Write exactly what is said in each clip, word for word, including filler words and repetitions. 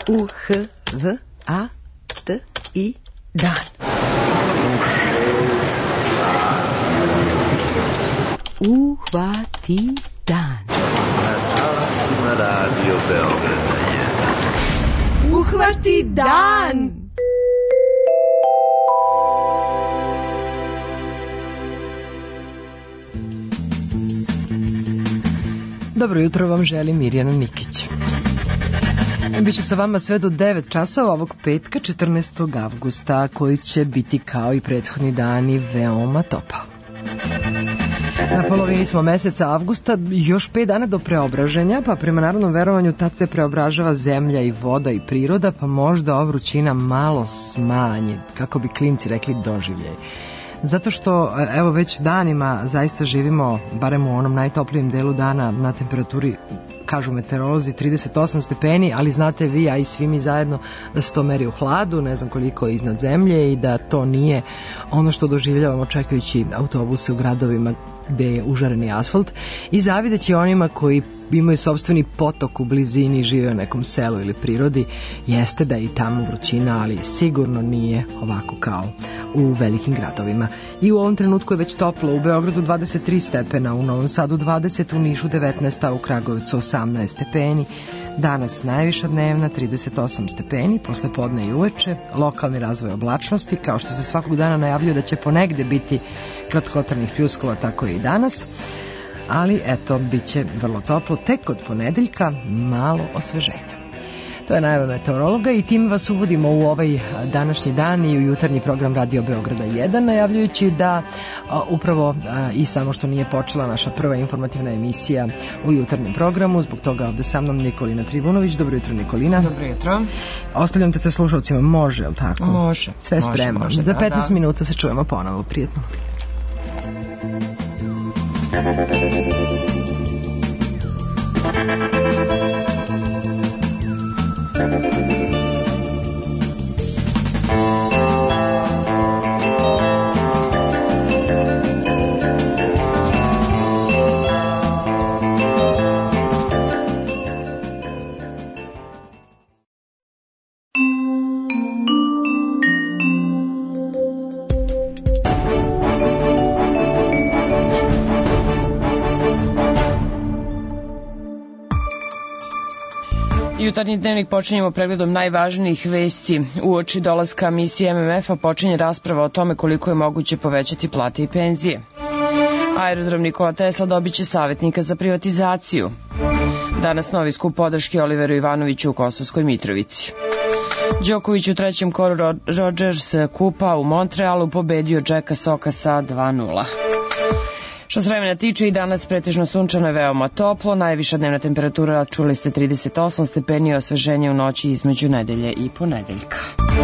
U H V A T I dan. Uhvati dan. Na talasima Radio Beograda jedan. Uhvati dan. Dobro jutro vam želi Mirjana Nikić. Biće sa vama sve do devet časova ovog petka četrnaestog avgusta, koji će biti kao i prethodni dani veoma topao. Na polovini smo meseca avgusta, još pet dana do preobraženja, pa prema narodnom verovanju tad se preobražava zemlja i voda i priroda, pa možda ova vrućina malo smanje, kako bi klinci rekli, doživljaj. Zato što, evo, već danima zaista živimo, barem u onom najtoplijem delu dana, na temperaturi, kažu meteorolozi, trideset osam stepeni, ali znate vi, a i svi mi zajedno, da se to meri u hladu, ne znam koliko je iznad zemlje, i da to nije ono što doživljavamo čekajući autobuse u gradovima gde je užareni asfalt, i zavideći onima koji imaju sopstveni potok u blizini i žive u nekom selu ili prirodi, jeste da je i tamo vrućina, ali sigurno nije ovako kao u velikim gradovima. I u ovom trenutku je već toplo, u Beogradu dvadeset tri stepena, u Novom Sadu dvadeset, u Nišu devetnaest, a u Kragujevcu osamnaest stepeni. Danas najviša dnevna trideset osam stepeni, posle podne i uveče, lokalni razvoj oblačnosti, kao što se svakog dana najavljuje da će ponegde biti kratkotrajnih pljuskova, tako je i danas. Ali eto, bit će vrlo toplo, tek od ponedeljka malo osveženja. To je najava meteorologa i tim vas uvodimo u ovaj današnji dan i u jutarnji program Radio Beograda jedan, najavljujući da a, upravo a, i samo što nije počela naša prva informativna emisija u jutarnjem programu, zbog toga ovde sa mnom Nikolina Trivunović. Dobro jutro, Nikolina. Dobro jutro. Ostavljam te sa slušalcima, može, je li tako? Može. Sve može, spremno. Može, Za da, petnaest da. minuta se čujemo ponovo, prijetno. Jutarnji dnevnik počinjemo pregledom najvažnijih vesti. Uoči dolaska misije M M F-a počinje rasprava o tome koliko je moguće povećati plate i penzije. Aerodrom Nikola Tesla dobiće savjetnika za privatizaciju. Danas novi skup podrške Oliveru Ivanoviću u Kosovskoj Mitrovici. Đoković u trećem koru Rogers kupa u Montrealu pobedio Jacka Soka sa dva nula. Što se vremena tiče, i danas pretežno sunčano je, veoma toplo, najviša dnevna temperatura, čuli ste, trideset osam stepeni, osveženje u noći između nedelje i ponedeljka.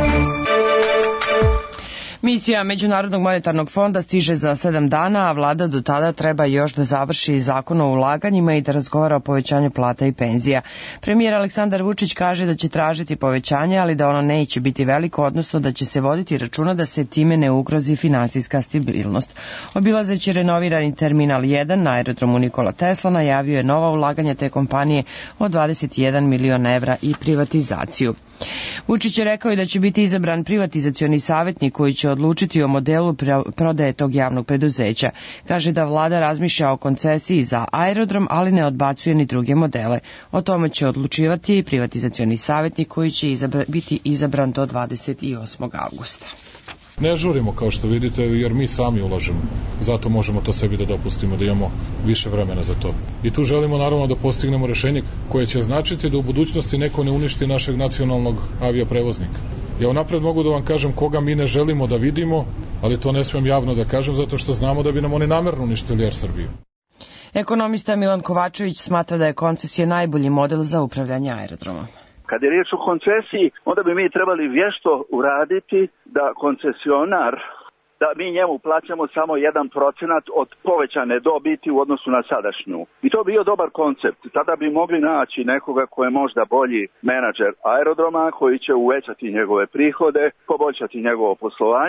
Misija Međunarodnog monetarnog fonda stiže za sedam dana, a vlada do tada treba još da završi zakon o ulaganjima i da razgovara o povećanju plata i penzija. Premijer Aleksandar Vučić kaže da će tražiti povećanje, ali da ono neće biti veliko, odnosno da će se voditi računa da se time ne ugrozi finansijska stabilnost. Obilazeći renovirani terminal jedan na aerodromu Nikola Tesla, najavio je nova ulaganja te kompanije od dvadeset jedan milion evra i privatizaciju. Vučić je rekao i da će biti izabran privatizacioni savjetnik koji će odlučiti o modelu prodaje tog javnog preduzeća. Kaže da vlada razmišlja o koncesiji za aerodrom, ali ne odbacuje ni druge modele. O tome će odlučivati i privatizacioni savjetnik koji će izabra, biti izabran do dvadeset osmog avgusta. Ne žurimo, kao što vidite, jer mi sami ulažemo. Zato možemo to sebi da dopustimo, da imamo više vremena za to. I tu želimo naravno da postignemo rešenje koje će značiti da u budućnosti neko ne uništi našeg nacionalnog avioprevoznika. Ja unapred mogu da vam kažem koga mi ne želimo da vidimo, ali to ne smem javno da kažem zato što znamo da bi nam oni namerno uništili Air Srbiju. Ekonomista Milan Kovačević smatra da je koncesija najbolji model za upravljanje aerodromom. Kad je riječ o koncesiji, onda bi mi trebali vješto uraditi da koncesionar, da mi njemu plaćamo samo jedan procenat od povećane dobiti u odnosu na sadašnju. I to bi bio dobar koncept. Tada bi mogli naći nekoga ko je možda bolji menadžer aerodroma, koji će uvećati njegove prihode, poboljšati njegovo poslovanje.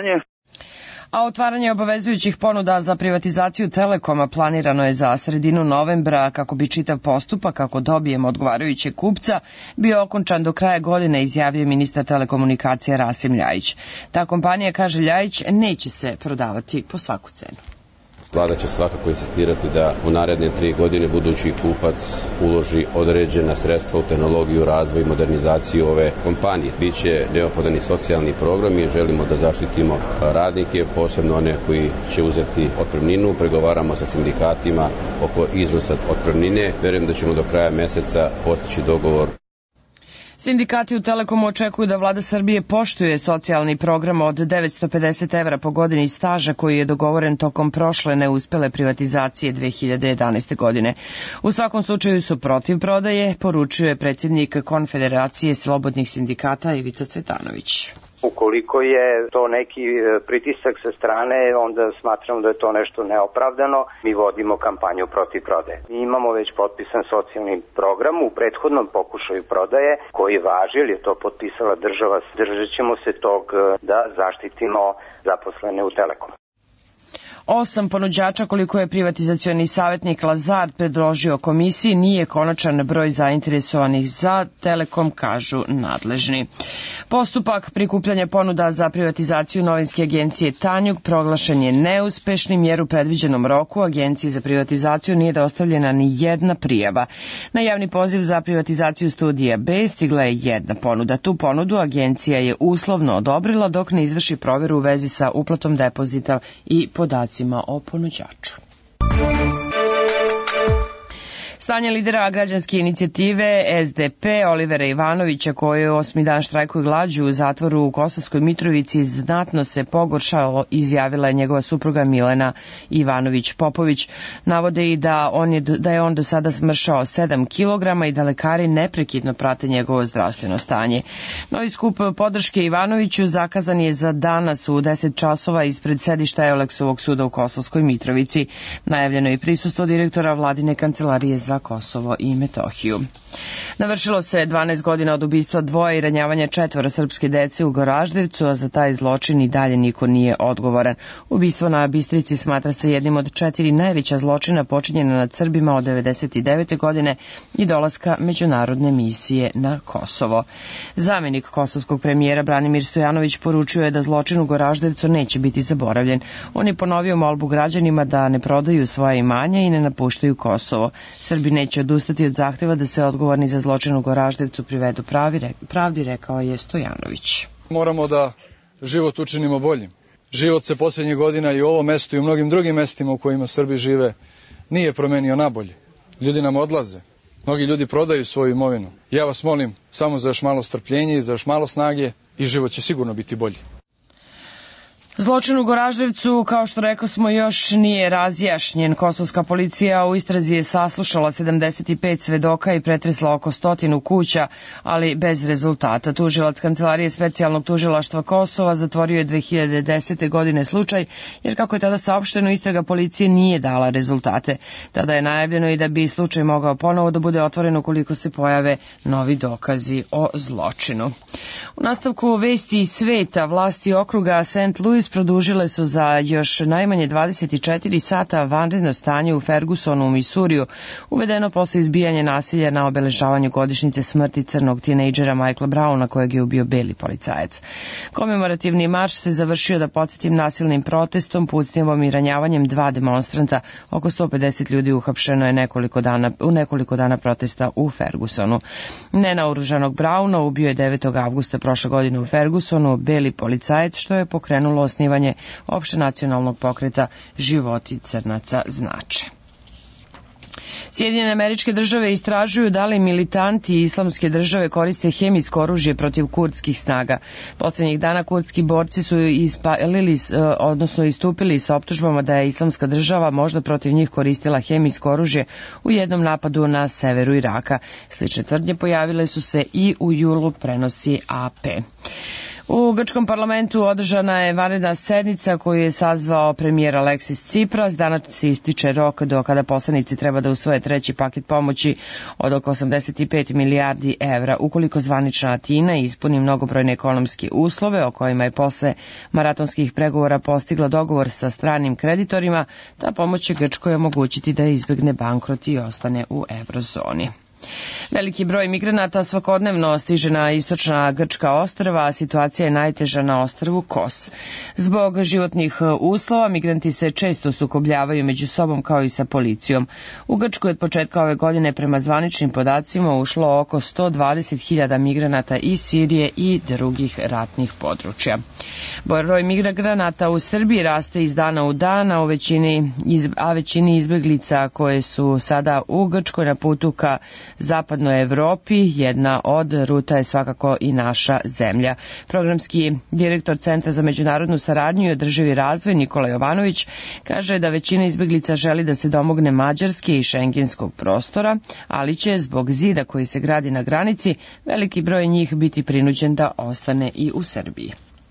A otvaranje obavezujućih ponuda za privatizaciju Telekoma planirano je za sredinu novembra kako bi čitav postupak, ako dobijemo odgovarajućeg kupca, bio okončan do kraja godine, izjavio ministar telekomunikacija Rasim Ljajić. Ta kompanija, kaže Ljajić, neće se prodavati po svaku cenu. Vlada će svakako insistirati da u naredne tri godine budući kupac uloži određena sredstva u tehnologiju, razvoj i modernizaciju ove kompanije. Biće neophodan i socijalni program i želimo da zaštitimo radnike, posebno one koji će uzeti otpremninu. Pregovaramo sa sindikatima oko iznosa otpremnine. Verujem da ćemo do kraja meseca postići dogovor. Sindikati u Telekomu očekuju da vlada Srbije poštuje socijalni program od devetsto pedeset evra po godini staža koji je dogovoren tokom prošle neuspele privatizacije dve hiljade jedanaeste. godine. U svakom slučaju su protiv prodaje, poručuje predsjednik Konfederacije slobodnih sindikata Ivica Cvetanović. Ukoliko je to neki pritisak sa strane, onda smatramo da je to nešto neopravdano. Mi vodimo kampanju protiv prodaje. Mi imamo već potpisan socijalni program u prethodnom pokušaju prodaje koji važi, jer je to potpisala država. Držat ćemo se tog da zaštitimo zaposlene u Telekomu. Osam ponuđača, koliko je privatizacioni savjetnik Lazard predložio komisiji, nije konačan broj zainteresovanih za Telekom, kažu nadležni. Postupak prikupljanja ponuda za privatizaciju novinske agencije Tanjug proglašen je neuspešnim jer u predviđenom roku agenciji za privatizaciju nije dostavljena ni jedna prijava. Na javni poziv za privatizaciju studija B stigla je jedna ponuda. Tu ponudu agencija je uslovno odobrila dok ne izvrši provjeru u vezi sa uplatom depozita i podacima o ponuđaču. Stanje lidera građanske inicijative S D P Olivera Ivanovića, koji je osmi dan štrajkuje glađu u zatvoru u Kosovskoj Mitrovici, znatno se pogoršalo, izjavila je njegova supruga Milena Ivanović-Popović. Navode i da, on je, da je on do sada smršao sedam kilograma i da lekari neprekidno prate njegovo zdravstveno stanje. Novi skup podrške Ivanoviću zakazan je za danas u deset časova ispred sedišta Euleksovog suda u Kosovskoj Mitrovici. Najavljeno je prisustvo direktora vladine kancelarije za Kosovo i Metohiju. Navršilo se dvanaest godina od ubistva dvoje i ranjavanja četvora srpske dece u Goraždevcu, a za taj zločin i dalje niko nije odgovoran. Ubistvo na Bistrici smatra se jednim od četiri najveća zločina počinjena nad Srbima od devedeset devete. godine i dolaska međunarodne misije na Kosovo. Zamenik kosovskog premijera Branimir Stojanović poručio je da zločin u Goraždevcu neće biti zaboravljen. On je ponovio molbu građanima da ne prodaju svoje imanja i ne napuštaju Kosovo. Srbi neće odustati od zahteva da se odgovorni za zločin u Goraždevcu privedu pravi, pravdi, rekao je Stojanović. Moramo da život učinimo boljim. Život se posljednjih godina i u ovom mestu i u mnogim drugim mestima u kojima Srbi žive nije promenio nabolje. Ljudi nam odlaze. Mnogi ljudi prodaju svoju imovinu. Ja vas molim samo za još malo strpljenja i za još malo snage i život će sigurno biti bolji. Zločin u Goraždevcu, kao što rekao smo, još nije razjašnjen. Kosovska policija u istrazi je saslušala sedamdeset pet svedoka i pretresla oko stotinu kuća, ali bez rezultata. Tužilac Kancelarije specijalnog tužilaštva Kosova zatvorio je dve hiljade desete. godine slučaj, jer kako je tada saopšteno, istraga policije nije dala rezultate. Tada je najavljeno i da bi slučaj mogao ponovo da bude otvoren ukoliko se pojave novi dokazi o zločinu. U nastavku vesti iz sveta, vlasti okruga Saint Louis produžile su za još najmanje dvadeset četiri sata vanredno stanje u Fergusonu u Misuriju, uvedeno posle izbijanja nasilja na obeležavanju godišnjice smrti crnog tinejdžera Michaela Browna, kojeg je ubio beli policajac. Komemorativni marš se završio, da podsjetim, nasilnim protestom, pucnjavom i ranjavanjem dva demonstranta. Oko sto pedeset ljudi uhapšeno je nekoliko dana, u nekoliko dana protesta u Fergusonu. Nenaoružanog Browna ubio je devetog avgusta prošle godine u Fergusonu beli policajac, što je pokrenulo osnivanje opštenacionalnog pokreta Životi crnaca znače. Sjedinjene Američke Države istražuju da li militanti Islamske države koriste hemijsko oružje protiv kurdskih snaga. Poslednjih dana kurdski borci su ispalili, odnosno istupili sa optužbama da je Islamska država možda protiv njih koristila hemijsko oružje u jednom napadu na severu Iraka. Slične tvrdnje pojavile su se i u julu, prenosi A P. U grčkom parlamentu održana je vanredna sednica koju je sazvao premijer Aleksis Tsipras. Danas se ističe rok do kada poslanici treba da usvoje treći paket pomoći od oko osamdeset pet milijardi evra. Ukoliko zvanična Atina ispuni mnogobrojne ekonomske uslove o kojima je posle maratonskih pregovora postigla dogovor sa stranim kreditorima, ta pomoć će Grčkoj omogućiti da izbegne bankrot i ostane u eurozoni. Veliki broj migranata svakodnevno stiže na istočna grčka ostrva, a situacija je najteža na ostrvu Kos. Zbog životnih uslova migranti se često sukobljavaju među sobom kao i sa policijom. U Grčku je od početka ove godine prema zvaničnim podacima ušlo oko sto dvadeset hiljada migranata iz Sirije i drugih ratnih područja. Broj migranata u Srbiji raste iz dana u dan, a, u većini, a većini izbeglica koje su sada u Grčkoj na putu ka zapadnoj Evropi, jedna od ruta je svakako i naša zemlja. Programski direktor Centra za međunarodnu saradnju i održivi razvoj Nikola Jovanović kaže da većina izbeglica želi da se domogne Mađarske i šengenskog prostora, ali će zbog zida koji se gradi na granici veliki broj njih biti prinuđen da ostane i u Srbiji.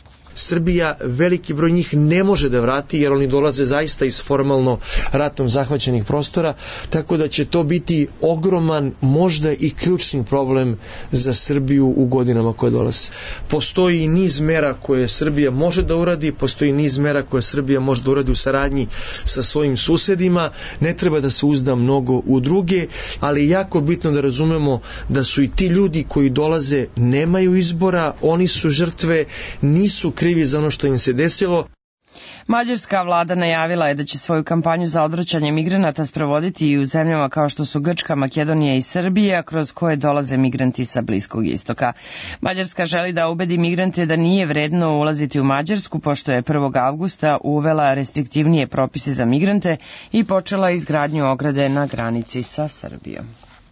Srbija veliki broj njih ne može da vrati jer oni dolaze zaista iz formalno ratom zahvaćenih prostora, tako da će to biti ogroman, možda i ključni problem za Srbiju u godinama koje dolaze. Postoji niz mera koje Srbija može da uradi, postoji niz mera koje Srbija može da uradi u saradnji sa svojim susedima, ne treba da se uzda mnogo u druge, ali je jako bitno da razumemo da su i ti ljudi koji dolaze nemaju izbora, oni su žrtve, nisu krivi za ono što im se desilo. Mađarska vlada najavila je da će svoju kampanju za odvraćanje migranata sprovoditi i u zemljama kao što su Grčka, Makedonija i Srbija, kroz koje dolaze migranti sa Bliskog istoka. Mađarska želi da ubedi migrante da nije vredno ulaziti u Mađarsku, pošto je prvog avgusta uvela restriktivnije propise za migrante i počela izgradnju ograde na granici sa Srbijom.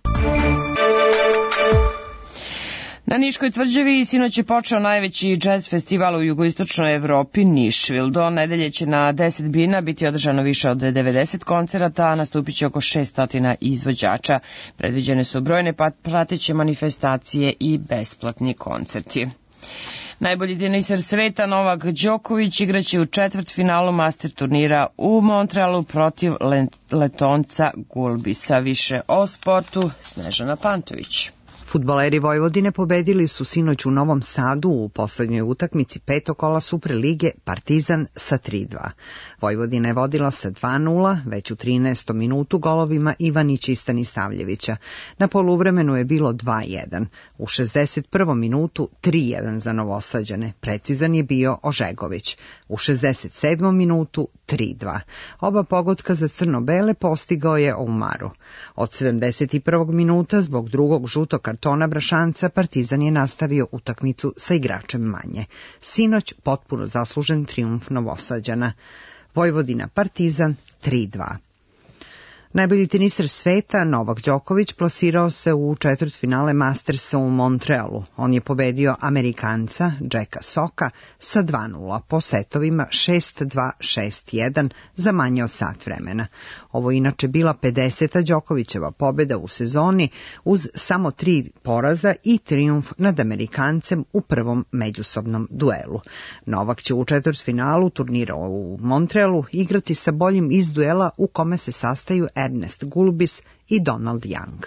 Na Niškoj tvrđavi sinoć je počeo najveći džez festival u jugoistočnoj Evropi, Nišvil. Do nedelje će na deset bina biti održano više od devedeset koncerata, a nastupit će oko šesto izvođača. Predviđene su brojne prateće manifestacije i besplatni koncerti. Najbolji teniser sveta Novak Đoković igraće u četvrtfinalu master turnira u Montrealu protiv Letonca Gulbisa. Više o sportu Snežana Pantović. Fudbaleri Vojvodine pobedili su sinoć u Novom Sadu u poslednjoj utakmici petog kola Superlige Partizan sa tri dva. Vojvodina je vodila sa dva nula, već u trinaestom minutu golovima Ivanića i Stanisavljevića. Na poluvremenu je bilo dva jedan. U šezdeset prvom minutu tri jedan za Novosađane. Precizan je bio Ožegović. U šezdeset sedmom minutu tri dva. Oba pogotka za crno-bele postigao je Oumaru. Od sedamdeset prvog minuta zbog drugog žutog kartona Brašanca Partizan je nastavio utakmicu sa igračem manje. Sinoć potpuno zaslužen trijumf Novosađana. Vojvodina Partizan tri dva. Najbolji teniser sveta Novak Đoković plasirao se u četvrtfinale Mastersa u Montrealu. On je pobedio Amerikanca Jacka Soka sa dva nula po setovima šest dva šest jedan za manje od sat vremena. Ovo je inače bila pedeseta Đokovićeva pobeda u sezoni uz samo tri poraza i trijumf nad Amerikancem u prvom međusobnom duelu. Novak će u četvrtfinalu turnira u Montrealu igrati sa boljim iz duela u kome se sastaju Ernest Gulbis i Donald Young.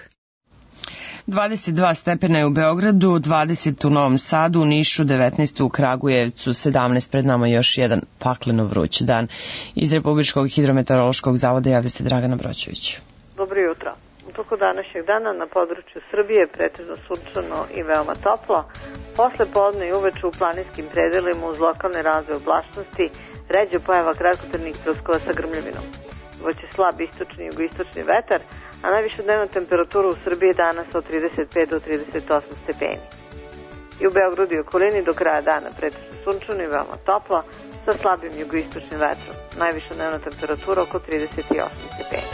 dvadeset dva stepena je u Beogradu, dvadeset u Novom Sadu, u Nišu, devetnaest u Kragujevcu, sedamnaest pred nama još jedan pakleno vruć dan. Iz Republičkog hidrometeorološkog zavoda javlja se Dragana Broćević. Dobro jutro. U toku današnjeg dana na području Srbije pretežno sunčano i veoma toplo. Posle podne i uveče u planinskim predelima uz lokalne razvoje oblačnosti ređe pojava kratkotrajnih troskova sa grmljavinom. Voće slab istočni i jugoistočni vetar, a najviša dnevna temperatura u Srbiji danas od trideset pet do trideset osam stepeni. I u Beogradu i okolini do kraja dana pretežno sunčano i veoma toplo sa slabim jugoistočnim vetrom. Najviša dnevna temperatura oko trideset osam stepeni.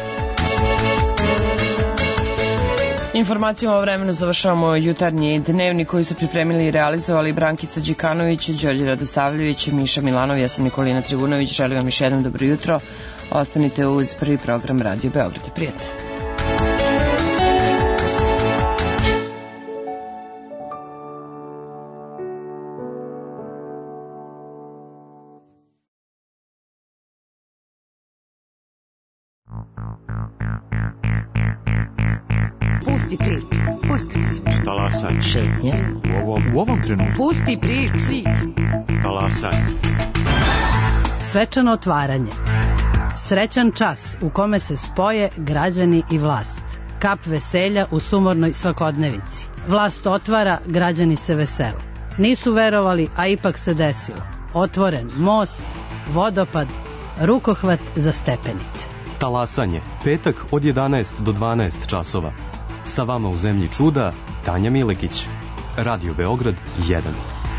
Informacijama o vremenu završavamo jutarnji dnevnik koji su pripremili i realizovali Brankica Đikanović, Đorđe Radosavljević, Miša Milanov, ja sam Nikolina Trivunović. Želim vam još jednom dobro jutro. Ostanite uz prvi program Radio Beograd. Prijatno. Yeah, yeah, yeah, yeah, yeah. Pusti priču. Pusti priču. Talasaj. Šetnje. U ovom, u ovom trenutku. Pusti priču. Talasaj. Svečano otvaranje. Srećan čas u kome se spoje građani i vlast. Kap veselja u sumornoj svakodnevici. Vlast otvara, građani se vesele. Nisu verovali, a ipak se desilo. Otvoren most, vodopad, rukohvat za stepenice. Talasanje, petak od jedanaest do dvanaest časova. Sa vama u zemlji čuda, Tanja Milekić. Radio Beograd jedan.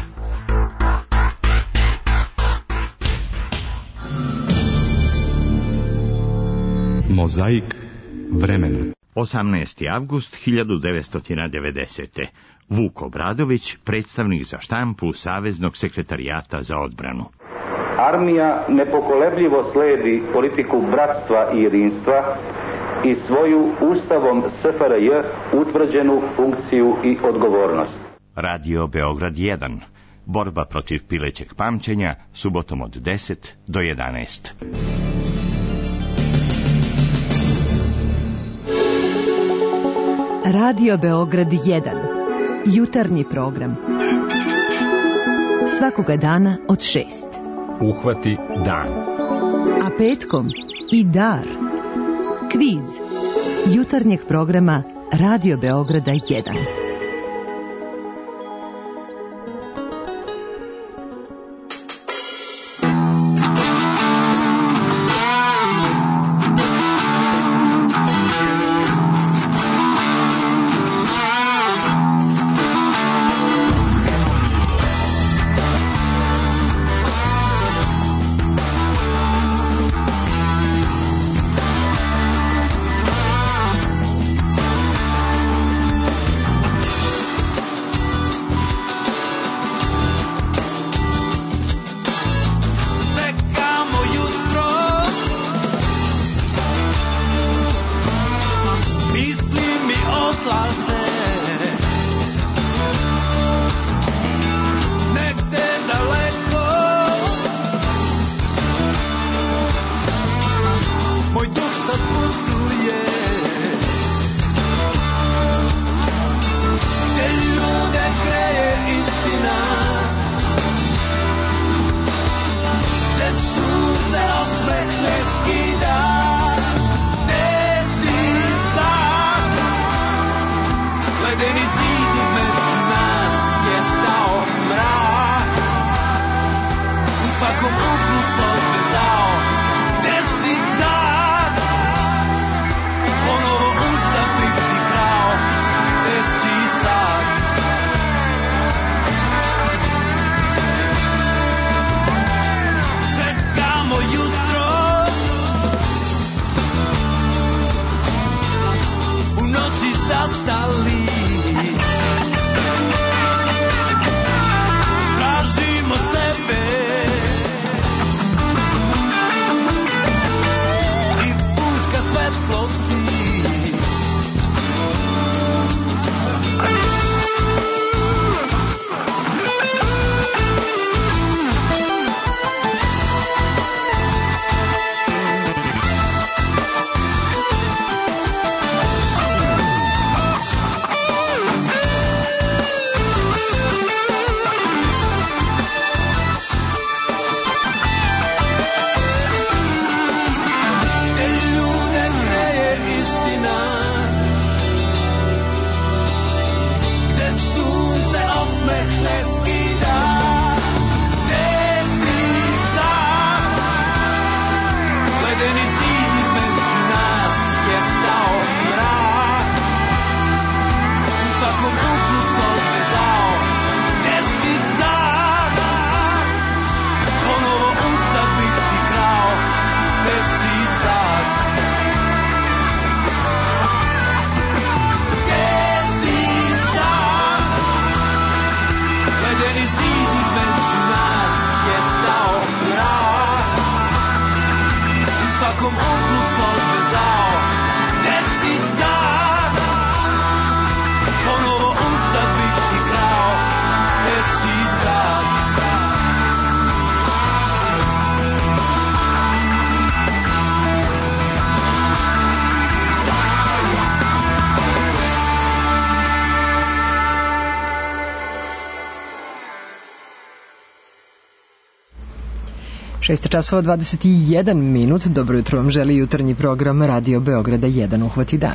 Mozaik vremena. osamnaesti avgust hiljadu devetsto devedesete. Vuk Obradović, predstavnik za štampu Saveznog sekretarijata za odbranu. Armija nepokolebljivo sledi politiku bratstva i jedinstva i svoju Ustavom S F R J utvrđenu funkciju i odgovornost. Radio Beograd jedan. Borba protiv pilećeg pamćenja, subotom od deset do jedanaest. Radio Beograd jedan. Jutarnji program. Svakoga dana od šest. Uhvati dan. A petkom i dar. Kviz. Jutarnjeg programa Radio Beograda jedan. Sastali šest časova dvadeset jedan minut. Dobro jutro vam želi jutarnji program Radio Beograda jedan Uhvati dan.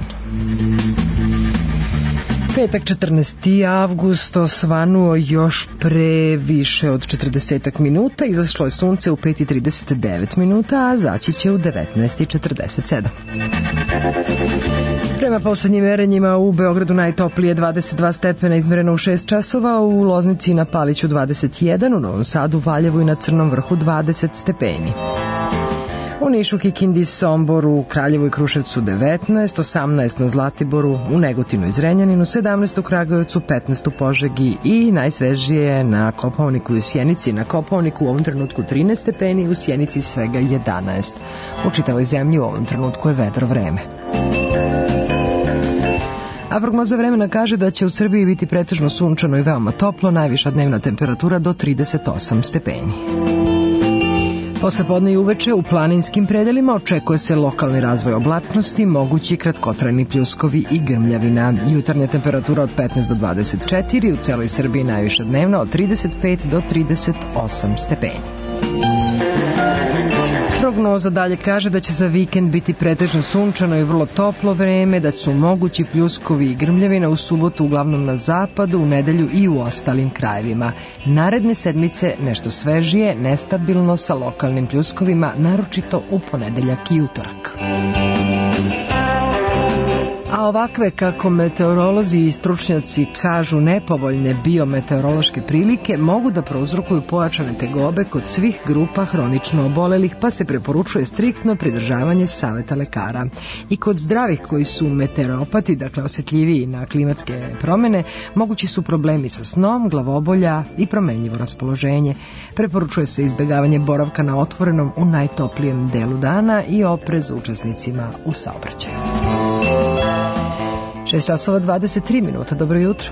Petak četrnaesti avgust osvanuo još pre više od četrdeset minuta, izašlo je sunce u pet i trideset devet minuta, a zaći će u devetnaest i četrdeset sedam. Prema poslednjim merenjima u Beogradu najtoplije dvadeset dva stepena izmereno u šest časova, u Loznici i na Paliću dvadeset jedan, u Novom Sadu, Valjevu i na Crnom Vrhu dvadeset stepeni. U Nišu, Kikindi, Somboru, Kraljevu i Kruševcu devetnaest, osamnaest na Zlatiboru, u Negotinu i Zrenjaninu, sedamnaest u Kragujevcu, petnaest u Požegi i najsvežije na Kopaoniku i u Sjenici. Na Kopaoniku u ovom trenutku trinaest stepeni, u Sjenici svega jedanaest. U čitavoj zemlji u ovom trenutku je vedro vreme. A prognoza vremena kaže da će u Srbiji biti pretežno sunčano i veoma toplo, najviša dnevna temperatura do trideset osam stepeni. Posle podne i uveče u planinskim predelima očekuje se lokalni razvoj oblačnosti, mogući kratkotrajni pljuskovi i grmljavina. Jutarnja temperatura od petnaest do dvadeset četiri, u celoj Srbiji najviša dnevna od trideset pet do trideset osam stepeni. Prognoza dalje kaže da će za vikend biti pretežno sunčano i vrlo toplo vreme, da su mogući pljuskovi i grmljavina u subotu uglavnom na zapadu, u nedelju i u ostalim krajevima. Naredne sedmice nešto svežije, nestabilno sa lokalnim pljuskovima, naročito u ponedeljak i utorak. A ovakve, kako meteorolozi i stručnjaci kažu, nepovoljne biometeorološke prilike mogu da prouzrokuju pojačane tegobe kod svih grupa hronično obolelih, pa se preporučuje striktno pridržavanje saveta lekara. I kod zdravih koji su meteoropati, dakle osjetljiviji na klimatske promene, mogući su problemi sa snom, glavobolja i promenljivo raspoloženje. Preporučuje se izbjegavanje boravka na otvorenom u najtoplijem delu dana i oprez učesnicima u saobraćaju. šest časova dvadeset tri minuta. Dobro jutro.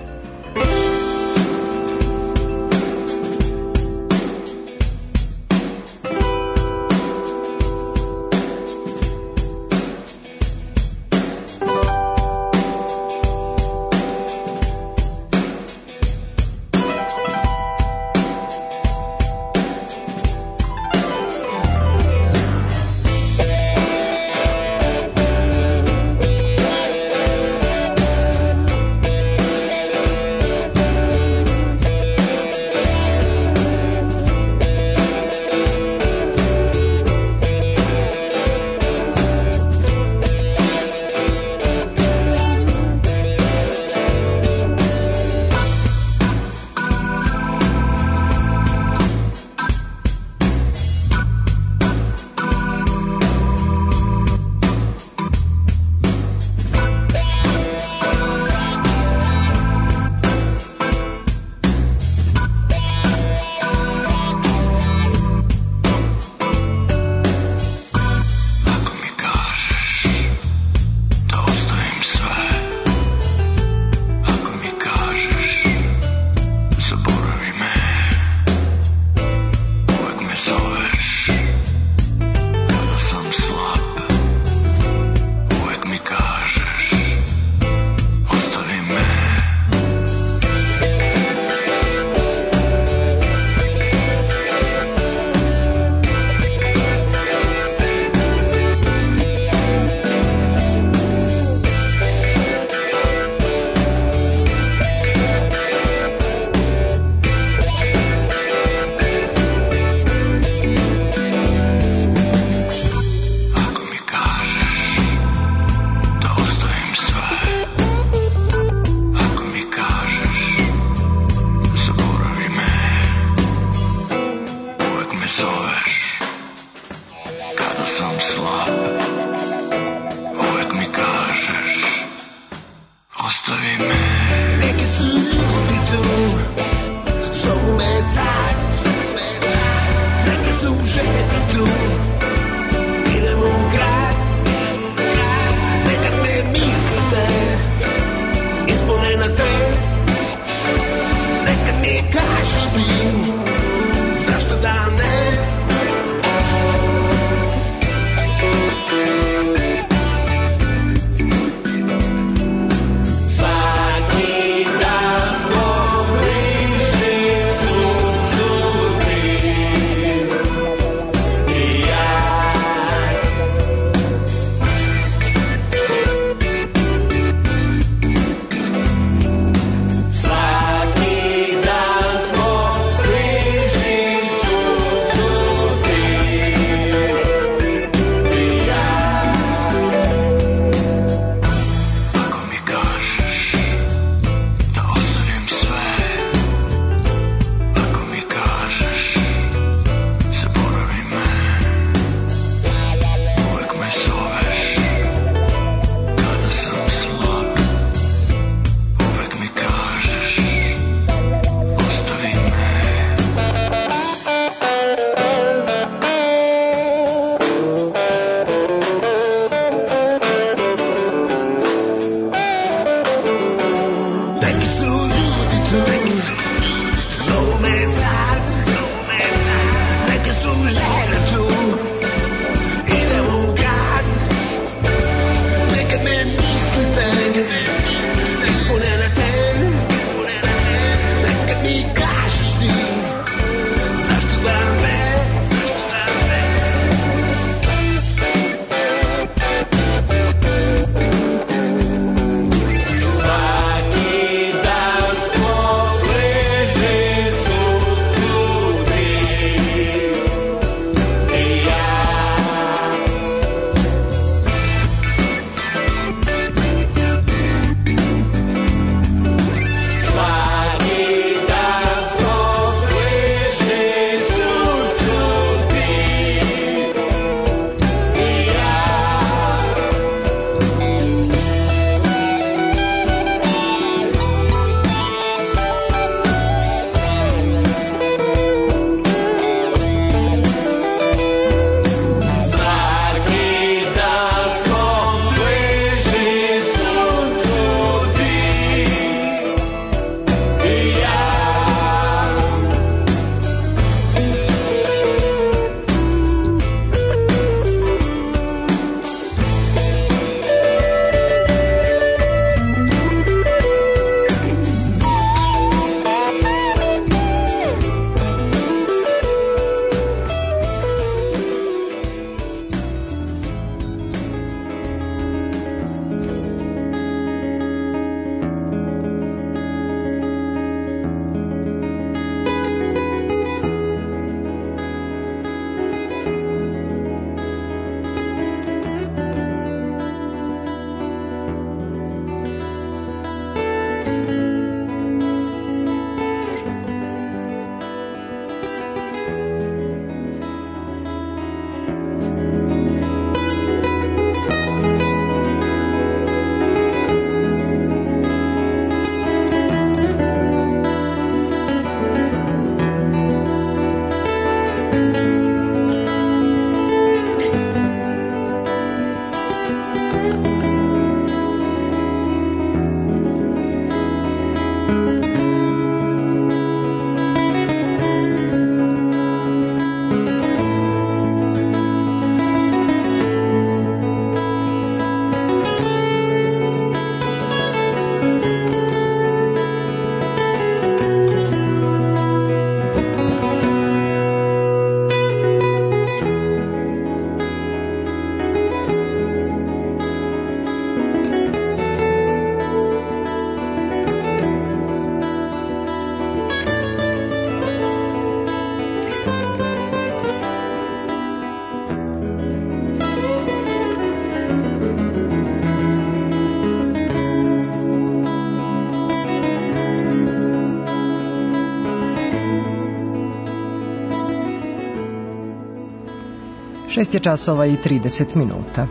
Šest je časova i trideset minuta.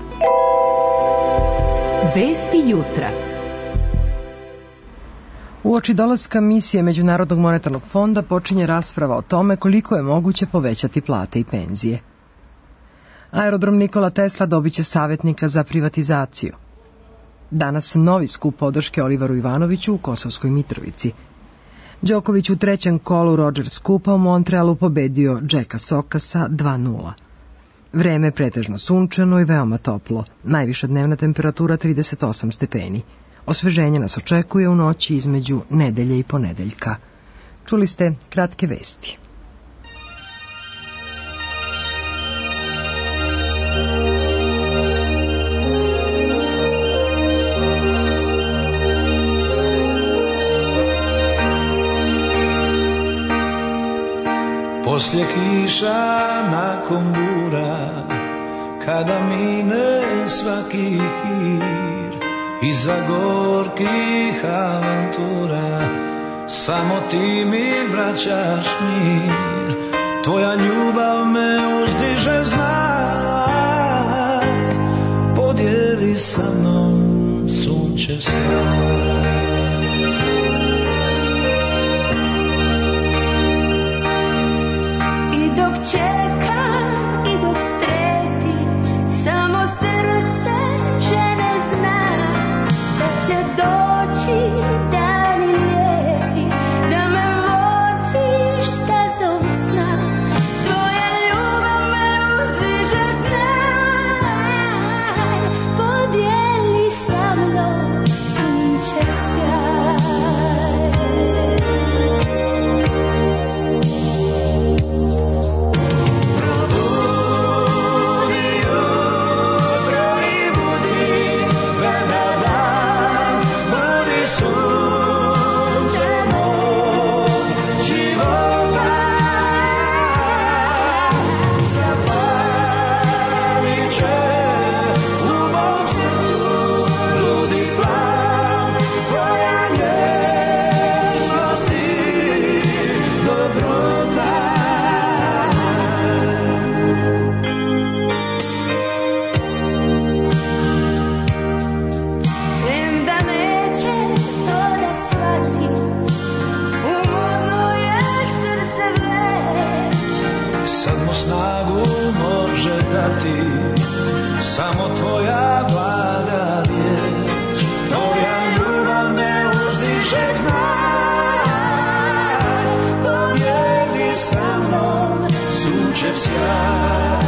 Vesti jutra. Uoči dolaska misije Međunarodnog monetarnog fonda počinje rasprava o tome koliko je moguće povećati plate i penzije. Aerodrom Nikola Tesla dobit će savjetnika za privatizaciju. Danas novi skup podrške Oliveru Ivanoviću u Kosovskoj Mitrovici. Đoković u trećem kolu Roger skupa u Montrealu pobedio Jacka Soka sa dva nula. Vreme je pretežno sunčano i veoma toplo. Najviša dnevna temperatura trideset osam stepeni. Osveženje nas očekuje u noći između nedelje i ponedeljka. Čuli ste kratke vesti. Poslje kiša nakon bura, kada mine svaki hir, iza gorkih avantura, samo ti mi vraćaš mir. Tvoja ljubav me uzdiže, znaj, podijeli sa mnom sunče sjaj. Čekam i dok strepim, samo srce žene zna da će doći dani lijepi, da me vodiš stazom sna. Tvoja ljubav me uzdiže, znaj, podijeli sa mnom sunče sjaj. Samo tvoja blaga riječ, tvoja ljubav me uzdiže, znaj, podijeli sa mnom sunčev sjaj.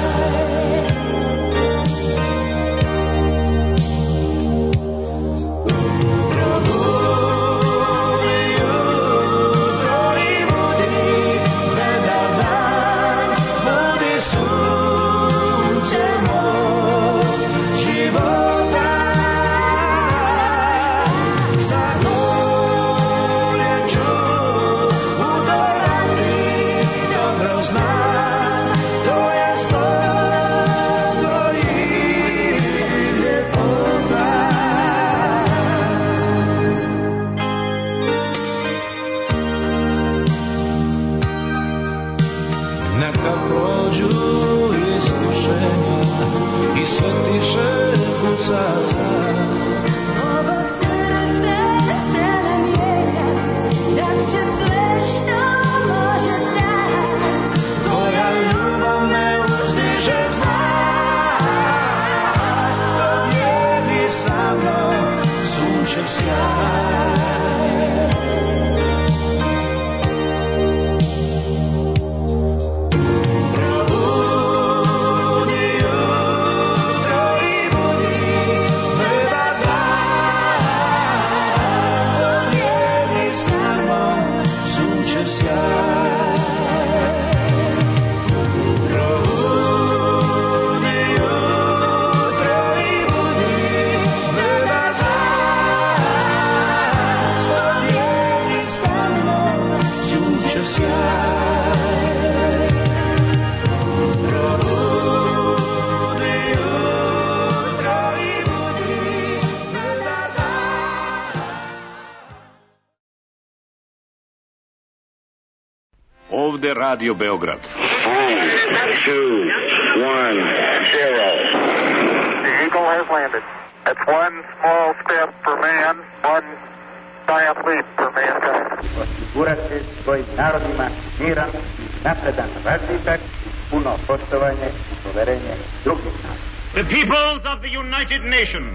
Ovde Radio Beograd. Five, two, one. zero. The Eagle has landed. That's one small step for man, one giant leap for mankind. Osigurati svojim narodima miran, napredan razvitak, puno poštovanje, poverenje drugih naroda. The peoples of the United Nations,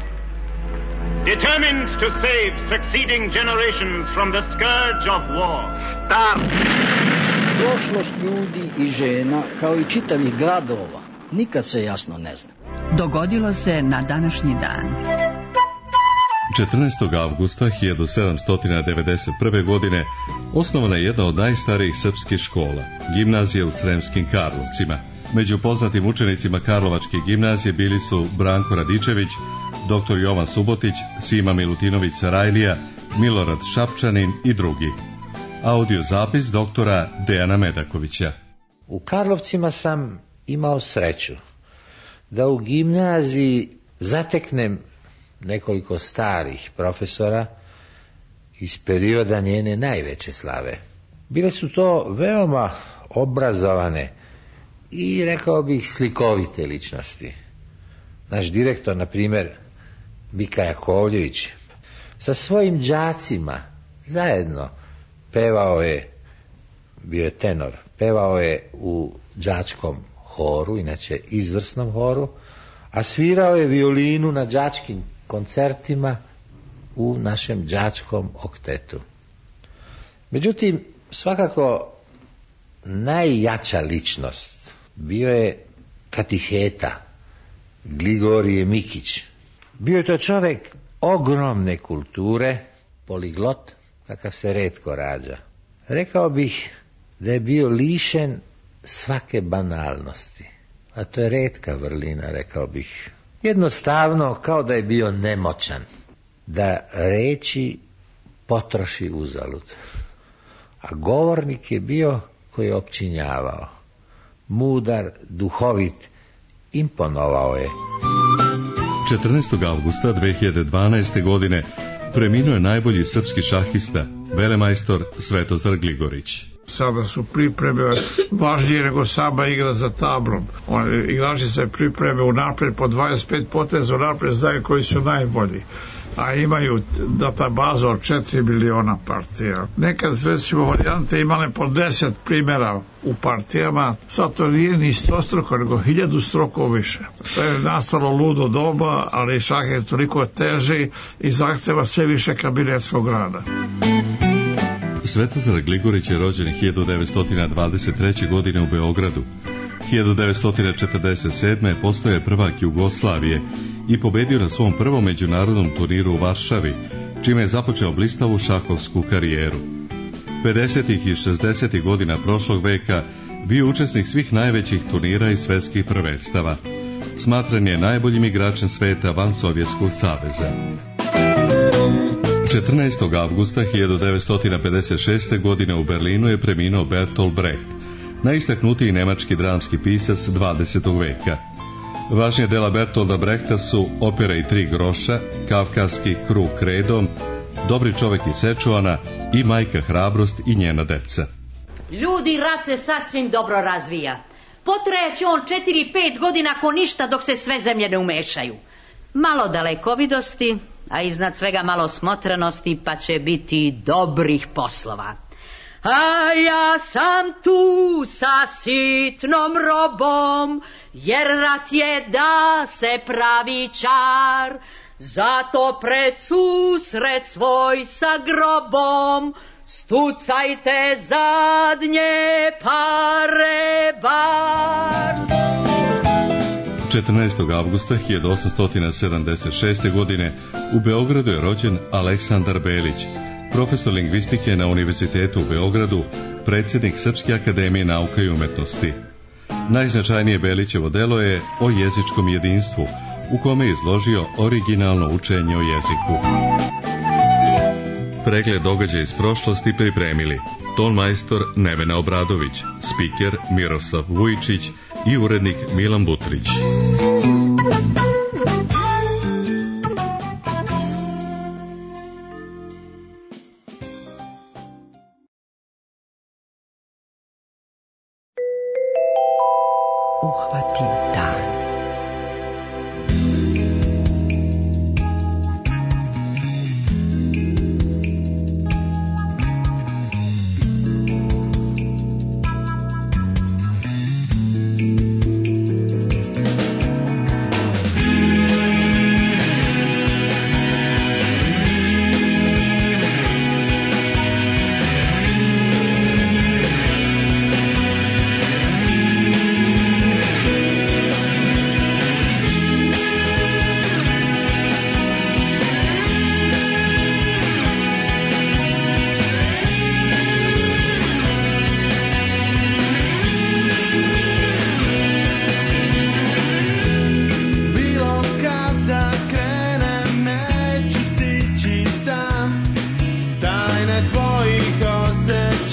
determined to save succeeding generations from the scourge of war. Start! Prošlost ljudi i žena, kao i čitavih gradova, nikad se jasno ne zna. Dogodilo se na današnji dan. četrnaestog avgusta hiljadu sedamsto devedeset prve. godine osnovana je jedna od najstarijih srpskih škola, gimnazija u Sremskim Karlovcima. Među poznatim učenicima Karlovačke gimnazije bili su Branko Radičević, doktor Jovan Subotić, Sima Milutinović Sarajlija, Milorad Šapčanin i drugi. Audio zapis doktora Dejana Medakovića. U Karlovcima sam imao sreću da u gimnaziji zateknem nekoliko starih profesora iz perioda njene najveće slave. Bile su to veoma obrazovane i, rekao bih, slikovite ličnosti. Naš direktor, na primjer, Mika Jakovljević, sa svojim đacima zajedno pevao je, bio je tenor, pevao je u đačkom horu, inače izvrsnom horu, a svirao je violinu na đačkim koncertima u našem đačkom oktetu. Međutim, svakako najjača ličnost bio je katiheta Gligorije Mikić. Bio je to čovjek ogromne kulture, poliglot, kakav se retko rađa. Rekao bih da je bio lišen svake banalnosti, a to je retka vrlina, rekao bih. Jednostavno, kao da je bio nemoćan, da reči potroši uzalud. A govornik je bio koji je opčinjavao. Mudar, duhovit, imponovao je. četrnaestog avgusta dve hiljade dvanaeste. godine preminuo je najbolji srpski šahista, velemajstor Svetozar Gligorić. Sada su pripreme važnije nego sama igra za tablom. Igrači se pripreme unapred po dvadeset pet poteza, unapred znaju koji su najbolji. A imaju databazu od četiri miliona partija. Nekad, recimo, varijante imale po deset primjera u partijama, sad to nije ni sto stroko, nego hiljadu stroko više. To je nastalo ludo doba, ali šah je toliko teži i zahteva sve više kabinetskog rada. Svetozar Gligorić je rođen hiljadu devetsto dvadeset treće. godine u Beogradu. hiljadu devetsto četrdeset sedme. postao je prvak Jugoslavije i pobedio na svom prvom međunarodnom turniru u Varšavi, čime je započeo blistavu šahovsku karijeru. pedesetih i šezdesetih godina prošlog veka bio učesnik svih najvećih turnira i svetskih prvenstava. Smatran je najboljim igračem sveta van Sovjetskog saveza. četrnaestog avgusta hiljadu devetsto pedeset šeste. godine u Berlinu je preminuo Bertolt Brecht, najistaknutiji nemački dramski pisac dvadesetog veka. Važnije dela Bertolda Brechta su Opera i tri groša, Kavkaski krug kredom, Dobri čovek iz Sečuana i Majka hrabrost i njena deca. Ljudi, rat se sasvim dobro razvija. Potrajaće on četiri pet godina ako ništa dok se sve zemlje ne umešaju. Malo dalekovidosti, a iznad svega malo smotrenosti, pa će biti dobrih poslova. A ja sam tu sa sitnom robom, jer rat je da se pravi čar. Zato pred susret svoj sa grobom stucajte zadnje pare bar. četrnaestog avgusta hiljadu osamsto sedamdeset šeste. godine u Beogradu je rođen Aleksandar Belić, profesor lingvistike na Univerzitetu u Beogradu, predsjednik Srpske akademije nauka i umetnosti. Najznačajnije Belićevo delo je O jezičkom jedinstvu, u kome je izložio originalno učenje o jeziku. Pregled događaja iz prošlosti pripremili tonmajstor Nevena Obradović, spiker Miroslav Vujičić i urednik Milan Butrić. Uhvati dan.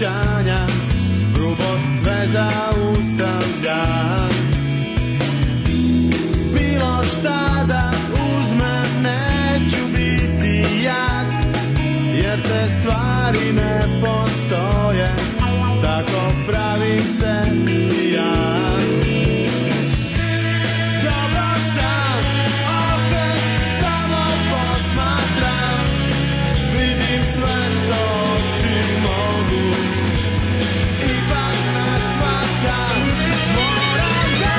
obećanja, grubost sve zaustavlja. Bilo šta da uzmem, neću biti jak, jer te stvari ne postoje, tako pravim se i ja. Dobro sam, opet samo posmatram, vidim sve što oči mogu, ipak ne shvatam, moram da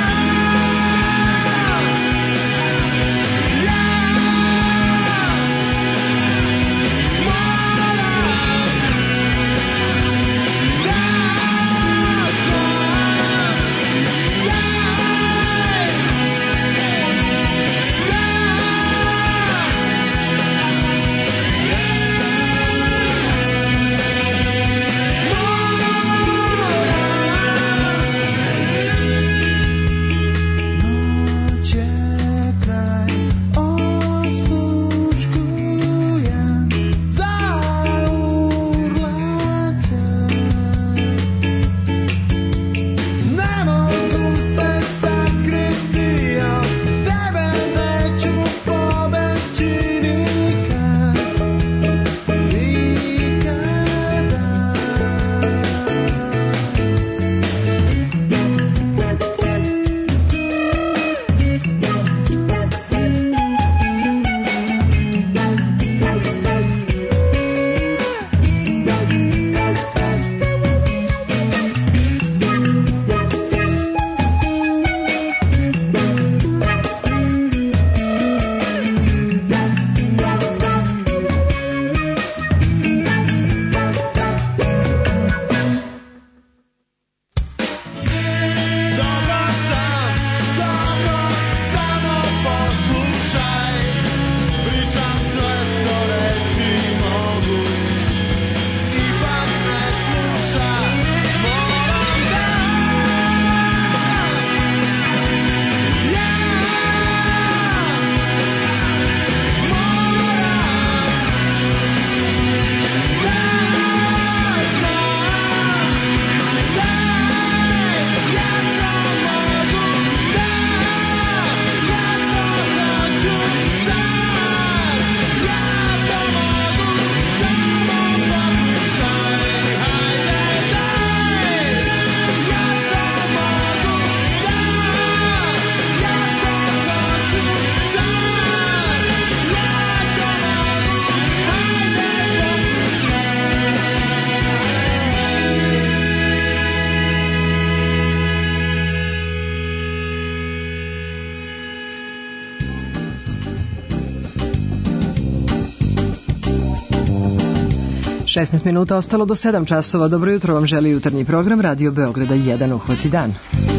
šesnaest minuta ostalo do sedam časova. Dobro jutro vam želi jutarnji program Radio Beograda jedan Uhvati dan.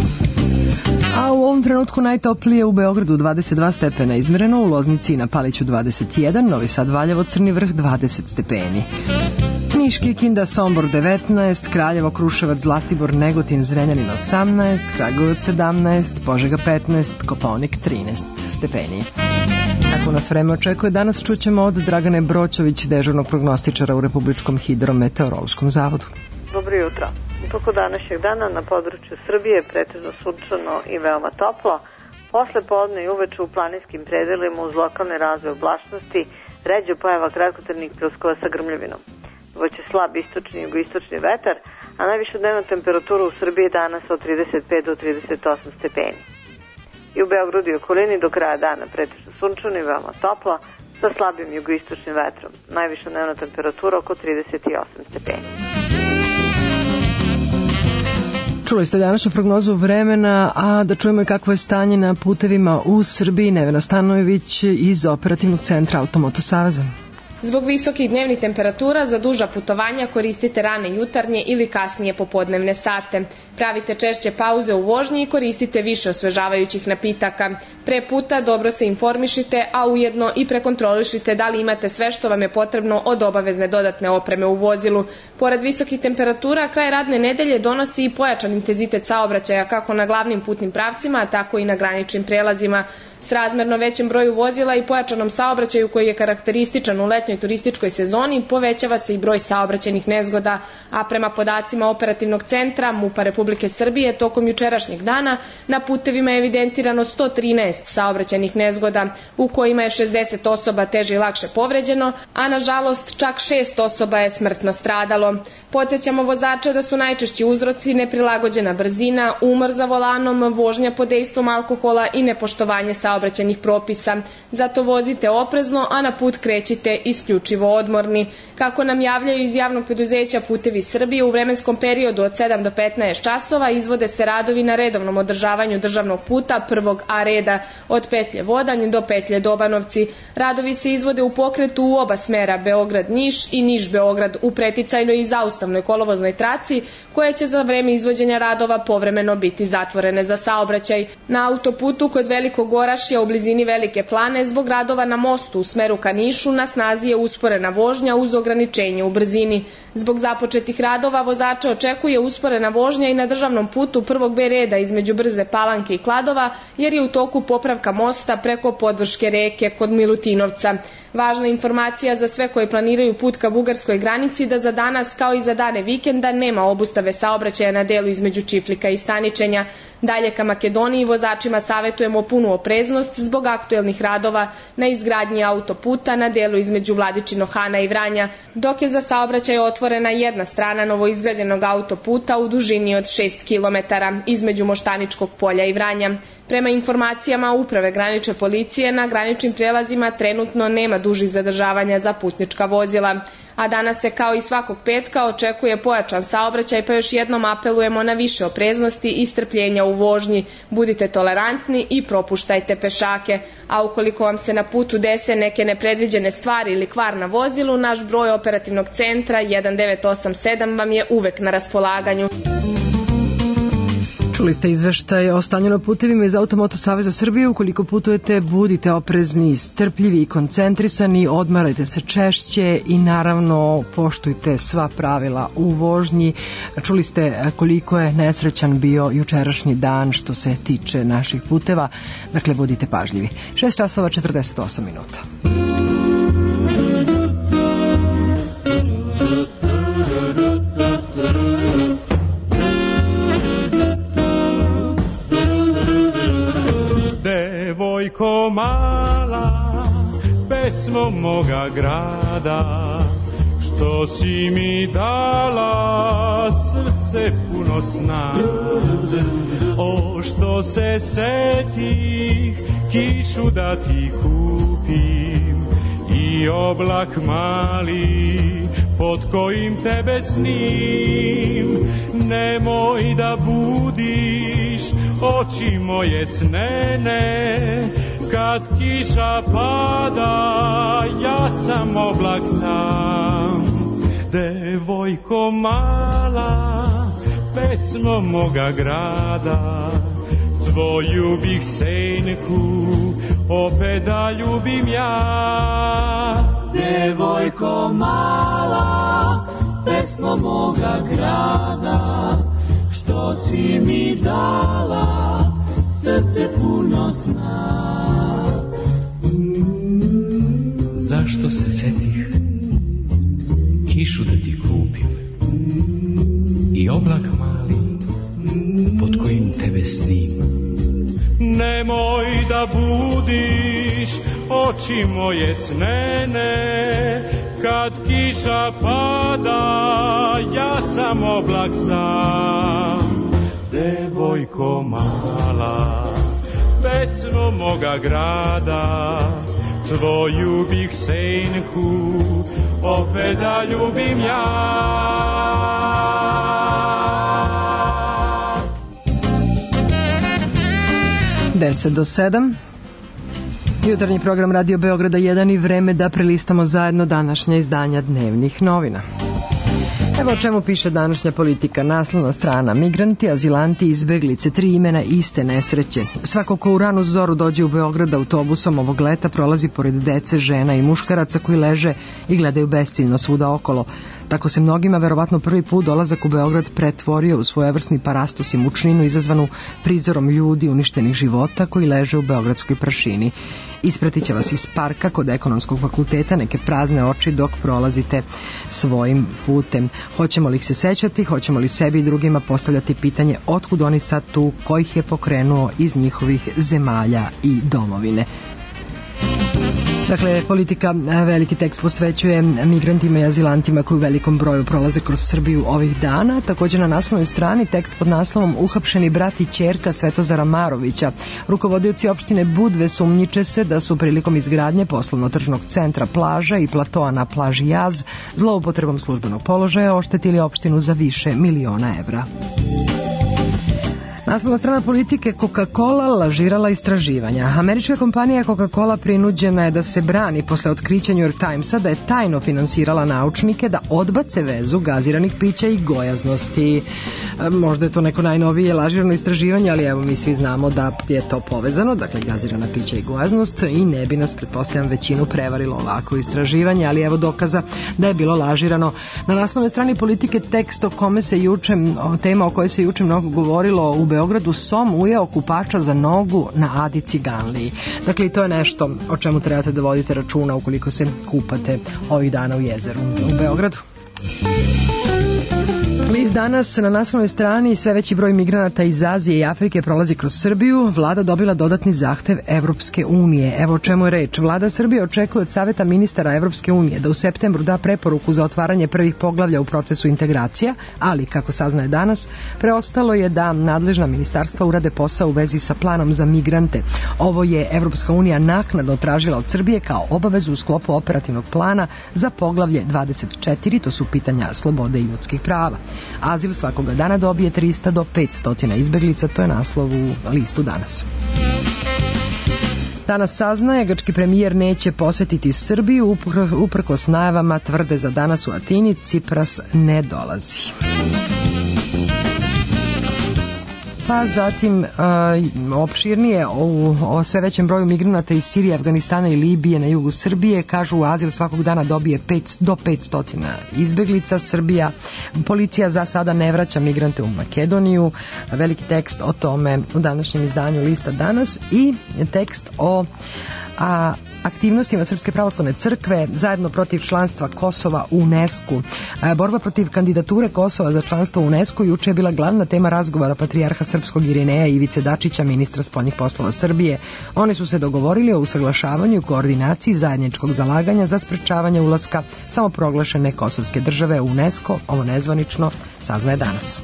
A u ovom trenutku najtoplije u Beogradu dvadeset dva stepena izmereno, u Loznici i na Paliću dvadeset jedan, Novi Sad, Valjevo, Crni Vrh dvadeset stepeni. Niš, Kikinda, Sombor devetnaest, Kraljevo, Kruševac, Zlatibor, Negotin, Zrenjanin osamnaest, Kragujevac sedamnaest, Požega petnaest, Kopaonik trinaest stepeni. Kako nas vreme očekuje, danas čućemo od Dragane Broćović, dežurnog prognostičara u Republičkom hidrometeorološkom zavodu. Dobro jutro. U toku današnjeg dana na području Srbije pretežno sunčano i veoma toplo. Posle podne i uveče u planinskim predelima uz lokalne razvoje oblačnosti ređe pojava kratkotrajnih pljuskova sa grmljavinom. Voće slab istočni i jugoistočni vetar, a najviša dnevna temperatura u Srbiji danas od trideset pet do trideset osam stepeni. I u Beogradu i okolini do kraja dana pretežno sunčano i veoma toplo sa slabim jugoistočnim vetrom. Najviša dnevna temperatura oko trideset osam stepeni. Čuli ste današnju prognozu vremena, a da čujemo i kakvo je stanje na putevima u Srbiji. Nevena Stanojević iz Operativnog centra Automoto Saveza. Zbog visokih dnevnih temperatura za duža putovanja koristite rane jutarnje ili kasnije popodnevne sate. Pravite češće pauze u vožnji i koristite više osvežavajućih napitaka. Pre puta dobro se informišite, a ujedno i prekontrolišite da li imate sve što vam je potrebno od obavezne dodatne opreme u vozilu. Pored visokih temperatura, kraj radne nedelje donosi i pojačan intenzitet saobraćaja kako na glavnim putnim pravcima, tako i na graničnim prelazima. S razmerno većem broju vozila i pojačanom saobraćaju koji je karakterističan u letnjoj turističkoj sezoni, povećava se i broj saobraćajnih nezgoda, a prema podacima Operativnog centra MUP-a Republike Srbije tokom jučerašnjeg dana na putevima je evidentirano sto trinaest saobraćajnih nezgoda, u kojima je šezdeset osoba teže i lakše povređeno, a nažalost čak šest osoba je smrtno stradalo. Podsjećamo vozače da su najčešći uzroci neprilagođena brzina, umor za volanom, vožnja pod dejstvom alkohola i nepoštovanje saobraćajnih propisa. Zato vozite oprezno, a na put krećite isključivo odmorni. Kako nam javljaju iz javnog preduzeća Putevi Srbije, u vremenskom periodu od sedam do petnaest časova izvode se radovi na redovnom održavanju državnog puta prvog A reda od petlje Vodanj do petlje Dobanovci. Radovi se izvode u pokretu u oba smera Beograd-Niš i Niš-Beograd u preticajnoj i zaustavnoj kolovoznoj traci, koje će za vreme izvođenja radova povremeno biti zatvorene za saobraćaj. Na autoputu kod Velikog Orašja u blizini Velike Plane zbog radova na mostu u smeru ka Nišu na snazi je usporena vožnja uz ograničenje u brzini. Zbog započetih radova vozače očekuje usporena vožnja i na državnom putu prvog B reda između Brze Palanke i Kladova, jer je u toku popravka mosta preko podvrške reke kod Milutinovca. Važna informacija za sve koji planiraju put ka bugarskoj granici da za danas kao i za dane vikenda nema obustave saobraćaja na delu između Čiflika i Staničenja. Dalje ka Makedoniji vozačima savjetujemo punu opreznost zbog aktuelnih radova na izgradnji autoputa na delu između Vladičinog Hana i Vranja, dok je za saobraćaj otvorena jedna strana novoizgrađenog autoputa u dužini od šest kilometara između Moštaničkog polja i Vranja. Prema informacijama Uprave granične policije, na graničnim prelazima trenutno nema dužih zadržavanja za putnička vozila. A danas se kao i svakog petka očekuje pojačan saobraćaj, pa još jednom apelujemo na više opreznosti i strpljenja u vožnji. Budite tolerantni i propuštajte pešake. A ukoliko vam se na putu dese neke nepredviđene stvari ili kvar na vozilu, naš broj operativnog centra jedan devet osam sedam vam je uvek na raspolaganju. Čuli ste izveštaj o stanju na putevima iz Automoto Saveza Srbije. Ukoliko putujete, budite oprezni, strpljivi i koncentrisani, odmarajte se češće i naravno poštujte sva pravila u vožnji. Čuli ste koliko je nesrećan bio jučerašnji dan što se tiče naših puteva. Dakle, budite pažljivi. šest časova četrdeset osam minuta. Devojko mala, pesmo moga grada, što si mi dala srce puno sna. O, što se setih kišu da ti kupim i oblak mali pod kojim tebe snim. Nemoj da budiš oči moje snene, kad kiša pada, ja sam oblak sam. Devojko mala, pesmo moga grada, tvoju bih senku opet da ljubim ja. Devojko mala, pesmo moga grada, što si mi dala srce puno sna. Zašto se setih kišu da ti kupim i oblak mali pod kojim tebe snim. Nemoj da budiš oči moje snene, kad kiša pada, ja sam oblak sam. Devojko mala, pesmo moga grada, tvoju bih senku opet da ljubim ja. deset do sedam. Jutarnji program Radio Beograda jedan i vreme da prelistamo zajedno današnja izdanja dnevnih novina. Evo o čemu piše današnja Politika. Naslovna strana: migranti, azilanti, izbeglice, tri imena iste nesreće. Svako ko u ranu zoru dođe u Beograd autobusom ovog leta prolazi pored dece, žena i muškaraca koji leže i gledaju besciljno svuda okolo. Tako se mnogima verovatno prvi put dolazak u Beograd pretvorio u svojevrsni parastos i mučninu izazvanu prizorom ljudi uništenih života koji leže u beogradskoj prašini. Ispratit će vas iz parka kod ekonomskog fakulteta neke prazne oči dok prolazite svojim putem. Hoćemo li ih se sećati, hoćemo li sebi i drugima postavljati pitanje otkud oni sad tu, ko ih je pokrenuo iz njihovih zemalja i domovine. Dakle, politika veliki tekst posvećuje migrantima i azilantima koji u velikom broju prolaze kroz Srbiju ovih dana. Također na naslovnoj strani tekst pod naslovom Uhapšeni brat i ćerka Svetozara Marovića. Rukovodioci opštine Budve sumnjiče se da su prilikom izgradnje poslovno-tržnog centra Plaža i platoa na plaži Jaz zloupotrebom službenog položaja oštetili opštinu za više miliona evra. Naslovna strana politike, Coca-Cola lažirala istraživanja. Američka kompanija Coca-Cola prinuđena je da se brani posle otkrića New York Timesa da je tajno finansirala naučnike da odbace vezu gaziranih pića i gojaznosti. Možda je to neko najnovije lažirano istraživanje, ali evo mi svi znamo da je to povezano, dakle gazirana pića i gojaznost, i ne bi nas, pretpostavljam, većinu prevarilo ovako istraživanje, ali evo dokaza da je bilo lažirano. Na naslovnoj strani politike tekst o kome se juče, tema o kojoj se juče mnogo govorilo u Beogradu, som ujeo kupača za nogu na Adi Ciganliji. Dakle, i to je nešto o čemu trebate da vodite računa ukoliko se kupate ovih dana u jezeru u Beogradu. List danas na naslovnoj strani sve veći broj migranata iz Azije i Afrike prolazi kroz Srbiju. Vlada dobila dodatni zahtev Evropske unije. Evo o čemu je reč. Vlada Srbije očekuje od Saveta ministara Evropske unije da u septembru da preporuku za otvaranje prvih poglavlja u procesu integracija, ali, kako saznaje danas, preostalo je da nadležna ministarstva urade posao u vezi sa planom za migrante. Ovo je Evropska unija naknadno tražila od Srbije kao obavezu u sklopu operativnog plana za poglavlje dvadeset četiri, to su pitanja slobode i ljudskih prava. Azil svakoga dana dobije trista do petsto izbeglica, to je naslov u listu danas. Danas saznaje, grčki premijer neće posetiti Srbiju, uprkos najavama tvrde za danas u Atini, Cipras ne dolazi. Pa zatim uh, opširnije o, o sve većem broju migranata iz Sirije, Afganistana i Libije na jugu Srbije. Kažu, u azil svakog dana dobije pet do petsto izbeglica. Srbija, policija za sada ne vraća migrante u Makedoniju. Veliki tekst o tome u današnjem izdanju lista danas i tekst o a, aktivnostima Srpske pravoslavne crkve zajedno protiv članstva Kosova u UNESCO. Borba protiv kandidature Kosova za članstvo u UNESCO juče je bila glavna tema razgovora patrijarha srpskog Irineja i Ivice Dačića, ministra spoljnih poslova Srbije. Oni su se dogovorili o usaglašavanju i koordinaciji zajedničkog zalaganja za sprečavanje ulaska samoproglašene kosovske države u UNESCO. Ovo nezvanično saznaje danas.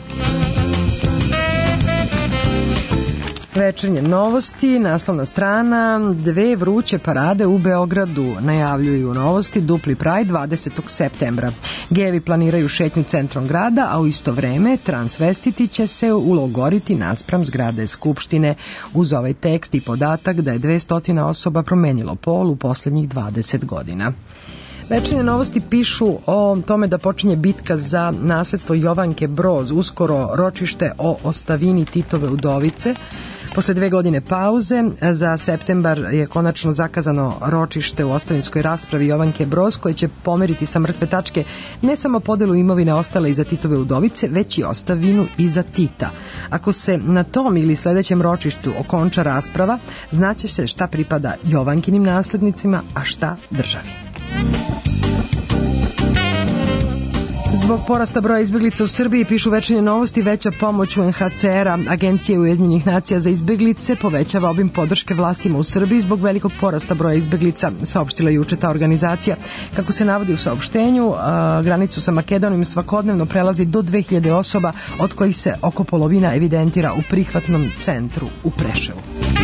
Večernje novosti, naslovna strana, dve vruće parade u Beogradu, najavljuju novosti, dupli Pride dvadesetog septembra. Gejevi planiraju šetnju centrom grada, a u isto vreme transvestiti će se ulogoriti naspram zgrade Skupštine. Uz ovaj tekst i podatak da je dvesta osoba promenilo pol u posljednjih dvadeset godina. Večernje novosti pišu o tome da počinje bitka za nasledstvo Jovanke Broz, uskoro ročište o ostavini Titove udovice. Posle dve godine pauze, za septembar je konačno zakazano ročište u ostavinskoj raspravi Jovanke Broz, koje će pomeriti sa mrtve tačke ne samo podelu imovine ostale iza Titove udovice, već i ostavinu iza Tita. Ako se na tom ili sledećem ročištu okonča rasprava, znaće se šta pripada Jovankinim naslednicima, a šta državi. Zbog porasta broja izbeglica u Srbiji, pišu Večernje novosti, veća pomoć U N H C R-a, Agencije Ujedinjenih nacija za izbeglice, povećava obim podrške vlastima u Srbiji zbog velikog porasta broja izbeglica, saopštila juče ta organizacija. Kako se navodi u saopštenju, granicu sa Makedonijom svakodnevno prelazi do dve hiljade osoba, od kojih se oko polovina evidentira u prihvatnom centru u Preševu.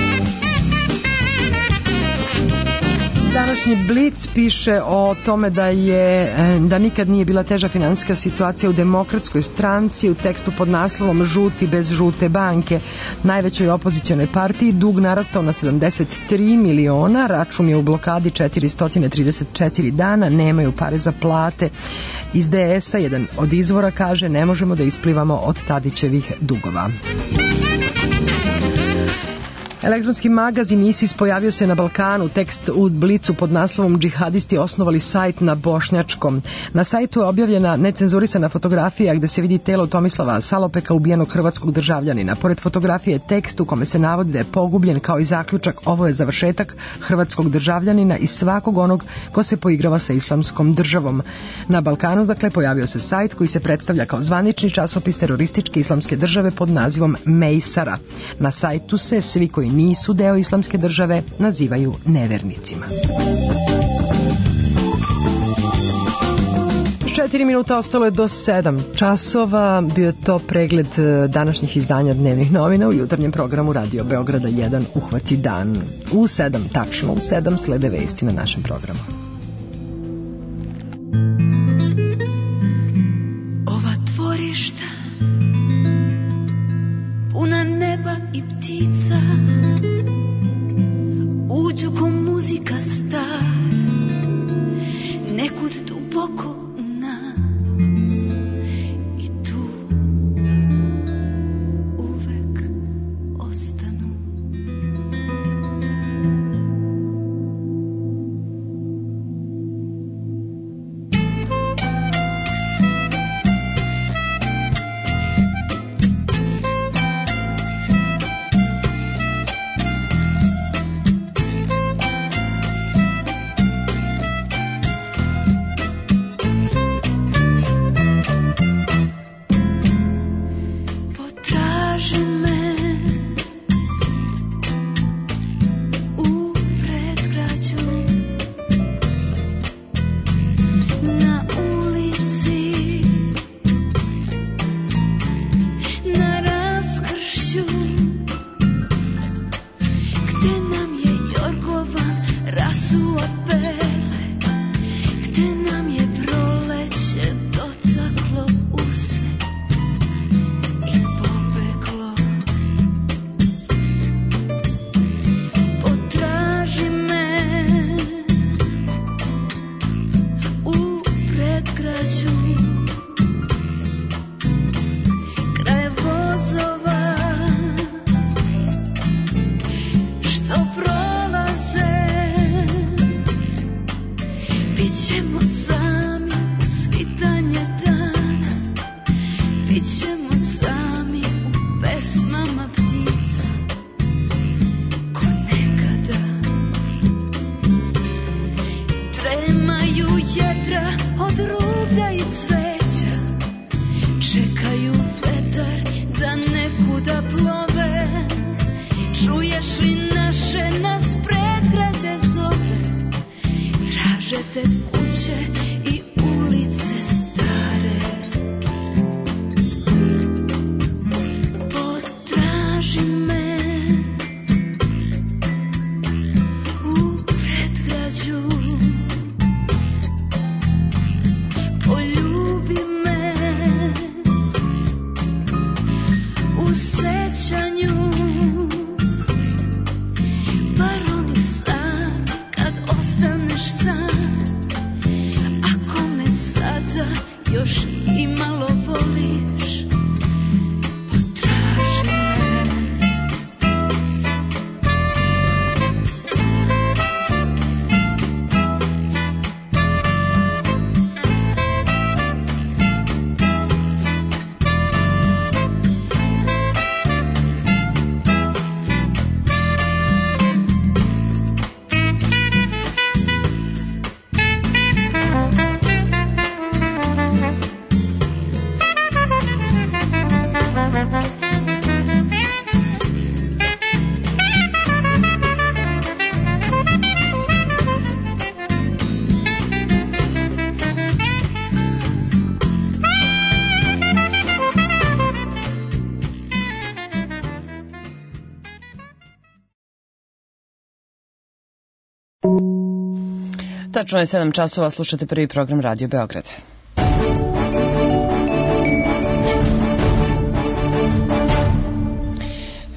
Današnji Blic piše o tome da je da nikad nije bila teža finansijska situacija u Demokratskoj stranci. U tekstu pod naslovom Žuti bez žute banke, najvećoj opozicionoj partiji, dug narastao na sedamdeset tri miliona, račun je u blokadi četiristo trideset četiri dana, nemaju pare za plate. Iz D S-a jedan od izvora kaže: ne možemo da isplivamo od Tadićevih dugova. Elektronski magazin ISIS pojavio se na Balkanu. Tekst u Blicu pod naslovom Džihadisti osnovali sajt na bošnjačkom. Na sajtu je objavljena necenzurisana fotografija gde se vidi telo Tomislava Salopeka, ubijenog hrvatskog državljanina. Pored fotografije tekst u kome se navodi da je pogubljen, kao i zaključak ovo je završetak hrvatskog državljanina i svakog onog ko se poigrava sa islamskom državom. Na Balkanu, dakle, pojavio se sajt koji se predstavlja kao zvanični časopis terorističke islamske države pod nazivom Mejsara. Na sajtu se svi koji nisu deo islamske države nazivaju nevernicima. Četiri minuta ostalo je do sedam časova. Bio je to pregled današnjih izdanja dnevnih novina u jutarnjem programu Radio Beograda jedan Uhvati dan. U sedam, tačno u sedam, slede vesti na našem programu. Ova tvorišta puna neba i ptica uđu ko muzika star nekud duboko u nas i tu uvek ostanu. Tačno je sedam časova, slušate prvi program Radio Beograd.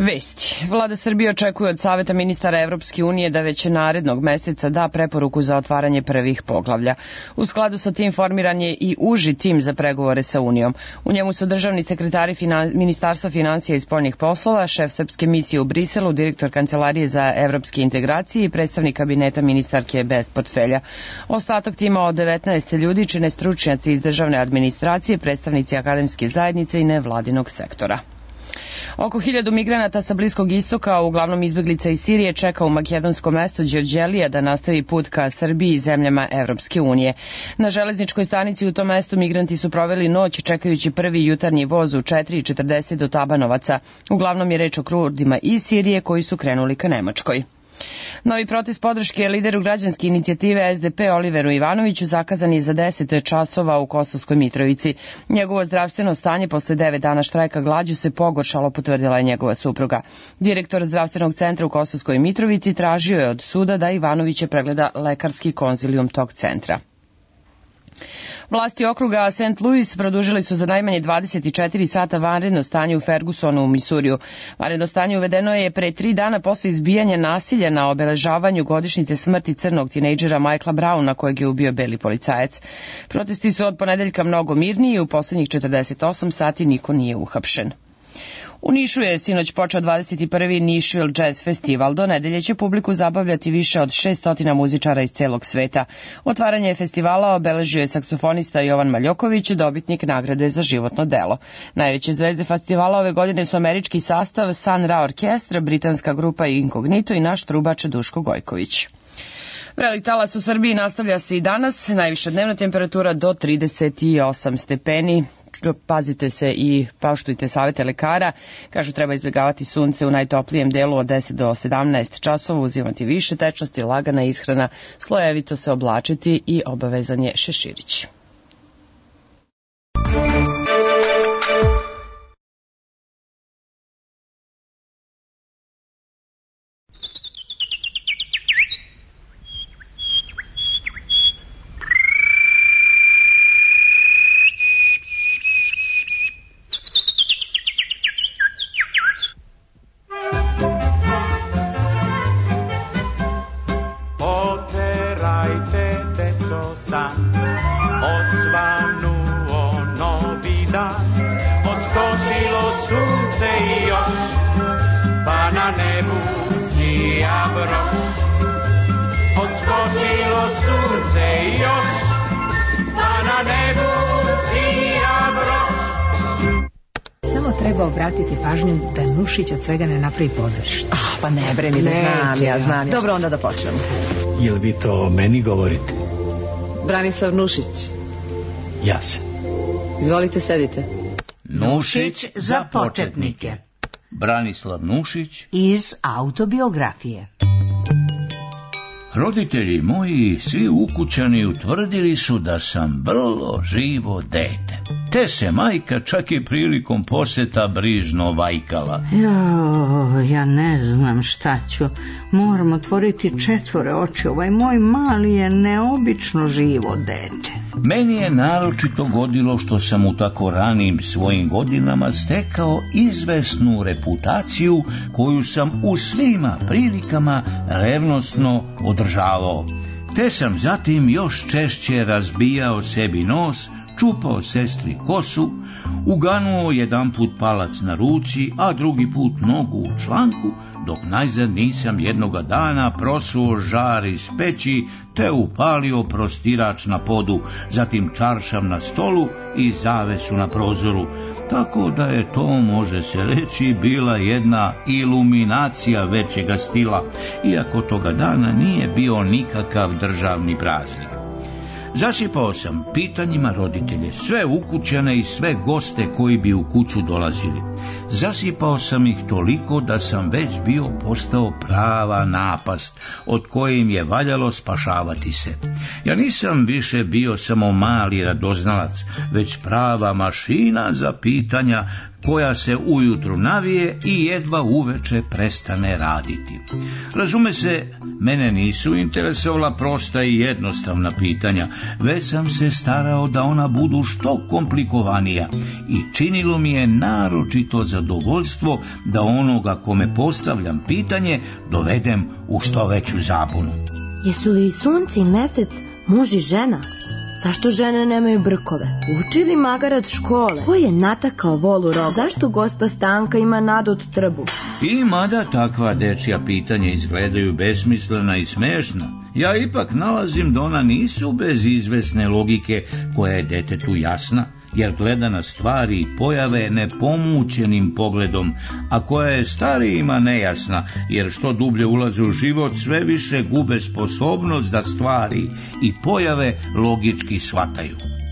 Vesti. Vlada Srbije očekuje od Saveta ministara Evropske unije da već narednog meseca da preporuku za otvaranje prvih poglavlja. U skladu sa tim formiran je i uži tim za pregovore sa Unijom. U njemu su državni sekretari finan... Ministarstva finansija i spoljnih poslova, šef srpske misije u Briselu, direktor Kancelarije za evropske integracije i predstavnik kabineta ministarke bez portfelja. Ostatak tima od devetnaest ljudi čine stručnjaci iz državne administracije, predstavnici akademske zajednice i nevladinog sektora. Oko hiljadu migranata sa Bliskog istoka, uglavnom izbeglica iz Sirije, čeka u makedonskom mestu Đevđelija da nastavi put ka Srbiji i zemljama Evropske unije. Na železničkoj stanici u tom mestu migranti su proveli noć čekajući prvi jutarnji voz u četiri četrdeset do Tabanovaca. Uglavnom je reč o Kurdima iz Sirije koji su krenuli ka Nemačkoj. Novi protest podrške lideru građanske inicijative S D P Oliveru Ivanoviću zakazan je za deset časova u Kosovskoj Mitrovici. Njegovo zdravstveno stanje posle devet dana štrajka glađu se pogoršalo, potvrdila je njegova supruga. Direktor zdravstvenog centra u Kosovskoj Mitrovici tražio je od suda da Ivanoviće pregleda lekarski konzilijum tog centra. Vlasti okruga Saint Louis produžili su za najmanje dvadeset četiri sata vanredno stanje u Fergusonu u Misuriju. Vanredno stanje uvedeno je pre tri dana posle izbijanja nasilja na obeležavanju godišnjice smrti crnog tinejdžera Michaela Browna kojeg je ubio beli policajac. Protesti su od ponedeljka mnogo mirniji i u poslednjih četrdeset osam sati niko nije uhapšen. U Nišu je sinoć počeo dvadeset prvi Nashville Jazz Festival. Do nedelje će publiku zabavljati više od šesnaest muzičara iz celog sveta. Otvaranje festivala obeležio je saksofonista Jovan Maljoković, dobitnik nagrade za životno delo. Najveće zvezde festivala ove godine su američki sastav Sun Ra Orkestra, britanska grupa Incognito i naš trubač Duško Gojković. Velik talas u Srbiji nastavlja se i danas, najviša dnevna temperatura do trideset osam stepeni. Pazite se i poštujte savete lekara. Kažu treba izbjegavati sunce u najtoplijem delu od deset do sedamnaest časova, uzimati više tečnosti, lagana ishrana, slojevito se oblačiti i obavezan je šeširić. Obratiti pažnju da Nušić od svega ne napravi pozorište. Ah, pa ne breni da znam, ja znam. Dobro, onda da počnemo. Jel vi to meni govorite? Branislav Nušić. Ja sam. Izvolite, sedite. Nušić za početnike. Branislav Nušić iz autobiografije. Roditelji moji, svi ukućani utvrdili su da sam vrlo živo dete. Te se majka čak i prilikom poseta brižno vajkala. Jo, ja ne znam šta ću. Moram otvoriti četvore oči. Ovaj moj mali je neobično živo dete. Meni je naročito godilo što sam u tako ranim svojim godinama stekao izvesnu reputaciju koju sam u svima prilikama revnosno održavao. Te sam zatim još češće razbijao sebi nos, čupao sestri kosu, uganuo jedan put palac na ruci, a drugi put nogu u članku, dok najzad nisam jednoga dana prosuo žar iz peći te upalio prostirač na podu, zatim čaršav na stolu i zavesu na prozoru. Tako da je to, može se reći, bila jedna iluminacija većega stila, iako toga dana nije bio nikakav državni praznik. Zasipao sam pitanjima roditelje, sve ukućane i sve goste koji bi u kuću dolazili. Zasipao sam ih toliko da sam već bio postao prava napast, od koje im je valjalo spašavati se. Ja nisam više bio samo mali radoznalac, već prava mašina za pitanja koja se ujutru navije i jedva uveče prestane raditi. Razume se, mene nisu interesovala prosta i jednostavna pitanja, već sam se starao da ona budu što komplikovanija i činilo mi je naročito zadovoljstvo da onoga kome postavljam pitanje dovedem u što veću zabunu. Jesu li sunce i mesec muž i žena? Zašto žene nemaju brkove? Uči li magarac škole? Ko je natakao volu roga? Zašto gospa Stanka ima nadut trbu? I mada takva dečja pitanja izgledaju besmislena i smešna, ja ipak nalazim da ona nisu bez izvesne logike koja je detetu jasna, jer gleda na stvari i pojave nepomućenim pogledom, a koja je starijima nejasna, jer što dublje ulaze u život, sve više gube sposobnost da stvari i pojave logički shvataju.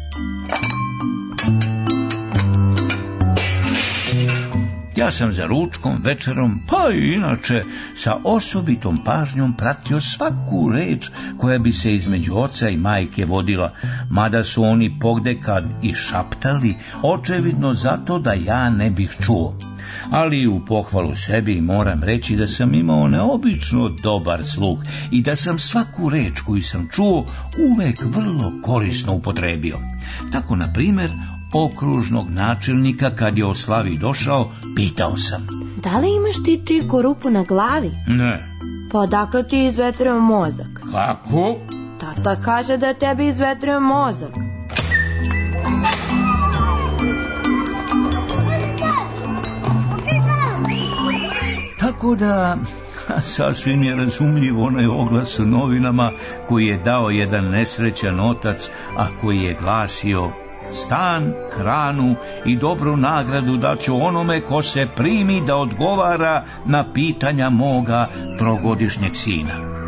Ja sam za ručkom, večerom, pa i inače sa osobitom pažnjom pratio svaku reč koja bi se između oca i majke vodila, mada su oni pogdekad i šaptali, očevidno zato da ja ne bih čuo. Ali u pohvalu sebi moram reći da sam imao neobično dobar sluh i da sam svaku reč koju sam čuo uvek vrlo korisno upotrebio. Tako, na primjer, okružnog načelnika kad je o slavi došao, pitao sam: Da li imaš ti čiko rupu na glavi? Ne. Pa odakle ti izvetrio mozak? Kako? Tata kaže da je tebi izvetrio mozak. Tako da, sasvim je razumljiv onaj oglas u novinama koji je dao jedan nesrećan otac, a koji je glasio: stan, hranu i dobru nagradu daću onome ko se primi da odgovara na pitanja moga trogodišnjeg sina.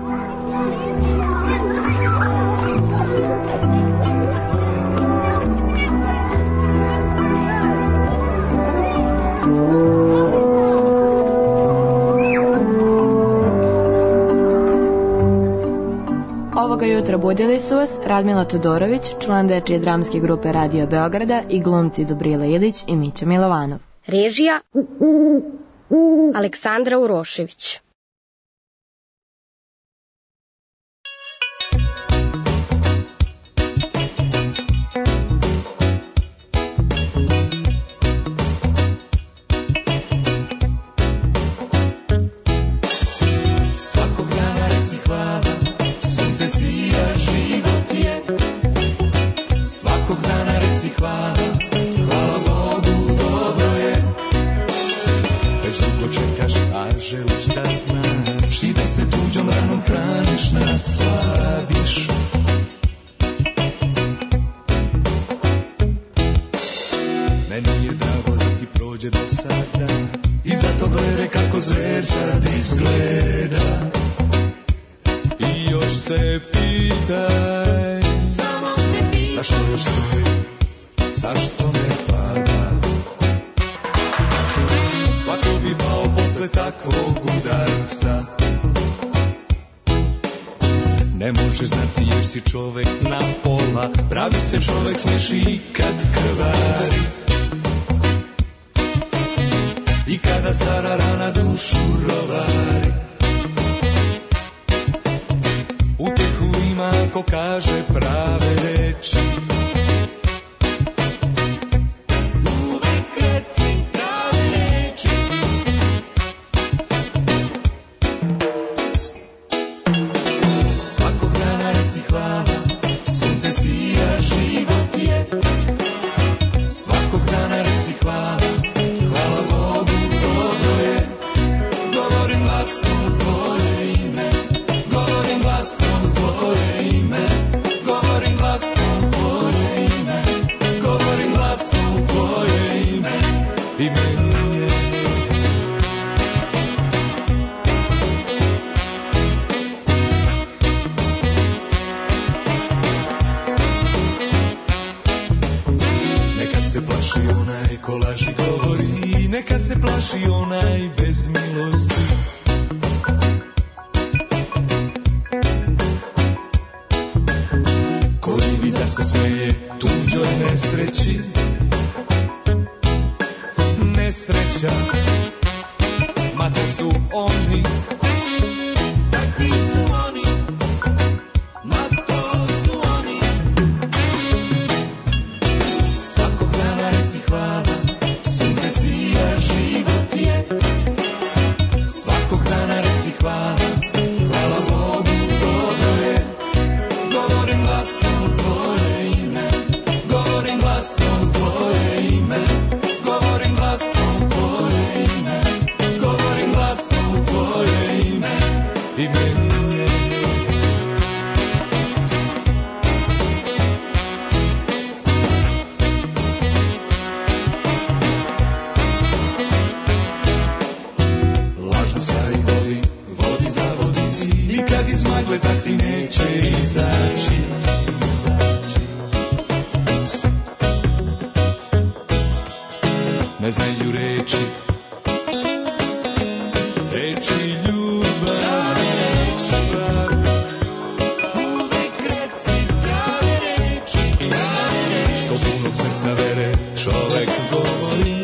Ovoga jutra budili su vas Radmila Todorović, član dečije dramske grupe Radio Beograda, i glumci Dobrila Ilić i Mića Milovanov. Režija Aleksandra Urošević. Svakog dana reci hvala, sunce sija, život je. Svakog dana reci hvala, hvala Bogu, dobro je. Već dugo čekaš, a želiš da znaš i da se tuđom ranom hraniš, nasladiš. Meni je drago da ti prođe do sada i zato gledaj kako zver sad izgleda. I još se pitaj, samo se pitaj, zašto još stoji, zašto ne pada. Svako bi pao posle takvog udarca. Ne možeš znati jer si čovek na pola, pravi se čovek smeši i kad krvari. I kada stara rana dušu rovari. Utehu ima ko kaže prave reči. Uvek reci prave reči. Svakog dana reci hvala, sunce sija, život je. Svakog dana reci hvala, hvala Bogu, dobro je. Govorim glasno u tvoje ime, govorim glasno u tvoje ime, govorim glasno u tvoje ime, govorim glasno u tvoje ime, ime je. Neka se plaši onaj ko laži govori, neka se plaši onaj bez milosti. Koji bi da se smeje tuđoj nesreći. nesreća, ma to su oni. Takvi su oni, ma to su oni. Svakog dana reci hvala, sunce sija, život je. Svakog dana reci hvala, hvala Bogu, dobro je. Govorim glasno u tvoje ime, govorim glasno u tvoje ime, govorim glasno u tvoje ime, govorim glasno u tvoje ime, ime. Lažno stari vodi, vodi za vodi, nikad iz magle takvi neće izaći. Ne znaju reči, reči ljubavi, uvijek reci prave reči, što punog srca vere čovek govori.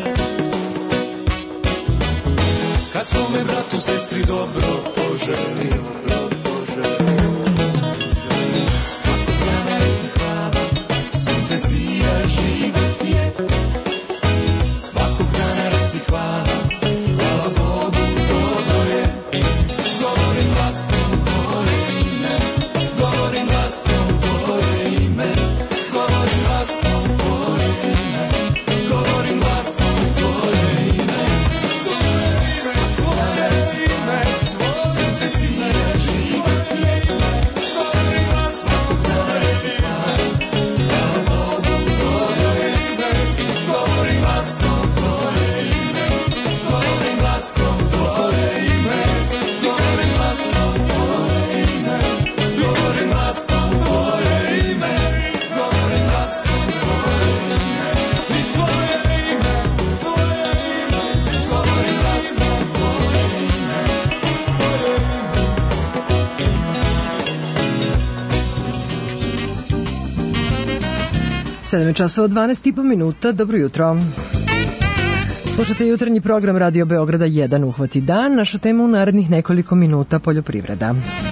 Kad svome bratu, sestri dobro poželi, dobro poželi. Svakog dana reci hvala, sunce sija, život je. Svakog dana reci hvala, hvala Bogu, dobro je. Govorim glasno u tvoje ime, govorim glasno u tvoje ime, govorim glasno u tvoje ime, govorim glasno u tvoje ime. Svakog dana reci hvala, sunce sija, život je. Svakog dana reci hvala, hvala Bogu, dobro je. Govorim glasno u tvoje ime, govorim glasno u tvoje ime, govorim glasno u tvoje ime, govorim glasno u tvoje ime, govorim glasno u tvoje ime, i tvoje ime, tvoje ime, govorim glasno u tvoje ime, tvoje ime. sedam je časova dvanaest i po minuta, dobro jutro. Slušate jutarnji program Radio Beograda jedan Uhvati dan, naša tema u narednih nekoliko minuta poljoprivreda.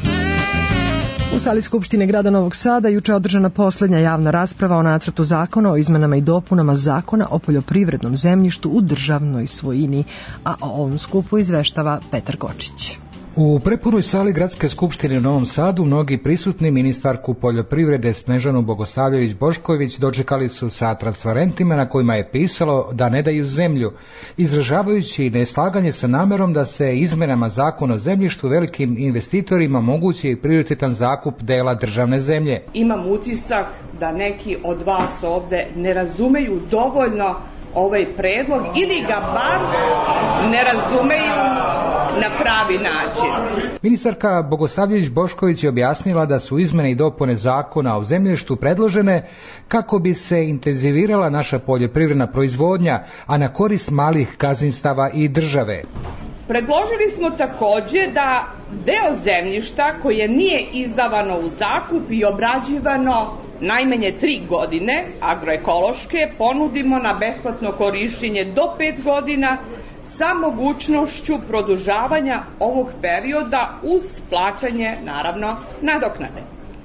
U sali Skupštine grada Novog Sada juče održana poslednja javna rasprava o nacrtu zakona o izmenama i dopunama zakona o poljoprivrednom zemljištu u državnoj svojini, a o ovom skupu izveštava Petar Kočić. U prepunoj sali Gradske skupštine u Novom Sadu mnogi prisutni ministarku poljoprivrede Snežanu Bogosavljević-Bošković dočekali su sa transparentima na kojima je pisalo da ne daju zemlju, izražavajući neslaganje sa namerom da se izmenama zakona o zemljištu velikim investitorima omogući i prioritetan zakup dela državne zemlje. Imam utisak da neki od vas ovde ne razumeju dovoljno ovaj predlog ili ga bar ne razumeju na pravi način. Ministarka Bogosavljević-Bošković je objasnila da su izmene i dopune zakona o zemljištu predložene kako bi se intenzivirala naša poljoprivredna proizvodnja, a na korist malih gazdinstava i države. Predložili smo takođe da deo zemljišta koje nije izdavano u zakup i obrađivano najmanje tri godine agroekološke ponudimo na besplatno korišćenje do pet godina sa mogućnošću produžavanja ovog perioda uz plaćanje, naravno, nadoknade.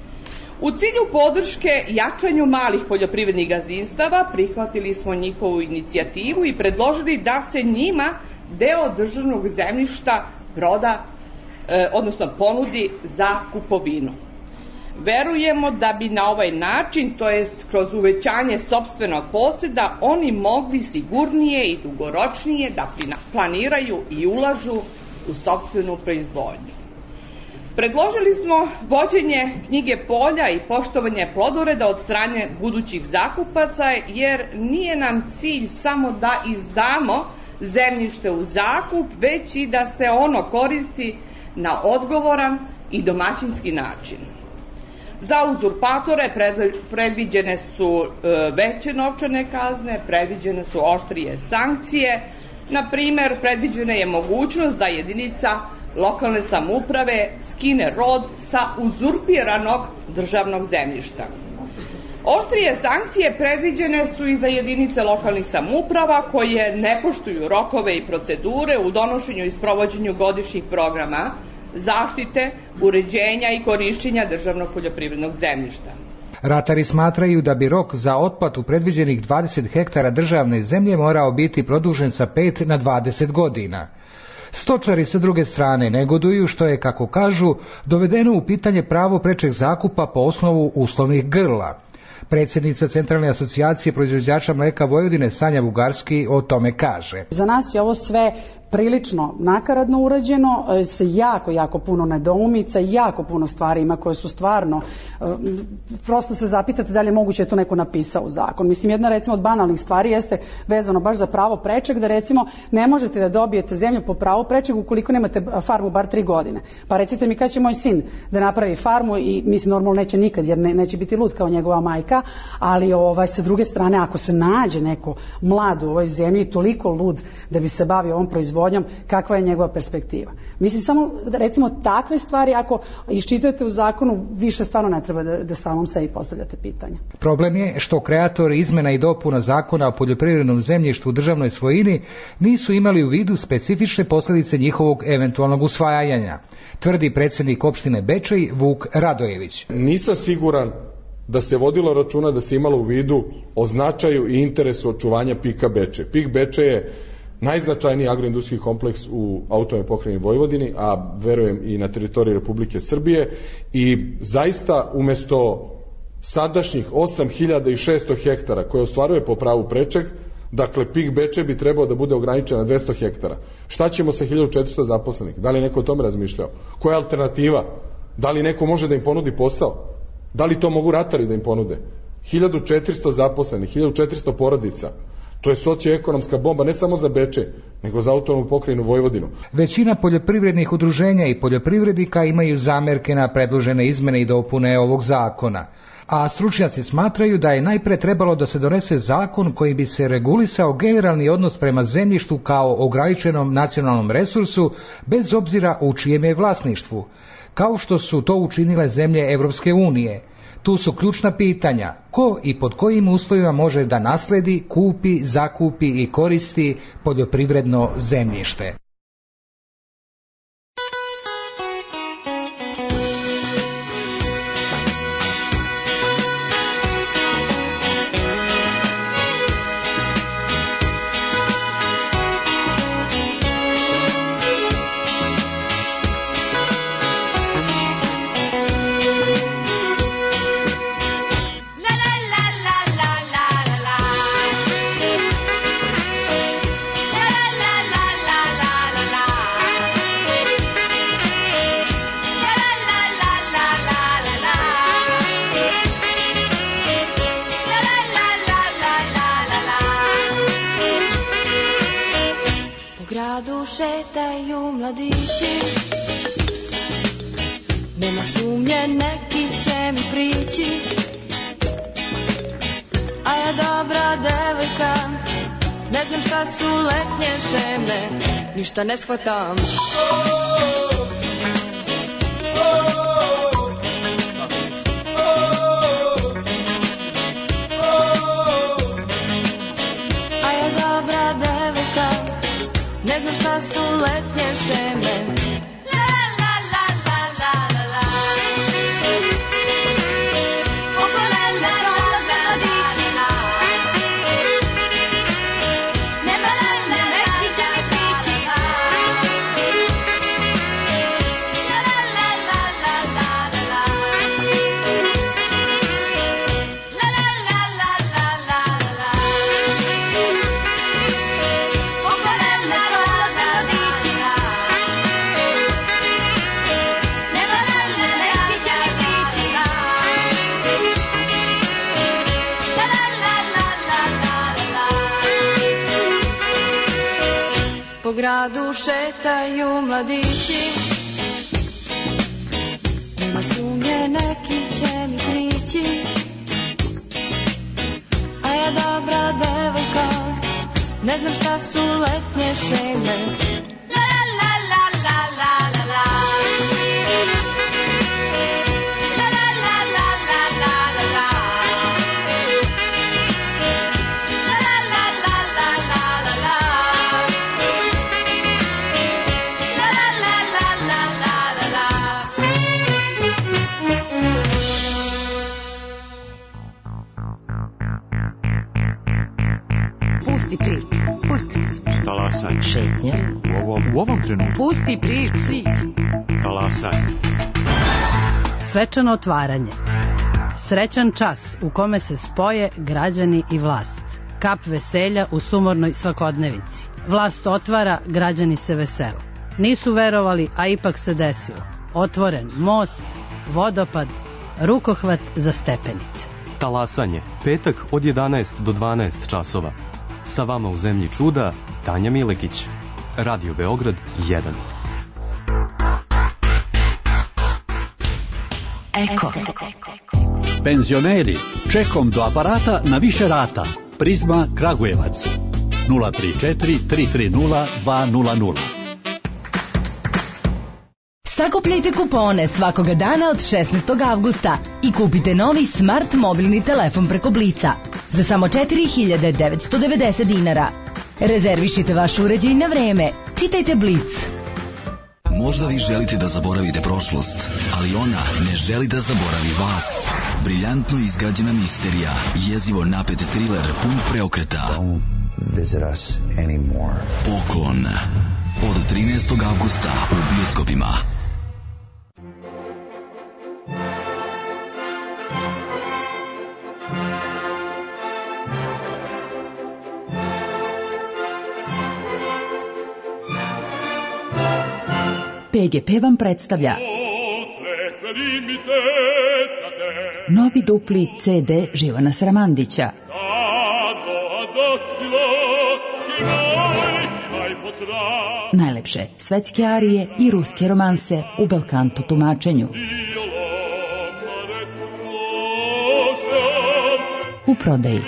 U cilju podrške jačanju malih poljoprivrednih gazdinstava prihvatili smo njihovu inicijativu i predložili da se njima deo državnog zemljišta proda, eh, odnosno ponudi za kupovinu. Verujemo da bi na ovaj način, to jest kroz uvećanje sopstvenog poseda, oni mogli sigurnije i dugoročnije da planiraju i ulažu u sopstvenu proizvodnju. Predložili smo vođenje knjige polja i poštovanje plodoreda od strane budućih zakupaca, jer nije nam cilj samo da izdamo zemljište u zakup, već i da se ono koristi na odgovoran i domaćinski način. Za uzurpatore predviđene su veće novčane kazne, predviđene su oštrije sankcije. Na primer, predviđena je mogućnost da jedinica lokalne samouprave skine rod sa uzurpiranog državnog zemljišta. Oštrije sankcije predviđene su i za jedinice lokalnih samouprava koje ne poštuju rokove i procedure u donošenju i sprovođenju godišnjih programa zaštite, uređenja i korišćenja državnog poljoprivrednog zemljišta. Ratari smatraju da bi rok za otplatu predviđenih dvadeset hektara državne zemlje morao biti produžen sa pet na dvadeset godina. Stočari sa druge strane negoduju što je, kako kažu, dovedeno u pitanje pravo prečeg zakupa po osnovu uslovnih grla. Predsjednica Centralne asocijacije proizvođača mleka Vojvodine Sanja Bugarski o tome kaže. Za nas je ovo sve prilično nakaradno urađeno, se jako, jako puno nedoumica, jako puno stvari ima koje su stvarno, prosto se zapitate da li je moguće da to neko napisao u zakon. Mislim, jedna recimo od banalnih stvari jeste vezano baš za pravo prečeg, da recimo ne možete da dobijete zemlju po pravu prečeg ukoliko nemate farmu bar tri godine. Pa recite mi kad će moj sin da napravi farmu i mislim normalno neće nikad jer ne, neće biti lud kao njegova majka, ali ovaj, sa druge strane ako se nađe neko mlad u ovoj zemlji toliko lud da bi se bavio ovom proizvodnjom, kakva je njegova perspektiva. Mislim, samo da recimo takve stvari, ako iščitate u zakonu, više stvarno ne treba da, da samom sebi postavljate pitanja. Problem je što kreatori izmena i dopuna zakona o poljoprivrednom zemljištu u državnoj svojini nisu imali u vidu specifične posljedice njihovog eventualnog usvajanja, tvrdi predsjednik opštine Bečej Vuk Radojević. Nisam siguran da se vodilo računa, da se imalo u vidu o značaju i interesu očuvanja pika Bečej. Pik Bečej je najznačajniji agroindustrijski kompleks u autonomnoj pokrajini Vojvodini, a verujem i na teritoriji Republike Srbije, i zaista umesto sadašnjih osam hiljada šesto hektara koje ostvaruje po pravu prečeg, dakle pik Bečej bi trebao da bude ograničen na dvesta hektara. Šta ćemo sa hiljadu četiristo zaposlenih? Da li neko o tome razmišljao? Koja je alternativa? Da li neko može da im ponudi posao? Da li to mogu ratari da im ponude? hiljadu četiristo zaposlenih, hiljadu četiristo porodica. To je socioekonomska bomba ne samo za Bečej, nego za autonomnu pokrajinu Vojvodinu. Većina poljoprivrednih udruženja i poljoprivrednika imaju zamerke na predložene izmene i dopune ovog zakona, a stručnjaci smatraju da je najpre trebalo da se donese zakon koji bi se regulisao generalni odnos prema zemljištu kao ograničenom nacionalnom resursu bez obzira u čijem je vlasništvu, kao što su to učinile zemlje Evropske unije. Tu su ključna pitanja: ko i pod kojim uslovima može da nasledi, kupi, zakupi i koristi poljoprivredno zemljište. Šetaju mladići, nema sumnje neki će mi prići, a ja dobra devojka, ne znam šta su letnje šeme, ništa ne shvatam. A ja dobra devojka, ne znam šta su letnje šeme. La la la la la la la. Okolene roze mladićima, nema lene neki će mi prići. La la la la la la la la. La la la la la la la. Okolene roze mladićima, nema lene neki će mi prići. La la la la la la la. Po gradu šetaju mladići, nema sumnje neki će mi prići, a ja dobra devojka, ne znam šta su letnje šeme. La la la la la la la. La la la la la la la la. Talasanje. Šetnja. U ovom, u ovom trenutku. Pusti priču. Talasanje. Svečano otvaranje. Srećan čas u kome se spoje građani i vlast. Kap veselja u sumornoj svakodnevici. Vlast otvara, građani se vesele. Nisu verovali, a ipak se desilo. Otvoren most, vodopad, rukohvat za stepenice. Talasanje, petak od jedanaest do dvanaest časova. Sa vama u zemlji čuda, Tanja Milekić. Radio Beograd jedan. Eko. Penzioneri, čekom do aparata na više rata. Prizma Kragujevac. nula tri četiri tri tri nula dva nula nula. Sakupljajte kupone svakoga dana od šesnaestog avgusta i kupite novi smart mobilni telefon preko Blica za samo četiri hiljade devetsto devedeset dinara. Rezervišite vaš uređaj na vreme. Čitajte Blic. Možda vi želite da zaboravite prošlost, ali ona ne želi da zaboravi vas. Briljantno izgrađena misterija, jezivo napet thriller pun preokreta. Don't visit us anymore. Poklon. Od trinaestog avgusta u bioskopima. P G P vam predstavlja novi dupli C D Živana Sramandića. Najlepše svetske arije i ruske romanse u belkanto tumačenju. U prodaji.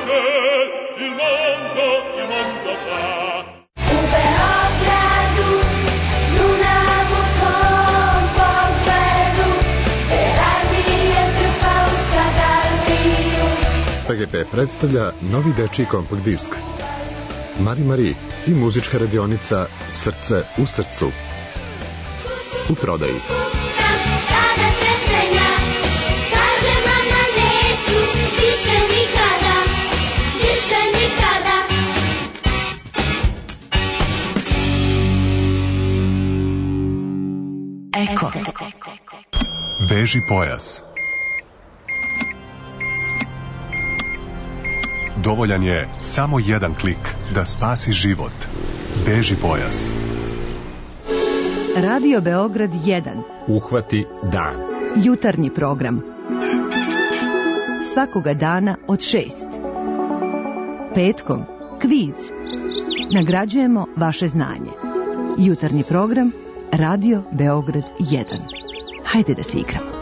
P G P predstavlja novi dečiji kompakt disk Mari Mari i muzička radionica Srce u srcu. U prodaji. Eko. Veži pojas. Dovoljan je samo jedan klik da spasi život. Veži pojas. Radio Beograd jedan. Uhvati dan. Jutarnji program. Svakoga dana od šest. Petkom kviz. Nagrađujemo vaše znanje. Jutarnji program Radio Beograd jedan. Hajde da se igramo.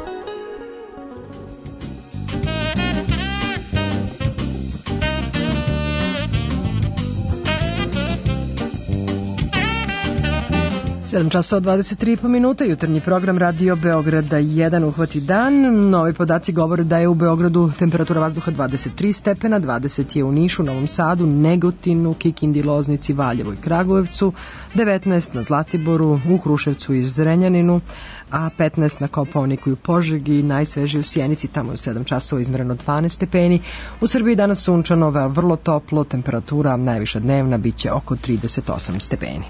sedam časova dvadeset tri i po minuta, jutarnji program Radio Beograda jedan uhvati dan. Novi podaci govore da je u Beogradu temperatura vazduha dvadeset tri stepena, dvadeset je u Nišu, Novom Sadu, Negotinu, Kikindi, Loznici, Valjevu i Kragujevcu, devetnaest na Zlatiboru, u Kruševcu i Zrenjaninu, a petnaest na Kopaoniku i Požegi, najsvežiji u Sjenici, tamo je u sedam časova izmereno dvanaest stepeni. U Srbiji danas sunčano, vrlo toplo, temperatura najviša dnevna biće oko trideset osam stepeni.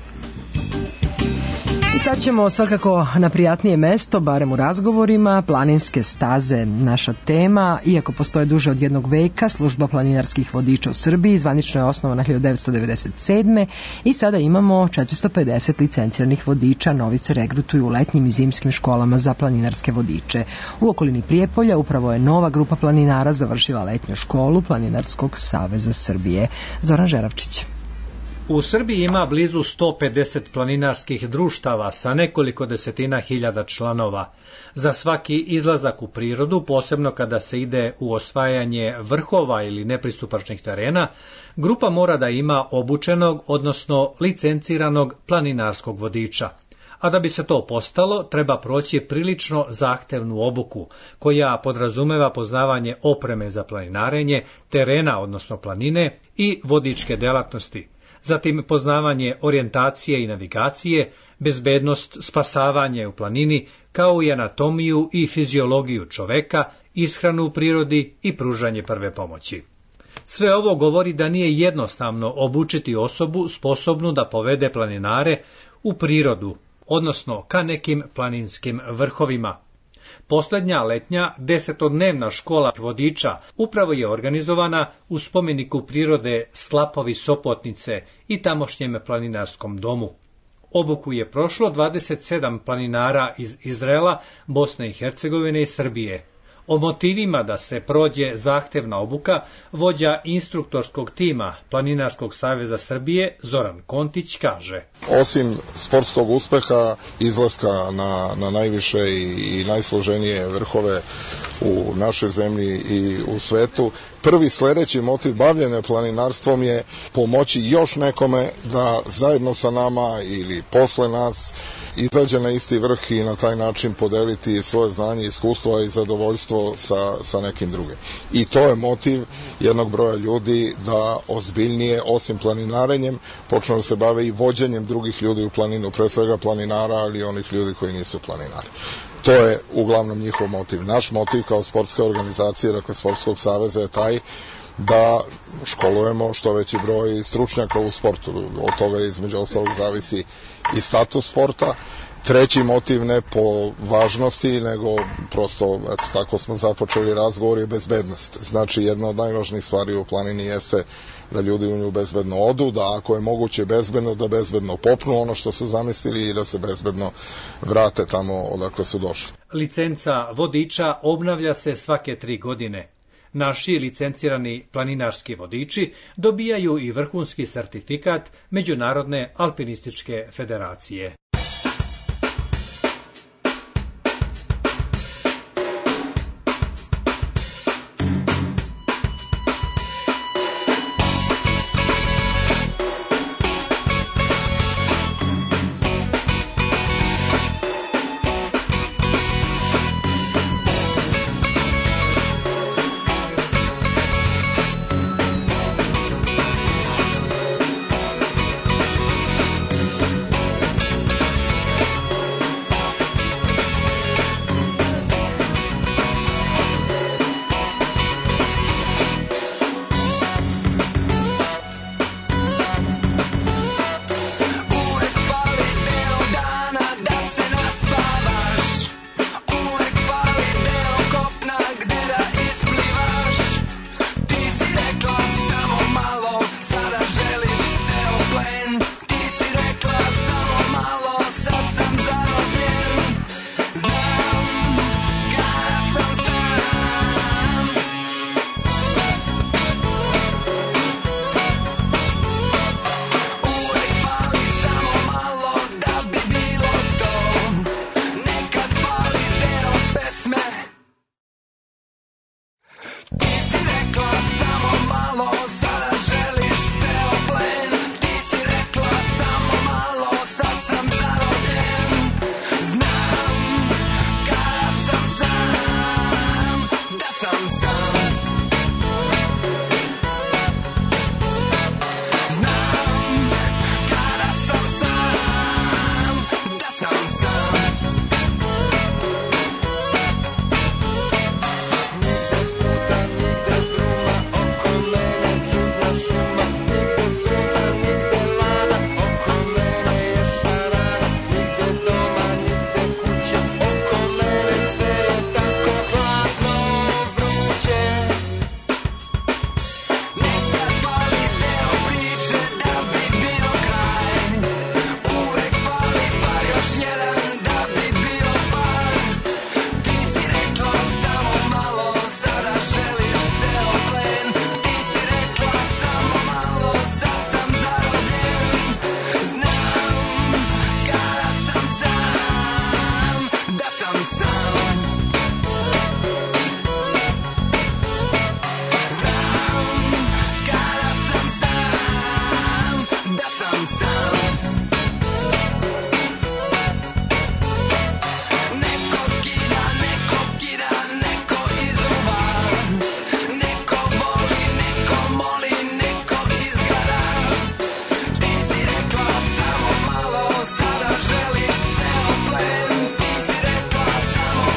I sad ćemo svakako na prijatnije mesto, barem u razgovorima, planinske staze, naša tema. Iako postoje duže od jednog veka, služba planinarskih vodiča u Srbiji zvanično je osnovana hiljadu devetsto devedeset sedme. i sada imamo četiristo pedeset licenciranih vodiča, novi se regrutuju u letnjim i zimskim školama za planinarske vodiče. U okolini Prijepolja upravo je nova grupa planinara završila letnju školu Planinarskog saveza Srbije. Zoran Žeravčić. U Srbiji ima blizu sto pedeset planinarskih društava sa nekoliko desetina hiljada članova. Za svaki izlazak u prirodu, posebno kada se ide u osvajanje vrhova ili nepristupačnih terena, grupa mora da ima obučenog, odnosno licenciranog planinarskog vodiča. A da bi se to postalo, treba proći prilično zahtevnu obuku, koja podrazumeva poznavanje opreme za planinarenje, terena, odnosno planine, i vodičke delatnosti. Zatim poznavanje orijentacije i navigacije, bezbednost, spasavanje u planini, kao i anatomiju i fiziologiju čoveka, ishranu u prirodi i pružanje prve pomoći. Sve ovo govori da nije jednostavno obučiti osobu sposobnu da povede planinare u prirodu, odnosno ka nekim planinskim vrhovima. Poslednja letnja desetodnevna škola vodiča upravo je organizovana u spomeniku prirode Slapovi Sopotnice i tamošnjem planinarskom domu. Obuku je prošlo dvadeset sedam planinara iz Izraela, Bosne i Hercegovine i Srbije. O motivima da se prođe zahtevna obuka vođa instruktorskog tima Planinarskog saveza Srbije Zoran Kontić kaže: Osim sportskog uspeha, izlaska na, na najviše i, i najsloženije vrhove u našoj zemlji i u svetu, prvi sledeći motiv bavljenja planinarstvom je pomoći još nekome da zajedno sa nama ili posle nas izađe na isti vrh i na taj način podeliti svoje znanje, iskustvo i zadovoljstvo sa, sa nekim drugim. I to je motiv jednog broja ljudi da ozbiljnije, osim planinarenjem, počnu da se bave i vođenjem drugih ljudi u planinu, pre svega planinara, ali i onih ljudi koji nisu planinari. To je uglavnom njihov motiv. Naš motiv kao sportska organizacija, dakle Sportskog saveza, je taj da školujemo što veći broj stručnjaka u sportu. Od toga između ostalog zavisi i status sporta. Treći motiv ne po važnosti, nego prosto, eto, tako smo započeli razgovor, je bezbednost. Znači, jedna od najvažnijih stvari u planini jeste da ljudi u nju bezbedno odu, da ako je moguće bezbedno, da bezbedno popnu ono što su zamislili i da se bezbedno vrate tamo odakle su došli. Licenca vodiča obnavlja se svake tri godine. Naši licencirani planinarski vodiči dobijaju i vrhunski sertifikat Međunarodne alpinističke federacije.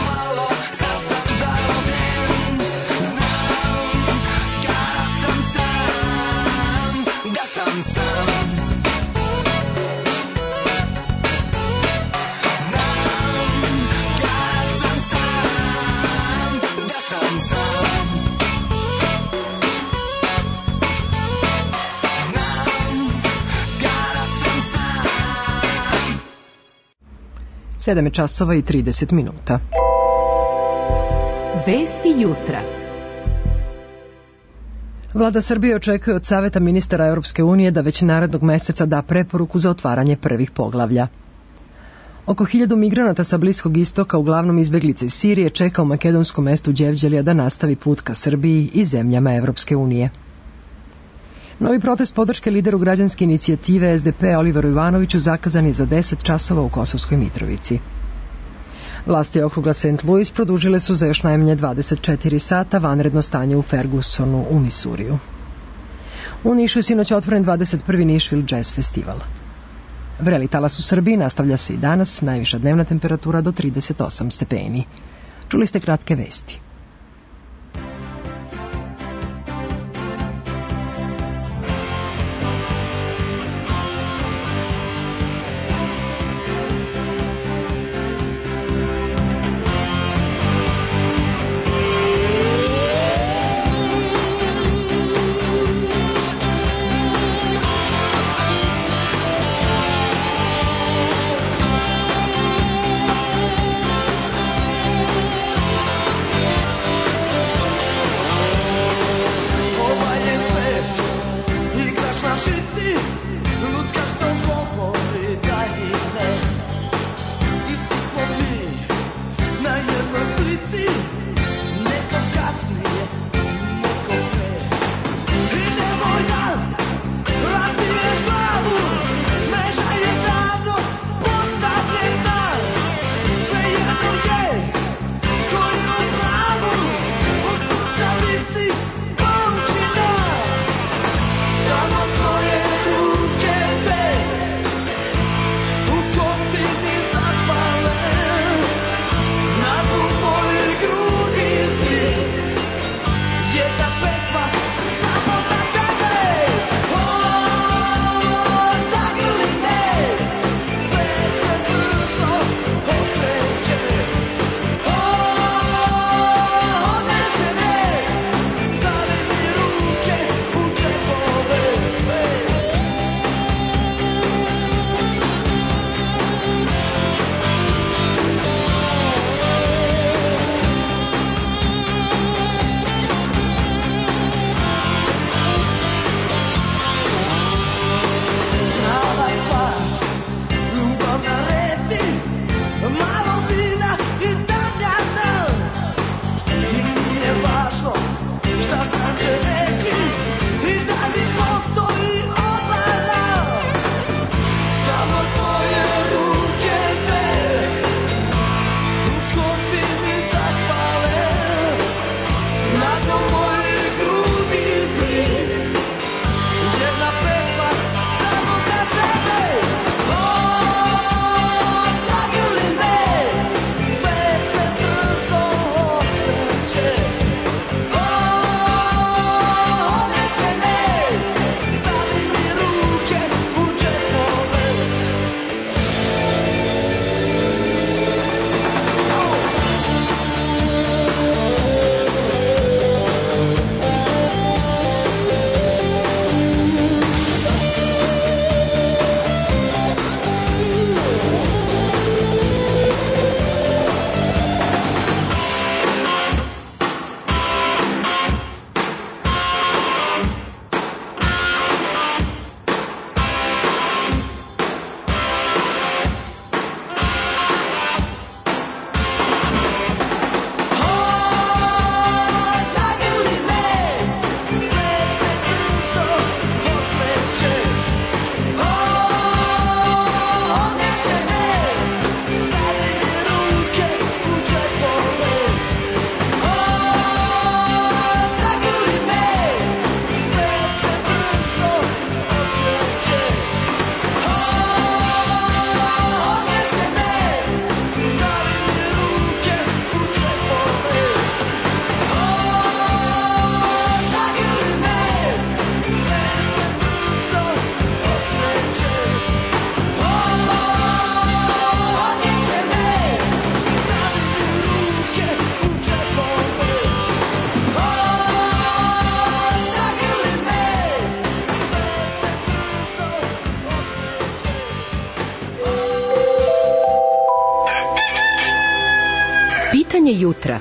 Sam sedam je časova i trideset minuta. Vesti jutra. Vlada Srbije očekuje od Saveta ministara Europske unije da već narednog meseca da preporuku za otvaranje prvih poglavlja. Oko hiljadu migranata sa Bliskog istoka, uglavnom izbeglice iz Sirije, čeka u makedonskom mestu Đevđelija da nastavi put ka Srbiji i zemljama Evropske unije. Novi protest podrške lideru građanske inicijative S D P Oliveru Ivanoviću zakazan je za deset časova u Kosovskoj Mitrovici. Vlasti okruga Saint Louis produžile su za još najmanje dvadeset četiri sata vanredno stanje u Fergusonu u Misuriju. U Nišu je sinoć otvoren dvadeset prvi Nišvil Jazz Festival. Vreli talas u Srbiji nastavlja se i danas, najviša dnevna temperatura do trideset osam stepeni. Čuli ste kratke vesti. Yeah. Pitanje jutra.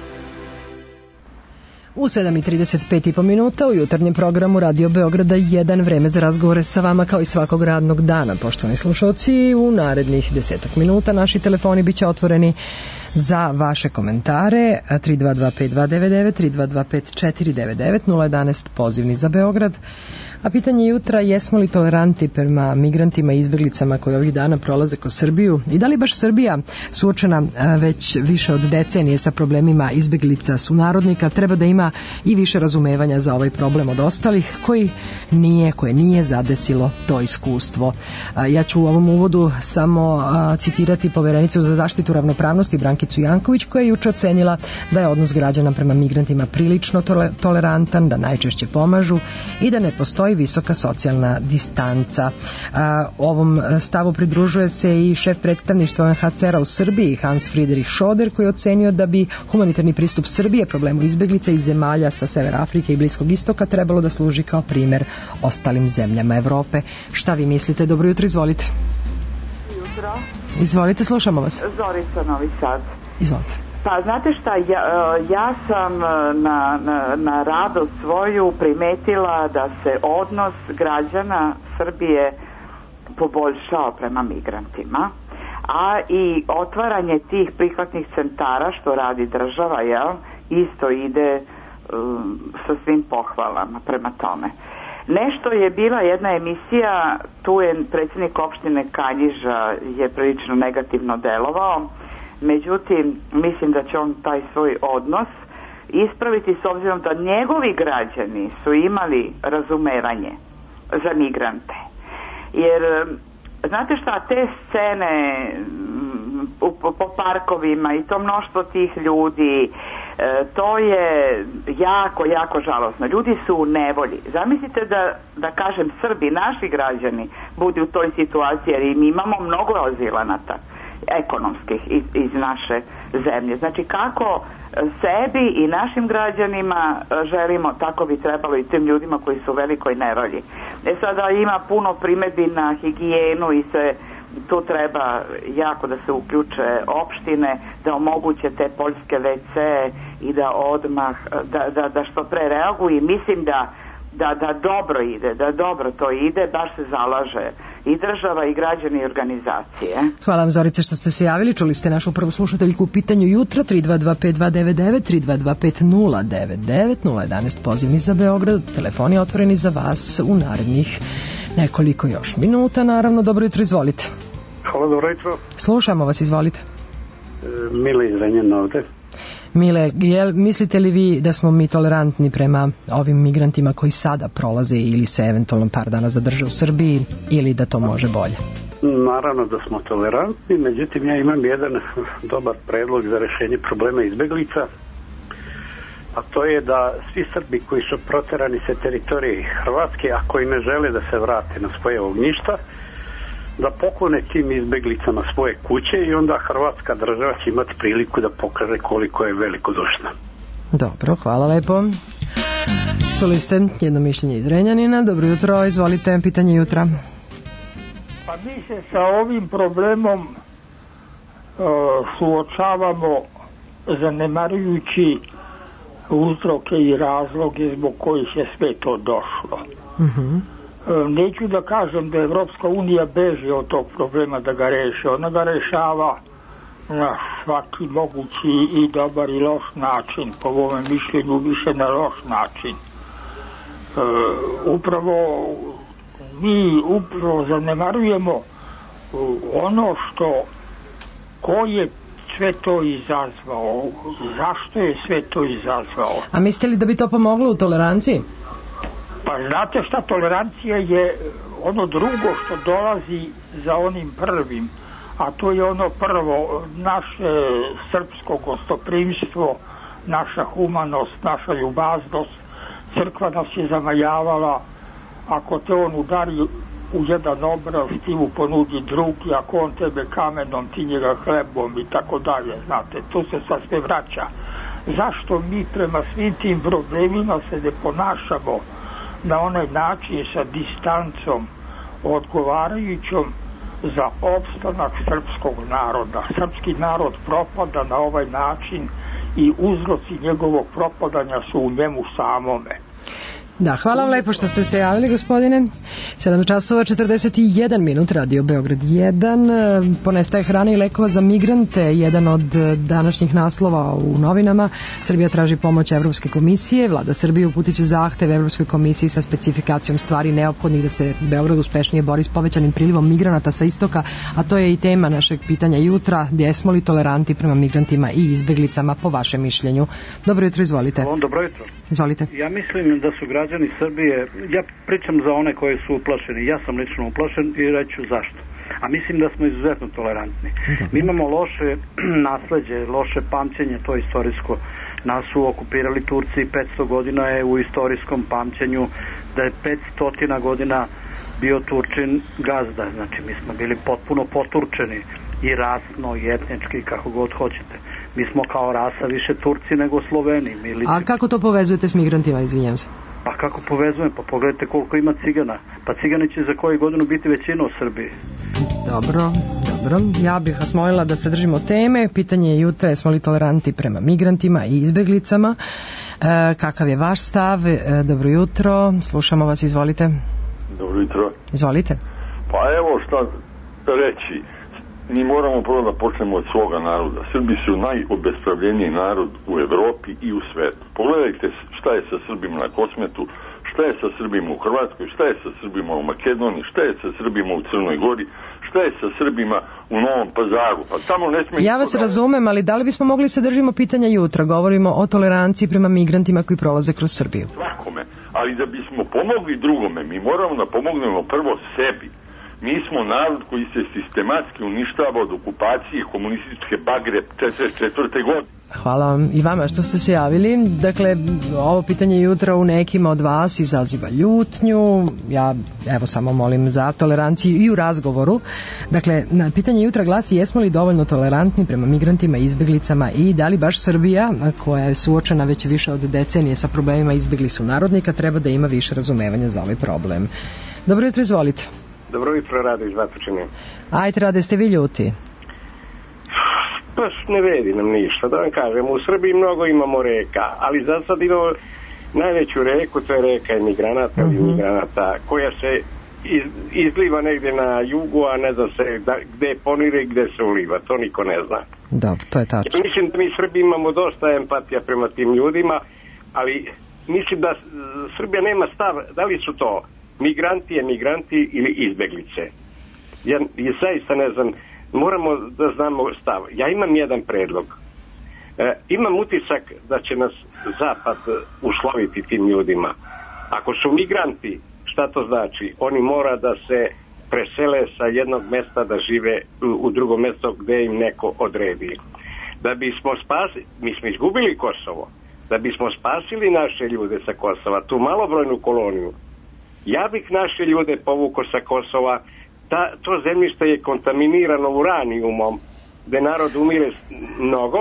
U sedam i trideset pet i po minuta u jutarnjem programu Radio Beograda jedan, vreme za razgovore sa vama kao i svakog radnog dana. Poštovani slušalci, u narednih desetak minuta naši telefoni biće otvoreni za vaše komentare. Tri dva dva pet dva devet devet, tri dva dva pet četiri devet devet, nula jedanaest pozivni za Beograd. A pitanje jutra, jesmo li tolerantni prema migrantima i izbeglicama koji ovih dana prolaze kroz Srbiju i da li baš Srbija, suočena već više od decenije sa problemima izbeglica sunarodnika, treba da ima i više razumevanja za ovaj problem od ostalih koji nije, koje nije zadesilo to iskustvo. Ja ću u ovom uvodu samo citirati poverenicu za zaštitu ravnopravnosti Brankicu Janković, koja je juče ocenila da je odnos građana prema migrantima prilično tolerantan, da najčešće pomažu i da ne postoji visoka socijalna distanca. A, ovom stavu pridružuje se i šef predstavništva U N H C R-a u Srbiji, Hans Friedrich Schoder, koji je ocenio da bi humanitarni pristup Srbije problemu izbeglica iz zemalja sa Severa Afrike i Bliskog istoka trebalo da služi kao primer ostalim zemljama Evrope. Šta vi mislite? Dobro jutro, izvolite. Jutro. Izvolite, slušamo vas. Zorica, Novi Sad. Izvolite. Pa znate šta, ja, ja sam na, na, na radu svoju primetila da se odnos građana Srbije poboljšao prema migrantima, a i otvaranje tih prihvatnih centara što radi država, jel, isto ide um, sa svim pohvalama prema tome. Nešto je bila jedna emisija, tu je predsjednik opštine Kanjiža je prilično negativno delovao. Međutim, mislim da će on taj svoj odnos ispraviti s obzirom da njegovi građani su imali razumevanje za migrante. Jer, znate šta, te scene po, po parkovima i to mnoštvo tih ljudi, to je jako, jako žalosno. Ljudi su u nevolji. Zamislite da, da kažem, Srbi, naši građani, budu u toj situaciji, jer im imamo mnogo azilanata ekonomskih iz, iz naše zemlje. Znači kako sebi i našim građanima želimo, tako bi trebalo i tim ljudima koji su u velikoj nevolji. E sada ima puno primedbi na higijenu i se tu treba jako da se uključe opštine, da omoguće te poljske ve ce i da odmah, da, da, da što pre reaguju i mislim da Da, da dobro ide, da dobro to ide, baš se zalaže i država i građani i organizacije. Hvala vam, Zorice, što ste se javili. Čuli ste našu prvu slušateljku u pitanju jutra. Tri dva dva pet dva devet devet, tri dva dva pet nula devet devet, nula jedanaest pozivni za Beograd. Telefon je otvoreni za vas u narednih nekoliko još minuta. Naravno, dobro jutro, izvolite. Hvala, dobro jutro. Slušamo vas, izvolite. E, Mile iz Renjana ovde. Mile, jel, mislite li vi da smo mi tolerantni prema ovim migrantima koji sada prolaze ili se eventualno par dana zadrže u Srbiji, ili da to može bolje? Naravno da smo tolerantni, međutim ja imam jedan dobar predlog za rešenje problema izbeglica, a to je da svi Srbi koji su proterani sa teritorije Hrvatske, a koji ne žele da se vrate na svoje ognjišta, da poklone tim izbeglicama svoje kuće i onda Hrvatska država će imati priliku da pokaže koliko je velikodušna. Dobro, hvala lepo. Čuli ste jedno mišljenje iz Renjanina. Dobro jutro, izvolite, pitanje jutra. Pa mi se sa ovim problemom uh, suočavamo zanemarujući uzroke i razloge zbog kojih je sve to došlo. Mhm. Neću da kažem da Evropska unija beži od tog problema da ga reši. Ona ga rešava na svaki mogući i dobar i loš način. Po ovome mišljenju više na loš način. E, upravo mi upravo zanemarujemo ono što ko je sve to izazvao, zašto je sve to izazvao. A mislite li da bi to pomoglo u toleranciji? Pa znate šta, tolerancija je ono drugo što dolazi za onim prvim, a to je ono prvo, naše srpsko gostoprimstvo, naša humanost, naša ljubaznost. Crkva nas je zamajavala, ako te on udari u jedan obraz, ti mu ponudi drugi, ako on tebe kamenom, ti njega hlebom i tako dalje, znate, to se sad sve vraća. Zašto mi prema svim tim problemima se ne ponašamo na onaj način sa distancom odgovarajućom za opstanak srpskog naroda? Srpski narod propada na ovaj način i uzroci njegovog propadanja su u njemu samome. Da, hvala vam lepo što ste se javili, gospodine. sedam časova četrdeset jedan minut, Radio Beograd jedan. Ponestaje hrane i lekova za migrante, jedan od današnjih naslova u novinama. Srbija traži pomoć Evropske komisije. Vlada Srbije uputit će zahtev Evropskoj komisiji sa specifikacijom stvari neophodnih da se Beograd uspešnije bori s povećanim prilivom migranata sa istoka, a to je i tema našeg pitanja jutra. Jesmo li toleranti prema migrantima i izbeglicama, po vašem mišljenju? Dobro jutro, izvolite. Dobro jutro. Izvolite. Ja mislim da su građani Srbije, ja pričam za one koji su uplašeni, ja sam lično uplašen i reću zašto. A mislim da smo izuzetno tolerantni. Mi imamo loše nasleđe, loše pamćenje, to je istorijsko. Nas su okupirali Turci, petsto godina je u istorijskom pamćenju, da je petsto godina bio Turčin gazda, znači mi smo bili potpuno poturčeni i rasno i etnički, kako god hoćete. Mi smo kao rasa više Turci nego Sloveni. Milici. A kako to povezujete s migrantima, izvinjam se? Pa kako povezujem? Pa pogledajte koliko ima cigana. Pa cigani će za koju godinu biti većina u Srbiji. Dobro, dobro. Ja bih vas molila da se držimo teme. Pitanje je jutra, jesmo li toleranti prema migrantima i izbeglicama? E, kakav je vaš stav? E, dobro jutro, slušamo vas, izvolite. Dobro jutro. Izvolite. Pa evo šta reći. Mi moramo prvo da počnemo od svoga naroda. Srbi su najobespravljeniji narod u Evropi i u svetu. Pogledajte šta je sa Srbima na Kosmetu, šta je sa Srbima u Hrvatskoj, šta je sa Srbima u Makedoniji, šta je sa Srbima u Crnoj Gori, šta je sa Srbima u Novom Pazaru. Pa tamo ne sme... Ja vas razumem, ali da li bismo mogli se držimo pitanja jutra? Govorimo o toleranciji prema migrantima koji prolaze kroz Srbiju. Svakome, ali da bismo pomogli drugome, mi moramo da pomognemo prvo sebi. Mi smo narod koji se sistematski uništava od okupacije komunističke bagre četrdeset četvrte godine. Hvala vam i vama što ste se javili. Dakle, ovo pitanje jutra u nekima od vas izaziva ljutnju. Ja evo samo molim za toleranciju i u razgovoru. Dakle, na pitanje jutra glasi jesmo li dovoljno tolerantni prema migrantima i izbeglicama i da li baš Srbija, koja je suočena već više od decenije sa problemima izbjeglih sunarodnika, treba da ima više razumevanja za ovaj problem. Dobro jutro, izvolite. Dobro jutro, Rade iz Batočine. Ajde, Rade, ste vi ljuti? Pa ne vredi nam ništa, da vam kažem. U Srbiji mnogo imamo reka, ali za sad imamo najveću reku, to je reka emigranata ili mm-hmm. migranata, koja se iz, izliva negdje na jugu, a ne zna se da, gde ponire i gde se uliva. To niko ne zna. Da, to je tačno. Ja mislim da mi Srbi imamo dosta empatija prema tim ljudima, ali mislim da Srbija nema stav, da li su to migranti, emigranti ili izbeglice. Ja, ja zaista ne znam, moramo da znamo stav. Ja imam jedan predlog. E, imam utisak da će nas Zapad usloviti tim ljudima. Ako su migranti, šta to znači? Oni mora da se presele sa jednog mesta da žive u, u drugo mesto gde im neko odredi. Da bismo spasili, mi smo izgubili Kosovo, da bismo spasili naše ljude sa Kosova, tu malobrojnu koloniju, ja bih naše ljude povukao sa Kosova. Ta, to zemljište je kontaminirano uranijumom, gde narod umire mnogo.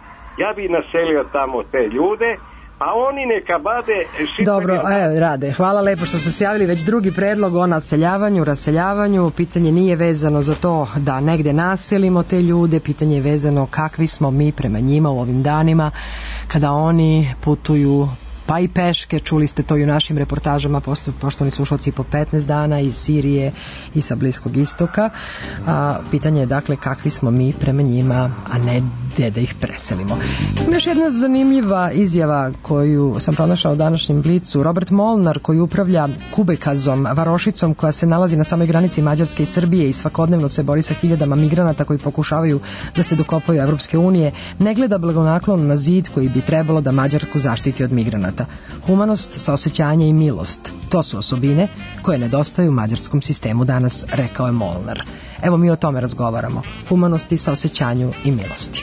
Ja bih naselio tamo te ljude, a oni neka bade... Dobro, evo, Rade, hvala lepo što ste se javili. Već drugi predlog o naseljavanju, raseljavanju. Pitanje nije vezano za to da negde naselimo te ljude, pitanje je vezano kakvi smo mi prema njima u ovim danima kada oni putuju pa i peške, čuli ste to i u našim reportažama, poštovani slušalci, po petnaest dana iz Sirije i sa Bliskog istoka. A, pitanje je dakle kakvi smo mi prema njima, a ne gde da ih preselimo. Ima još jedna zanimljiva izjava koju sam pronašao u današnjem Blicu. Robert Molnar, koji upravlja Kubekazom, varošicom koja se nalazi na samoj granici Mađarske i Srbije i svakodnevno se bori sa hiljadama migranata koji pokušavaju da se dokopaju Evropske unije, ne gleda blagonaklono na zid koji bi trebalo da Mađarsku zaštiti od migranata. Humanost, saosećanje i milost. To su osobine koje nedostaju u mađarskom sistemu danas, rekao je Molnar. Evo mi o tome razgovaramo. Humanosti, saosećanju i milosti.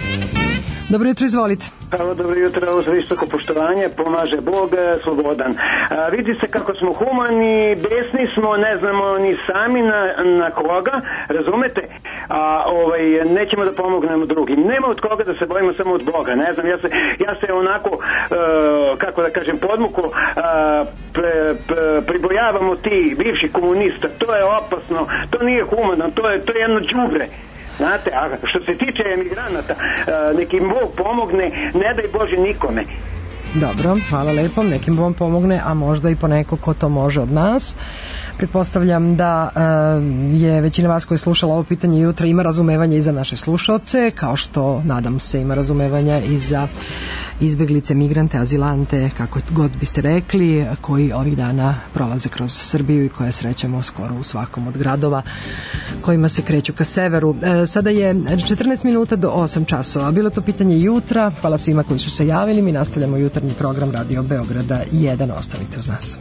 Dobro jutro, izvolite. Evo, dobro jutro, uz visoko poštovanje, pomaže Bog, slobodan. A, vidi se kako smo humani, besni smo, ne znamo ni sami na, na koga, razumete? A, ovaj, nećemo da pomognemo drugim. Nema od koga da se bojimo, samo od Boga, ne znam, ja se, ja se onako, uh, kako da kažem, podmuku uh, pre, pre, pribojavamo ti bivši komunista, to je opasno, to nije humano, to je, to je jedno đubre. Znate, a što se tiče emigranata, nekim Bog pomogne, ne daj Bože nikome. Dobro, hvala lepo, nekim vam pomogne, a možda i poneko ko to može od nas. Pretpostavljam da uh, je većina vas koji je slušala ovo pitanje jutra ima razumevanja i za naše slušalce, kao što, nadam se, ima razumevanja i za izbeglice, migrante, azilante, kako god biste rekli, koji ovih dana prolaze kroz Srbiju i koje srećemo skoro u svakom od gradova kojima se kreću ka severu. E, sada je četrnaest minuta do osam časova. Bilo to pitanje jutra. Hvala svima koji su se javili. Mi nastavljamo jutarnji program Radio Beograda jedan. Ostanite uz nas.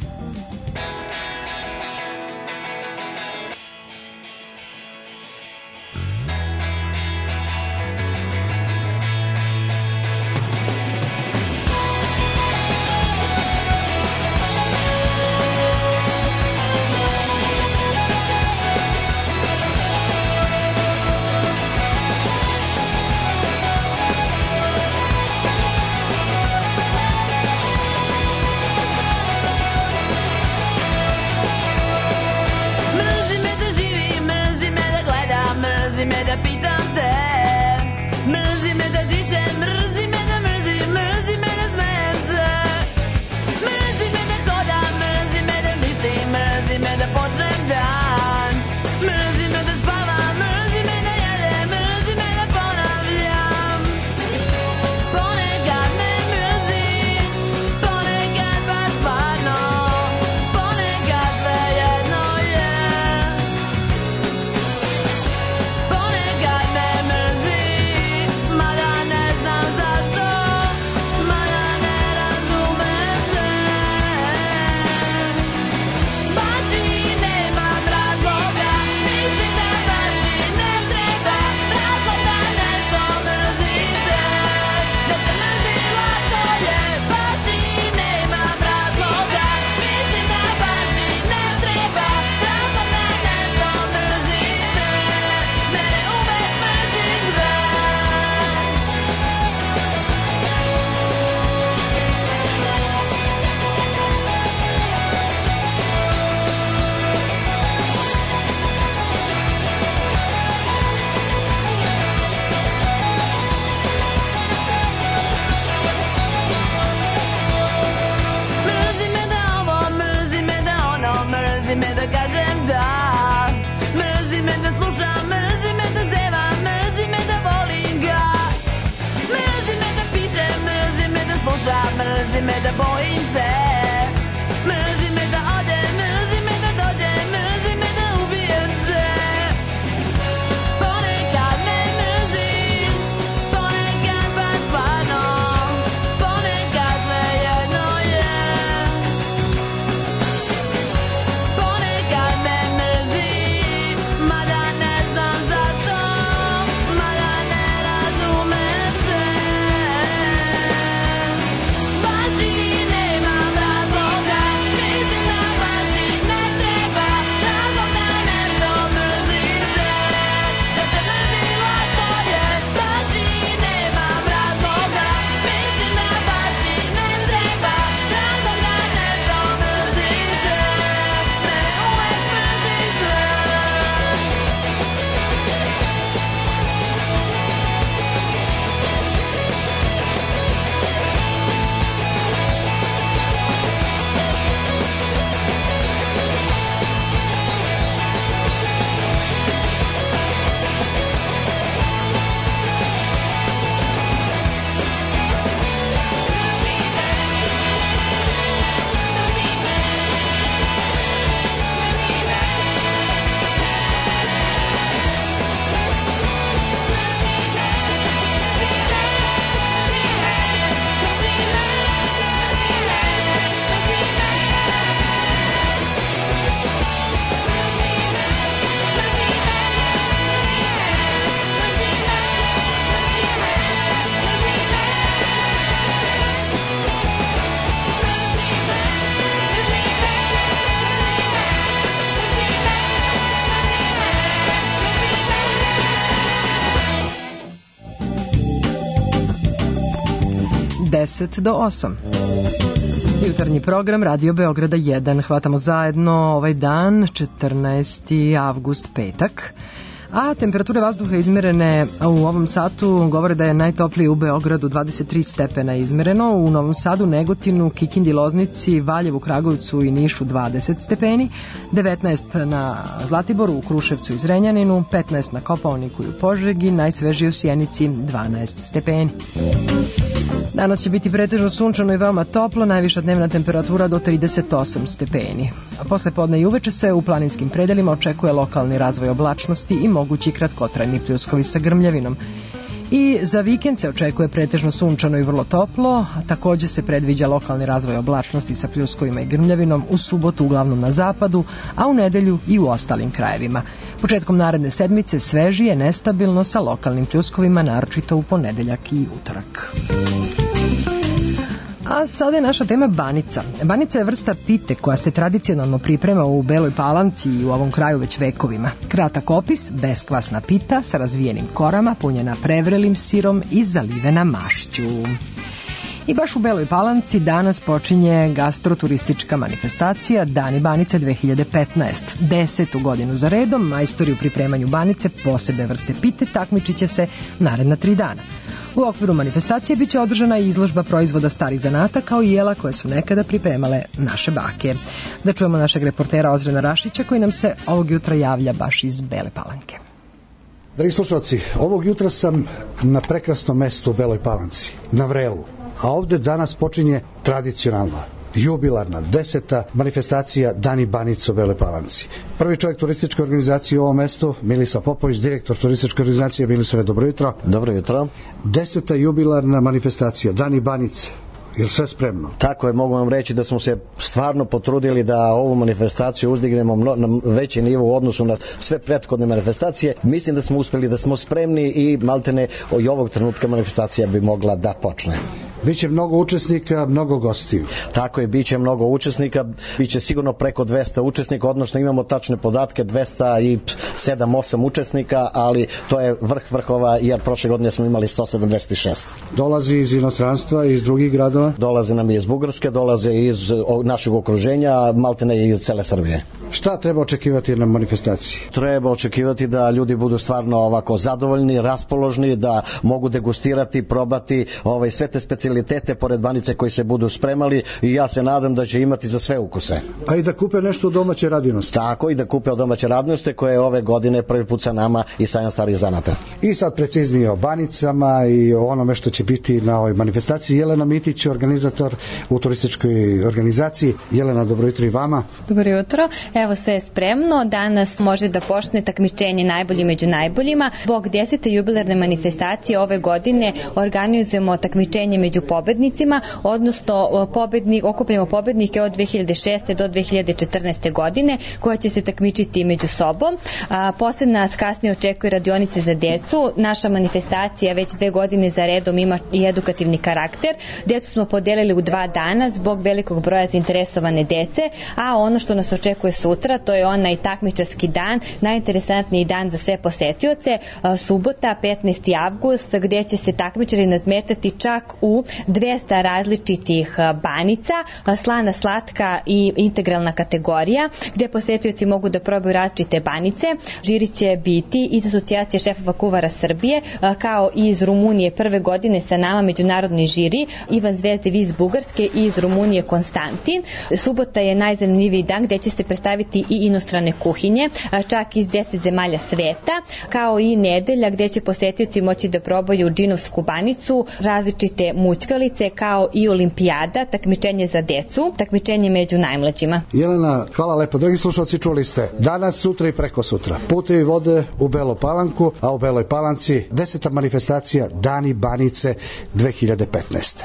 deset do osam. Jutarnji program Radio Beograda jedan. Hvatamo zajedno ovaj dan, četrnaesti avgust, petak. A temperature vazduha izmerene u ovom satu govore da je najtoplije u Beogradu dvadeset tri stepena izmereno, u Novom Sadu, Negotinu, Kikindi, Loznici, Valjevu, Kragujevcu i Nišu dvadeset stepeni, devetnaest na Zlatiboru, u Kruševcu i Zrenjaninu, petnaest na Kopaoniku i u Požegi, najsvežije u Sjenici dvanaest stepeni. Danas će biti pretežno sunčano i veoma toplo, najviša dnevna temperatura do trideset osam stepeni. A posle podne i uveče se u planinskim predelima očekuje lokalni razvoj oblačnosti i mogući kratkotrajni pljuskovi sa grmljavinom. I za vikend se očekuje pretežno sunčano i vrlo toplo, a takođe se predviđa lokalni razvoj oblačnosti sa pljuskovima i grmljavinom u subotu uglavnom na zapadu, a u nedelju i u ostalim krajevima. Početkom naredne sedmice svežije, nestabilno sa lokalnim pljuskovima, naročito u ponedeljak i utorak. A sada je naša tema banica. Banica je vrsta pite koja se tradicionalno priprema u Beloj Palanci i u ovom kraju već vekovima. Kratak opis, beskvasna pita sa razvijenim korama, punjena prevrelim sirom i zalivena mašću. I baš u Beloj Palanci danas počinje gastroturistička manifestacija Dani banice dve hiljade petnaest. Desetu godinu za redom majstori u pripremanju banice posebne vrste pite takmičit će se naredna tri dana. U okviru manifestacije biće održana i izložba proizvoda starih zanata kao i jela koje su nekada pripremale naše bake. Da čujemo našeg reportera Ozrena Rašića koji nam se ovog jutra javlja baš iz Bele Palanke. Dragi slušalci, ovog jutra sam na prekrasnom mestu u Beloj Palanci, na Vrelu, a ovde danas počinje tradicionalna, jubilarna, deseta manifestacija Dani banice u Beloj Palanci. Prvi čovjek turističke organizacije u ovom mestu, Milisa Popović, direktor turističke organizacije. Milisave, dobro jutro. Dobro jutro. Deseta jubilarna manifestacija Dani banice. Je li sve spremno? Tako je, mogu vam reći da smo se stvarno potrudili da ovu manifestaciju uzdignemo na veći nivo u odnosu na sve prethodne manifestacije. Mislim da smo uspeli, da smo spremni i maltene i ovog trenutka manifestacija bi mogla da počne. Biće mnogo učesnika, mnogo gostiju. Tako je, biće mnogo učesnika, biće sigurno preko dvesta učesnika, odnosno imamo tačne podatke, dvesta sedam osam učesnika, ali to je vrh vrhova, jer prošle godine smo imali sto sedamdeset šest. Dolazi iz inostranstva i iz drugih gradova? Dolaze nam iz Bugarske, dolaze iz našeg okruženja, maltene iz cele Srbije. Šta treba očekivati na manifestaciji? Treba očekivati da ljudi budu stvarno ovako zadovoljni, raspoložni, da mogu degustirati, probati ovaj, sve te specijalitete pored banice koji se budu spremali i ja se nadam da će imati za sve ukuse. A i da kupe nešto od domaće radinosti. Tako, i da kupe od domaće radinosti koje je ove godine prvi put sa nama i sajam starih zanata. I sad preciznije o banicama i o onome što će biti na ovoj manifestaciji. Jelena Mitić, organizator u turističkoj organizaciji. Jelena, dobro jutro i vama. Dobro jutro. Evo, sve je spremno. Danas može da počne takmičenje najbolji među najboljima. Zbog desete jubilarne manifestacije ove godine organizujemo takmičenje među pobednicima, odnosno pobednik, okupljamo pobednike od dve hiljade šeste do dve hiljade četrnaeste godine, koja će se takmičiti među sobom. A, posle nas kasnije očekuje radionice za decu. Naša manifestacija već dve godine za redom ima i edukativni karakter. Decu smo podelili u dva dana zbog velikog broja zainteresovane dece, a ono što nas očekuje sutra, to je onaj takmičarski dan, najinteresantniji dan za sve posetioce, subota petnaesti avgust, gdje će se takmičari nadmetati čak u dvesta različitih banica, slana, slatka i integralna kategorija, gdje posetioci mogu da probaju različite banice. Žiri će biti iz Asocijacije šefova kuvara Srbije, kao i iz Rumunije prve godine sa nama međunarodni žiri, Ivan Zvezdev iz Bugarske i iz Rumunije Konstantin. Subota je najzanimljiviji dan gdje će se predstaviti i inostrane kuhinje, čak iz deset zemalja sveta, kao i nedelja gdje će posetioci moći da probaju džinovsku banicu, različite mućkalice, kao i olimpijada, takmičenje za decu, takmičenje među najmlađima. Jelena, hvala lepo. Dragi slušalci, čuli ste danas, sutra i preko sutra putevi vode u Belu Palanku, a u Beloj Palanci deseta manifestacija Dani banice dve hiljade petnaeste.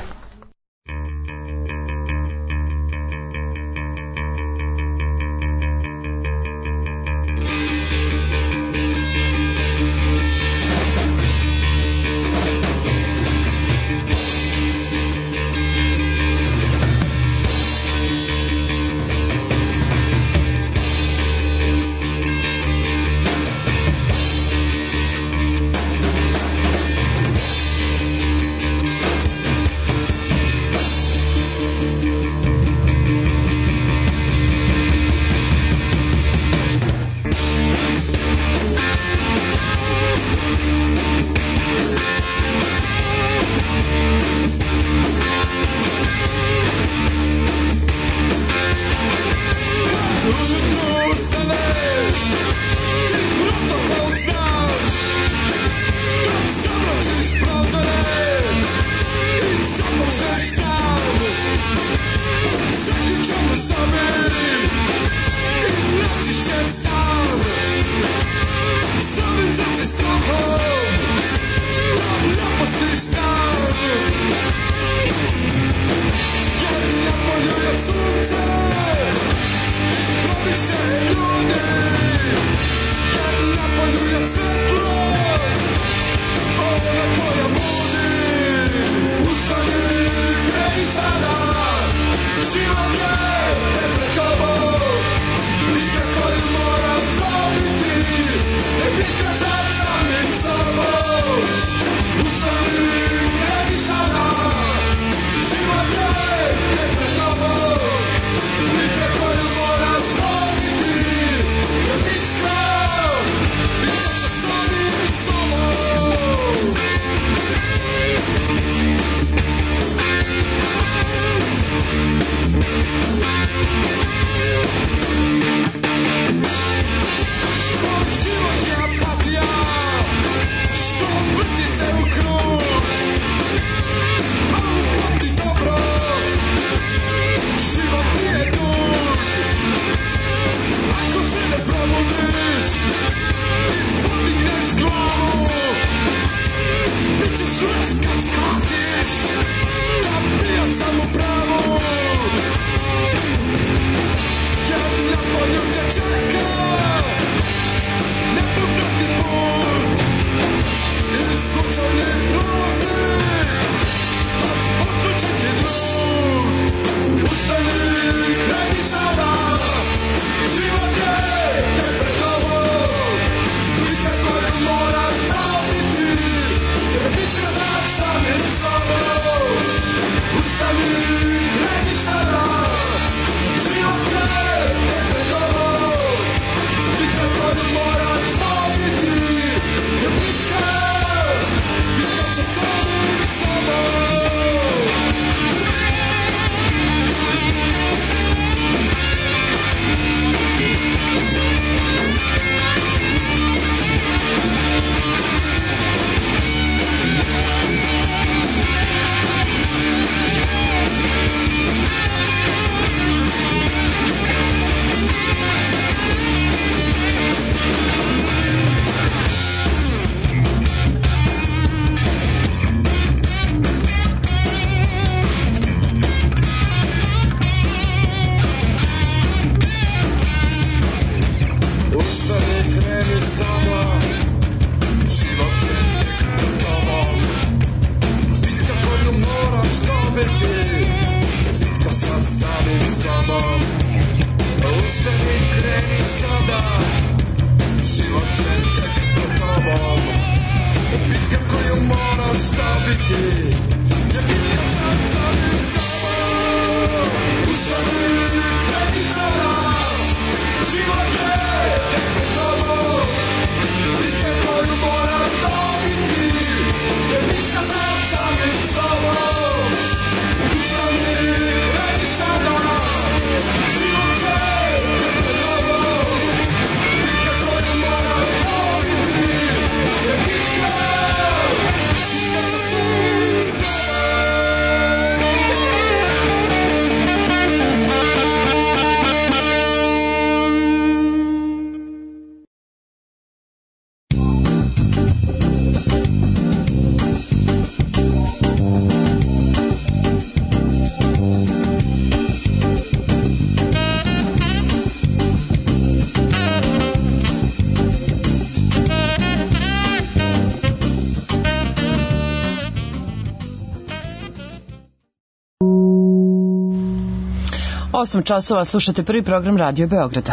osam časova, slušate prvi program Radio Beograda.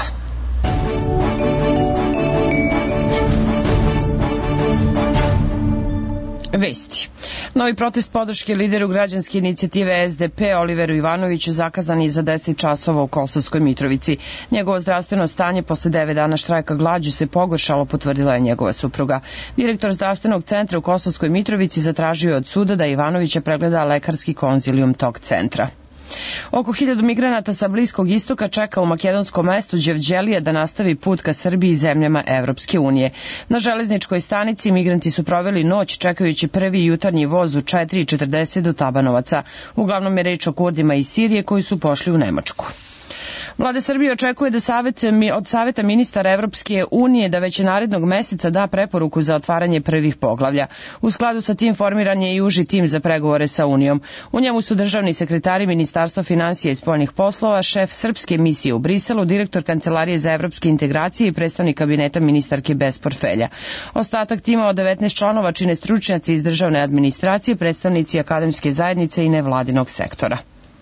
Vesti. Novi protest podrške lideru građanske inicijative S D P Oliveru Ivanoviću zakazan je za deset časova u Kosovskoj Mitrovici. Njegovo zdravstveno stanje posle devet dana štrajka glađu se pogoršalo, potvrdila je njegova supruga. Direktor zdravstvenog centra u Kosovskoj Mitrovici zatražio je od suda da Ivanovića pregleda lekarski konzilijum tog centra. Oko hiljadu migranata sa Bliskog istoka čeka u makedonskom mestu Đevđelija da nastavi put ka Srbiji i zemljama Evropske unije. Na železničkoj stanici migranti su proveli noć čekajući prvi jutarnji voz u četiri i četrdeset do Tabanovaca. Uglavnom je reč o Kurdima iz Sirije koji su pošli u Nemačku. Vlada Srbije očekuje da savet, od Saveta ministara Evropske unije da već narednog meseca da preporuku za otvaranje prvih poglavlja. U skladu sa tim formiran je i uži tim za pregovore sa Unijom. U njemu su državni sekretari Ministarstva finansija i spoljnih poslova, šef srpske misije u Briselu, direktor Kancelarije za evropske integracije i predstavnik kabineta ministarke bez portfelja. Ostatak tima od devetnaest članova čine stručnjaci iz državne administracije, predstavnici akademske zajednice i nevladinog sektora.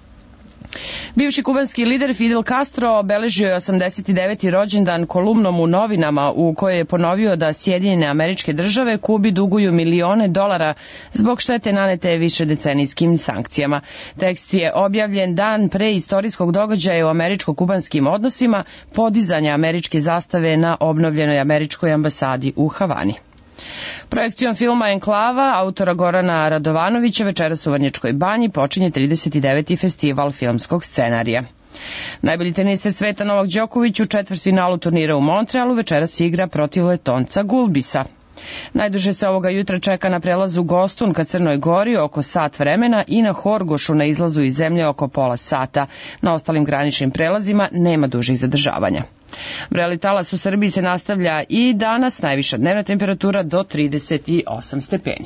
Bivši kubanski lider Fidel Castro obeležio je osamdeset deveti rođendan kolumnom u novinama u kojoj je ponovio da Sjedinjene Američke Države Kubi duguju milione dolara zbog štete nanete višedecenijskim sankcijama. Tekst je objavljen dan pre istorijskog događaja u američko-kubanskim odnosima, podizanja američke zastave na obnovljenoj američkoj ambasadi u Havani. Projekcijom filma Enklava autora Gorana Radovanovića večeras u Vrnjačkoj banji počinje trideset deveti festival filmskog scenarija. Najbolji teniser sveta Novak Đoković u četvrtfinalu turnira u Montrealu večeras igra protiv Letonca Gulbisa. Najduže se ovoga jutra čeka na prelazu Gostun ka Crnoj Gori oko sat vremena i na Horgošu na izlazu iz zemlje oko pola sata. Na ostalim graničnim prelazima nema dužih zadržavanja. Vreli talas u Srbiji se nastavlja i danas, najviša dnevna temperatura do trideset osam stepeni.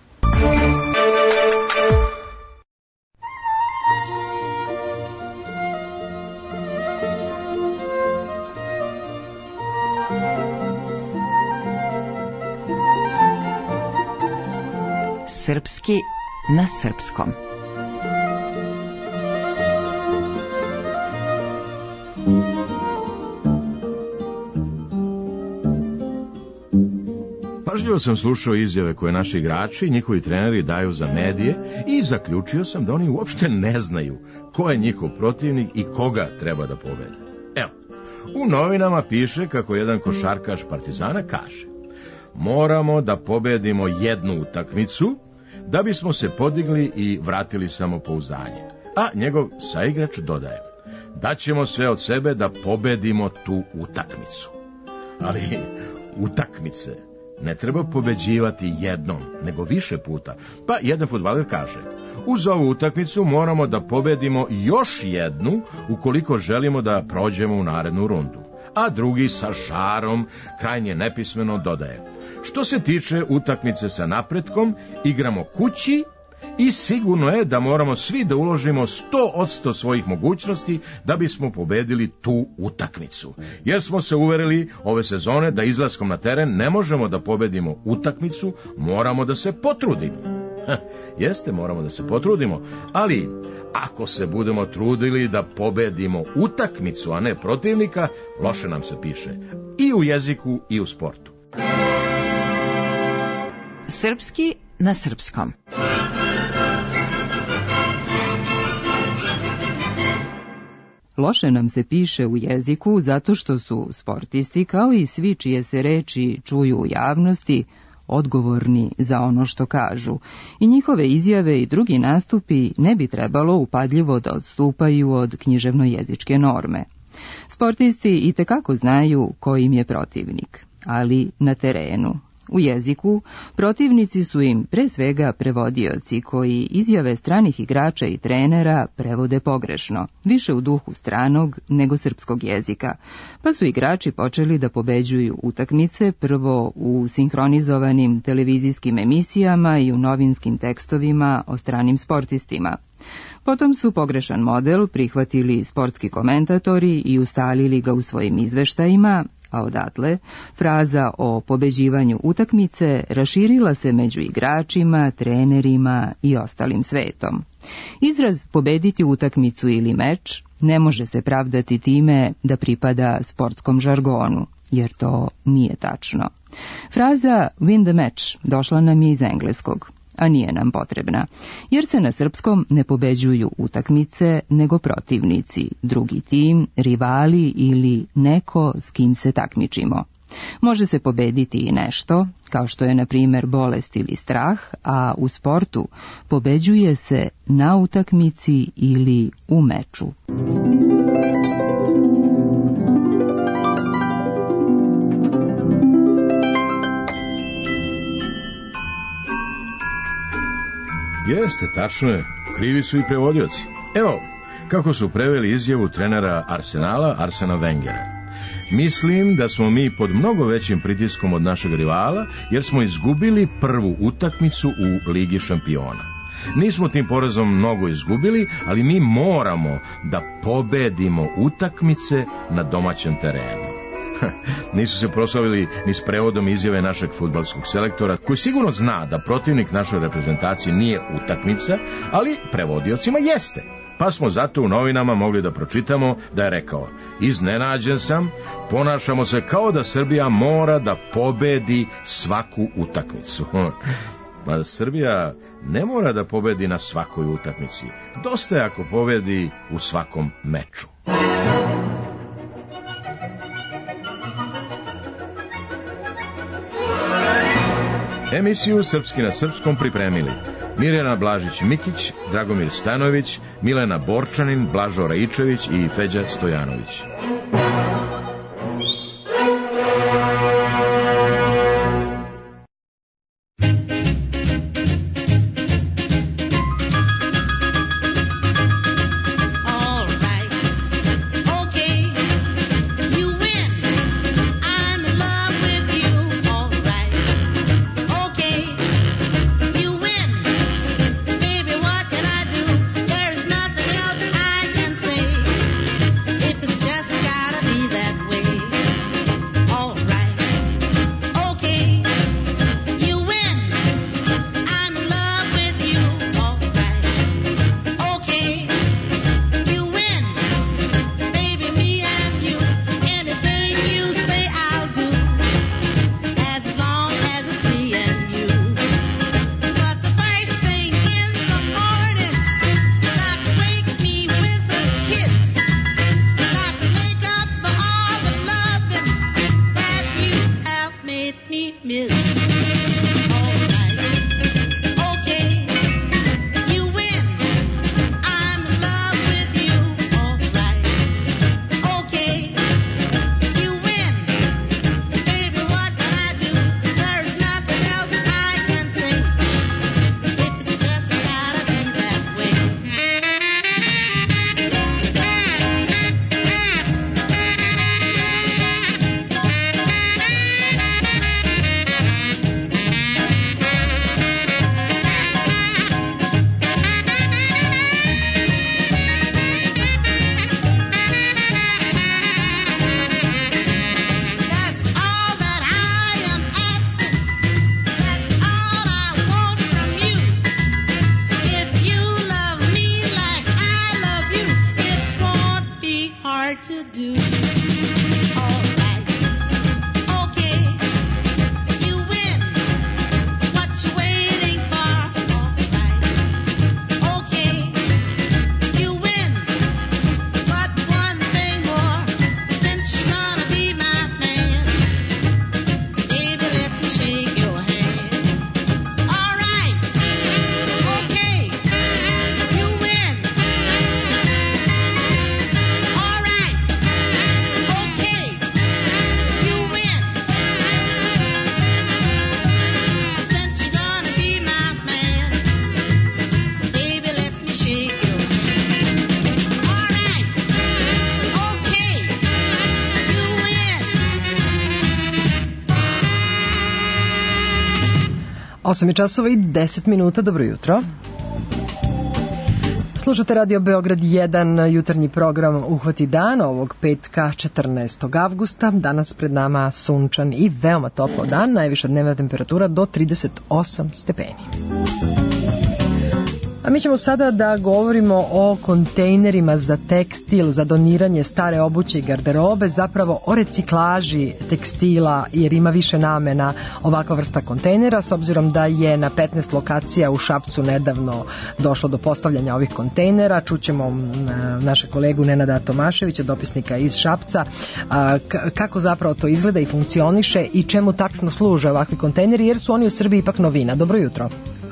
Srpski na srpskom. Pažljivo sam slušao izjave koje naši igrači i njihovi treneri daju za medije i zaključio sam da oni uopšte ne znaju ko je njihov protivnik i koga treba da pobede. Evo, u novinama piše kako jedan košarkaš Partizana kaže: moramo da pobedimo jednu utakmicu da bismo se podigli i vratili samopouzdanje. A njegov saigrač dodaje: daćemo sve od sebe da pobedimo tu utakmicu. Ali utakmice ne treba pobeđivati jednom, nego više puta. Pa jedan fudbaler kaže: uz ovu utakmicu moramo da pobedimo još jednu ukoliko želimo da prođemo u narednu rundu. A drugi sa žarom krajnje nepismeno dodaje: što se tiče utakmice sa napretkom, igramo kući i sigurno je da moramo svi da uložimo sto posto svojih mogućnosti da bismo pobedili tu utakmicu. Jer smo se uverili ove sezone da izlaskom na teren ne možemo da pobedimo utakmicu, moramo da se potrudimo. Ha, jeste, moramo da se potrudimo, ali ako se budemo trudili da pobedimo utakmicu, a ne protivnika, loše nam se piše. I u jeziku i u sportu. Srpski na srpskom. Loše nam se piše u jeziku zato što su sportisti, kao i svi čije se reči čuju u javnosti, odgovorni za ono što kažu i njihove izjave i drugi nastupi ne bi trebalo upadljivo da odstupaju od književno-jezičke norme. Sportisti itekako znaju ko im je protivnik, ali na terenu, u jeziku, protivnici su im pre svega prevodioci koji izjave stranih igrača i trenera prevode pogrešno, više u duhu stranog nego srpskog jezika, pa su igrači počeli da pobeđuju utakmice prvo u sinhronizovanim televizijskim emisijama i u novinskim tekstovima o stranim sportistima. Potom su pogrešan model prihvatili sportski komentatori i ustalili ga u svojim izveštajima, a odatle fraza o pobeđivanju utakmice raširila se među igračima, trenerima i ostalim svetom. Izraz pobediti utakmicu ili meč ne može se pravdati time da pripada sportskom žargonu, jer to nije tačno. Fraza win the match došla nam je iz engleskog, a nije nam potrebna, jer se na srpskom ne pobeđuju utakmice, nego protivnici, drugi tim, rivali ili neko s kim se takmičimo. Može se pobediti i nešto, kao što je na primjer bolest ili strah, a u sportu pobeđuje se na utakmici ili u meču. Jeste, tačno je. Krivi su i prevodioci. Evo, kako su preveli izjavu trenera Arsenala, Arsena Wengera. Mislim da smo mi pod mnogo većim pritiskom od našeg rivala, jer smo izgubili prvu utakmicu u Ligi šampiona. Nismo tim porazom mnogo izgubili, ali mi moramo da pobedimo utakmice na domaćem terenu. Nisu se proslavili ni s prevodom izjave našeg fudbalskog selektora, koji sigurno zna da protivnik našoj reprezentaciji nije utakmica, ali prevodiocima jeste. Pa smo zato u novinama mogli da pročitamo da je rekao: iznenađen sam, ponašamo se kao da Srbija mora da pobedi svaku utakmicu. Ma Srbija ne mora da pobedi na svakoj utakmici. Dosta je ako pobedi u svakom meču. Emisiju Srpski na srpskom pripremili Mirjana Blažić-Mikić, Dragomir Stanović, Milena Borčanin, Blažo Raičević i Feđa Stojanović. osam je časova i deset minuta, dobro jutro. Slušate Radio Beograd jedan, jutarnji program Uhvati dan ovog petka četrnaestog avgusta. Danas pred nama sunčan i veoma toplo dan, najviša dnevna temperatura do trideset osam stepeni. A mi ćemo sada da govorimo o kontejnerima za tekstil, za doniranje stare obuće i garderobe, zapravo o reciklaži tekstila, jer ima više namena ovakva vrsta kontejnera, s obzirom da je na petnaest lokacija u Šapcu nedavno došlo do postavljanja ovih kontejnera. Čućemo naše kolegu Nenada Tomaševića, dopisnika iz Šapca, kako zapravo to izgleda i funkcioniše i čemu tačno služe ovakvi kontejneri, jer su oni u Srbiji ipak novina. Dobro jutro.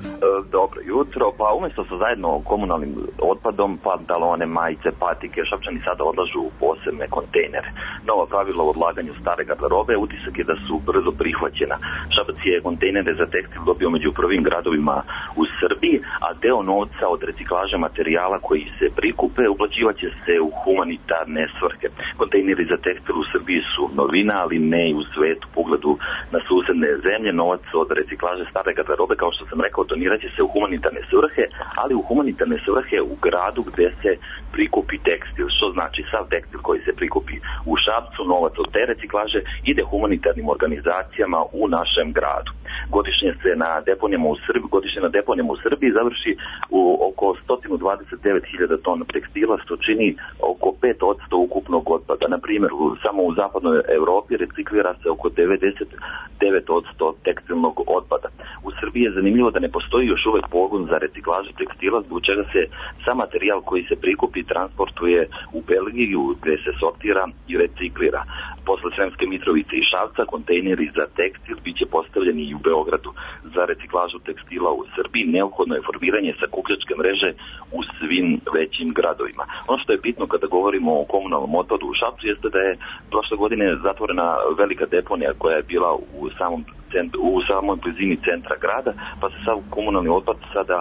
Dobro jutro, pa umjesto sa zajedno komunalnim otpadom, pantalone, majice, patike, Šapčani sada odlažu u posebne kontejnere. Novo pravilo o odlaganju stare garderobe utisak je da su brzo prihvaćena. Šabac je kontejnere za tekstil dobio među prvim gradovima u Srbiji, a deo novca od reciklaže materijala koji se prikupe uplaćivaće se u humanitarne svrhe. Kontejneri za tekstil u Srbiji su novina, ali ne i u svetu. U pogledu na susedne zemlje, novac od reciklaže stare garderobe, kao što sam rekao, donirat će se u humanitarne svrhe, ali u humanitarne svrhe u gradu gde se prikupi tekstil. Što znači sav tekstil koji se prikupi u Šapcu, novac od te reciklaže ide humanitarnim organizacijama u našem gradu. Godišnje se na deponijama u Srbiji, godišnje na deponijama u Srbiji završi u oko sto dvadeset devet hiljada tona tekstila, što čini oko pet posto ukupnog otpada. Na primjer, samo u zapadnoj Evropi reciklira se oko devedeset devet posto tekstilnog otpada. U Srbiji je zanimljivo da ne postoji još uvek pogon za reciklažu tekstila, zbog čega se sam materijal koji se prikupi transportuje u Belgiju, gde se sortira i reciklira. Posle Sremske Mitrovice i Šapca, kontejneri za tekstil biće postavljeni i u Beogradu. Za reciklažu tekstila u Srbiji neophodno je formiranje sakupljačke mreže u svim većim gradovima. Ono što je bitno kada govorimo o komunalnom otpadu u Šapcu jeste da je prošle godine zatvorena velika deponija koja je bila u samom centru, u samoj blizini centra grada, pa se sav komunalni otpad sada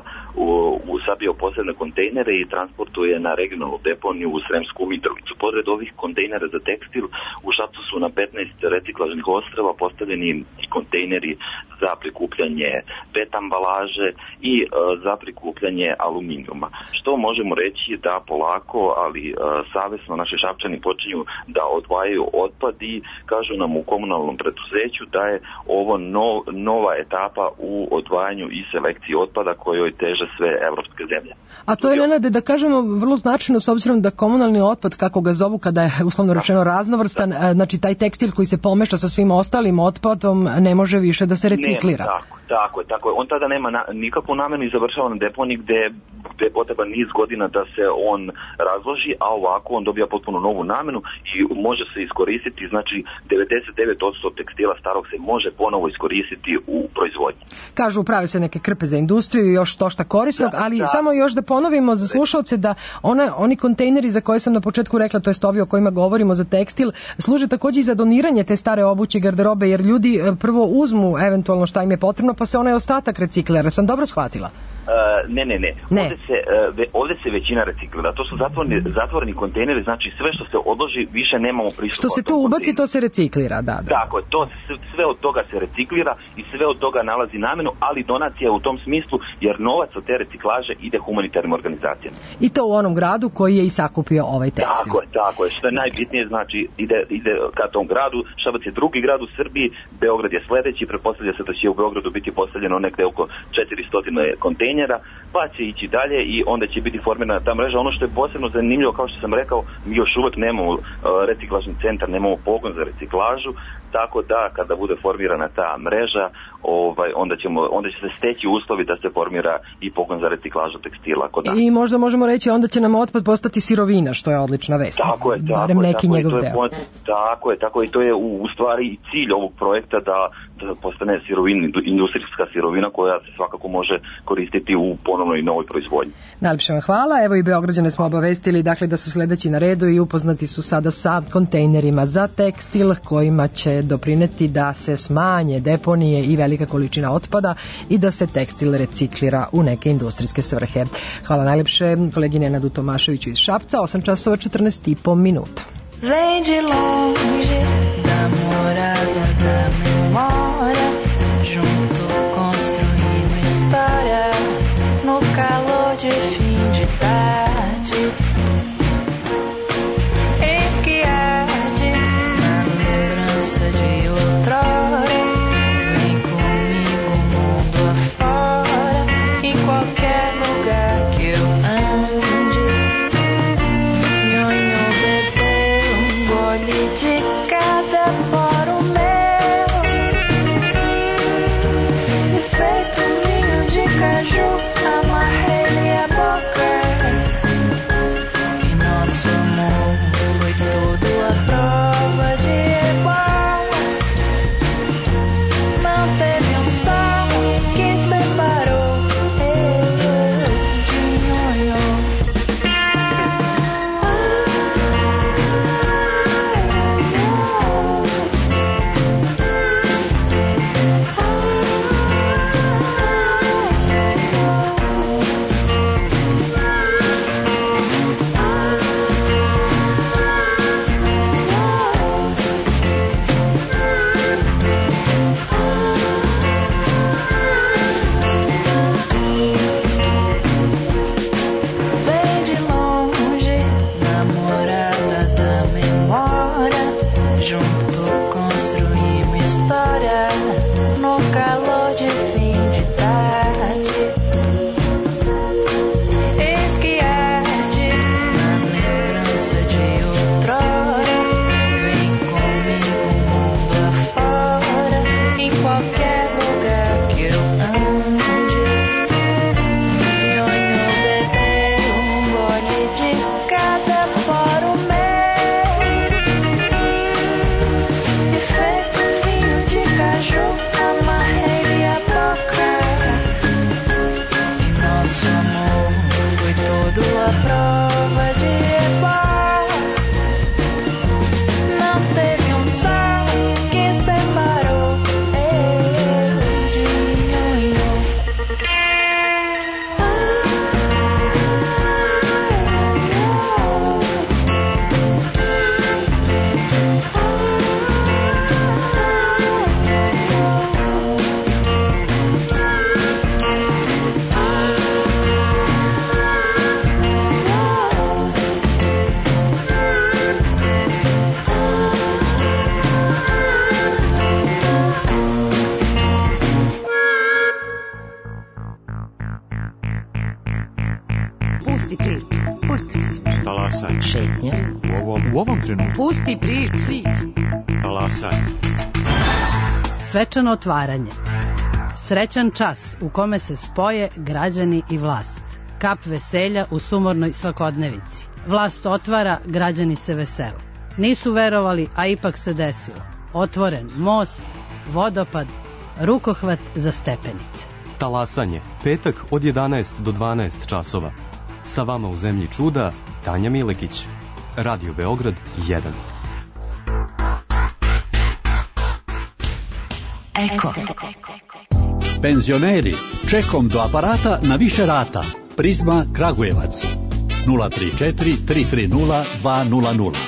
usabio posebne kontejnere i transportuje na regionalnu deponiju u Sremsku Mitrovicu. Pored ovih kontejnera za tekstil, u Šapcu su na petnaest reciklažnih ostrava postavljeni kontejneri za prikupljanje pet ambalaže i e, za prikupljanje aluminijuma. Što možemo reći da polako, ali e, savesno naši Šapčani počinju da odvajaju otpad i kažu nam u komunalnom preduzeću da je ovo no, nova etapa u odvajanju i selekciji otpada kojoj teže sve evropske zemlje. A to je, Nenade, da kažemo, vrlo značajno s obzirom da komunalni otpad, kako ga zovu kada je uslovno rečeno raznovrstan, znači taj tekstil koji se pomešta sa svim ostalim otpadom ne može više da se reciklira. Ne, tako, tako je, tako je. On tada nema na, nikakvu namenu i završava na deponiji gde, gde je potreban niz godina da se on razloži, a ovako on dobija potpuno novu namenu i može se iskoristiti, znači devedeset devet posto tekstila starog se može ponovo iskoristiti u proizvodnji. Kažu, prave se neke krpe za industriju i još to šta korisnog, da, ali da. Samo još da ponovimo za slušalce da ona, oni kontejneri za koje sam na početku rekla, to jest ovi o kojima govorimo za tekstil, služe takođe i za doniranje te stare obuće i garderobe, jer ljudi prvo uzmu eventualno šta im je potrebno, pa se onaj ostatak reciklira. Sam dobro shvatila? Uh, ne, ne, ne. ne. Ovde, se, uh, ovde se većina reciklira. To su zatvoreni, zatvoreni kontejneri, znači sve što se odloži više nemamo pristupa. Što se tu ubaci, to se reciklira, da, da. Tako je, to, sve od toga se reciklira i sve od toga nalazi namenu, ali donacija u tom smislu, jer novac od te reciklaže ide humanitarnim organizacijama. I to u onom gradu koji je i sakupio ovaj tekstil. Tako je, tako je. Što je najbitnije, znači ide, ide ka tom gradu. Šabac je drugi grad u Srbiji, Beograd je sledeći, pretpostavlja se da će u Beogradu biti postavljeno negde oko četiristo kontejnera, pa će ići dalje i onda će biti formirana ta mreža. Ono što je posebno zanimljivo, kao što sam rekao, mi još uvek nemamo uh, reciklažni centar, nemamo pogon za reciklažu, tako da kada bude formirana ta mreža, ovaj, onda, ćemo, onda će se steći uslovi da se formira i pogon za reciklažu tekstila kod nas. I možda možemo reći onda će nam otpad postati sirovina, što je odlična vest. Tako je, tako Barem je, neki tako, njegov je, deo. To je, tako je, tako je, to je u, u stvari cilj ovog projekta da, da postane sirovina, industrijska sirovina koja se svakako može koristiti u ponovnoj novoj proizvodnji. Najlepše vam hvala. Evo i Beograđane smo obavestili dakle da su sledeći na redu i upoznati su sada sa kontejnerima za tekstil kojima će doprineti da se smanje deponije i velika količina otpada i da se tekstil reciklira u neke industrijske svrhe. Hvala najlepše kolegi Nenadu Tomaševiću iz Šapca, osam časova četrnaest i po minuta. Vem de longe, da morada da memória, junto construímos história, no calor de fim de tarde. Eis que arde na lembrança de outrora, vem comigo mundo afora, em qualquer lugar qualquer lugar que eu ande. Nhonho beber um gole de cada foro meu. E feito vinho de caju, amarrei a boca. E nosso amor foi todo a prova de igual. Não teve um sol que separou eu de nhonho. Pusti priču, pusti priču. Talasanje. Šetnja. U ovom, u ovom trenutku. Pusti priču. Talasanje. Svečano otvaranje. Srećan čas u kome se spoje građani i vlast. Kap veselja u sumornoj svakodnevici. Vlast otvara, građani se vesele. Nisu verovali, a ipak se desilo. Otvoren most, vodopad, rukohvat za stepenice. Talasanje. Petak od jedanaest do dvanaest časova. Sa vama u zemlji čuda, Tanja Milekić. Radio Beograd jedan. Eko. Penzioneri, čekom do aparata na više rata. Prizma Kragujevac. nula tri četiri tri tri nula dva nula nula.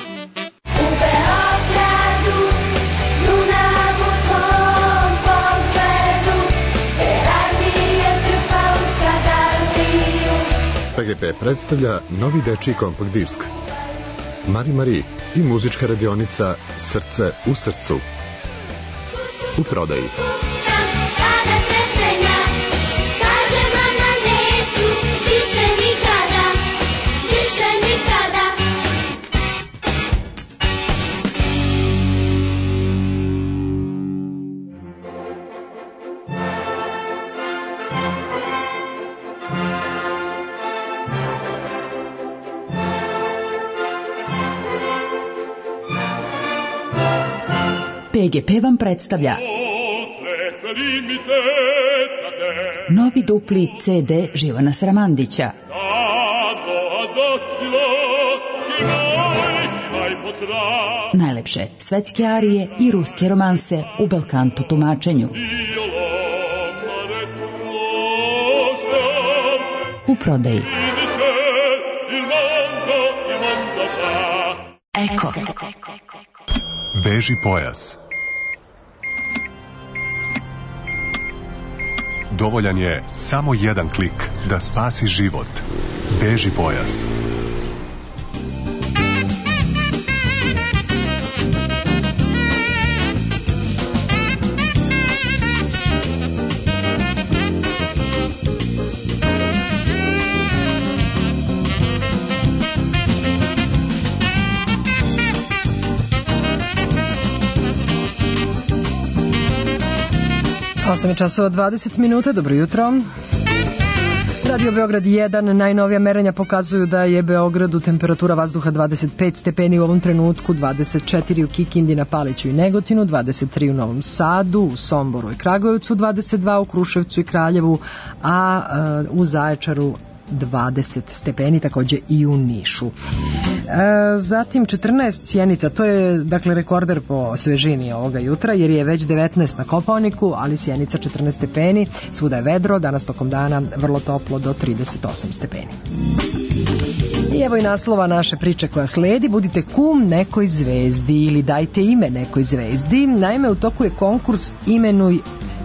P G P predstavlja novi dečiji kompakt disk Mari Mari i muzička radionica Srce u srcu. U prodaji. P G P vam predstavlja novi dupli C D Živana Sramandića. Najlepše svetske arije i ruske romanse u belkanto tumačenju. U prodaji. Eko. Veži pojas. Dovoljan je samo jedan klik da spasi život. Veži pojas. osam časova dvadeset minuta, dobro jutro. Radio Beograd jedan, najnovija merenja pokazuju da je Beogradu temperatura vazduha dvadeset pet stepeni u ovom trenutku, dvadeset četiri u Kikindi, na Paliću i Negotinu, dvadeset tri u Novom Sadu, u Somboru i Kragujevcu, dvadeset dva u Kruševcu i Kraljevu, a uh, u Zaječaru dvadeset stepeni, takođe i u Nišu. E, zatim četrnaest Sjenica, to je dakle rekorder po svežini ovoga jutra, jer je već devetnaest na Kopaoniku, ali Sjenica četrnaest stepeni, svuda je vedro, danas tokom dana vrlo toplo do trideset osam stepeni. I evo i naslova naše priče koja sledi: budite kum nekoj zvezdi ili dajte ime nekoj zvezdi. Naime, u toku je konkurs Imenuj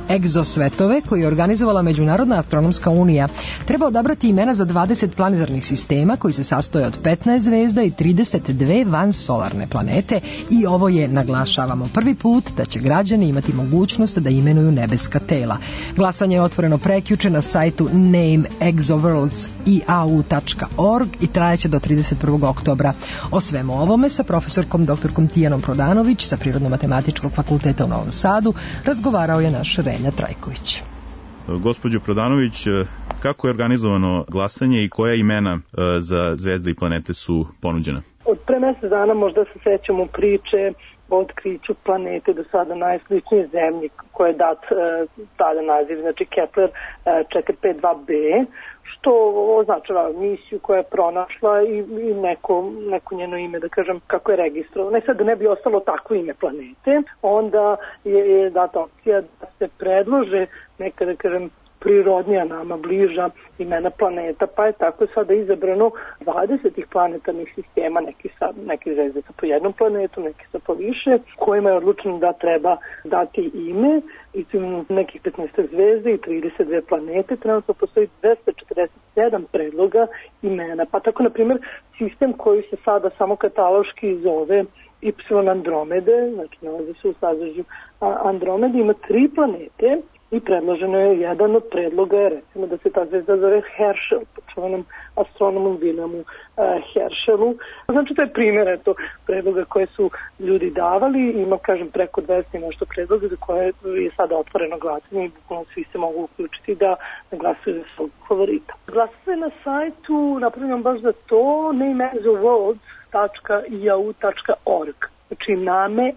Egzosvetove koje je organizovala Međunarodna astronomska unija. Treba odabrati imena za dvadeset planetarnih sistema koji se sastoje od petnaest zvezda i trideset dve vansolarne planete i ovo je, naglašavamo prvi put, da će građani imati mogućnost da imenuju nebeska tela. Glasanje je otvoreno prekjuče na sajtu name exoworlds i a u tačka org i trajeće do trideset prvog oktobra. O svemu ovome sa profesorkom doktorkom Tijanom Prodanović sa Prirodno-matematičkog fakulteta u Novom Sadu razgovarao je naš Relja Trajković. Gospođo Prodanović, kako je organizovano glasanje i koja imena za zvezde i planete su ponuđena? Od pre mesec dana možda se sećamo priče o otkriću planete do sada najsličnije zemlji koje je dat e, tada naziv, znači Kepler e, četiri pet dva be, što označava misiju koja je pronašla i, i neko, neko njeno ime, da kažem, kako je registrovano. Ne sad da ne bi ostalo takvo ime planete, onda je, je data opcija da se predlože neka, da kažem, prirodnija nama bliža imena planeta, pa je tako sada izabrano dvadeset planetarnih sistema, neki, sa, neki zvezde sa po jednom planetu, neki sa po više, kojima je odlučeno da treba dati ime i tu nekih petnaest zvezde i trideset dve planete. Trenutno postoji dvesta četrdeset sedam predloga imena, pa tako na primjer sistem koji se sada samo kataloški zove Y Andromede, znači nalazi se u sadražju Andromede, ima tri planete i predloženo je jedan od predloga, recimo da se ta zvezda zove Herschel, po čuvenom astronomu Williamu uh, Herschelu. Znači to je primjer eto, predloga koje su ljudi davali, ima kažem preko dvesta nešto predloga za koje je sada otvoreno glasanje i bukvalno svi se mogu uključiti da glasuju za svog favorita. Glasuje na sajtu, napravljam baš za to, name exoworlds tačka i a u tačka org. Znači name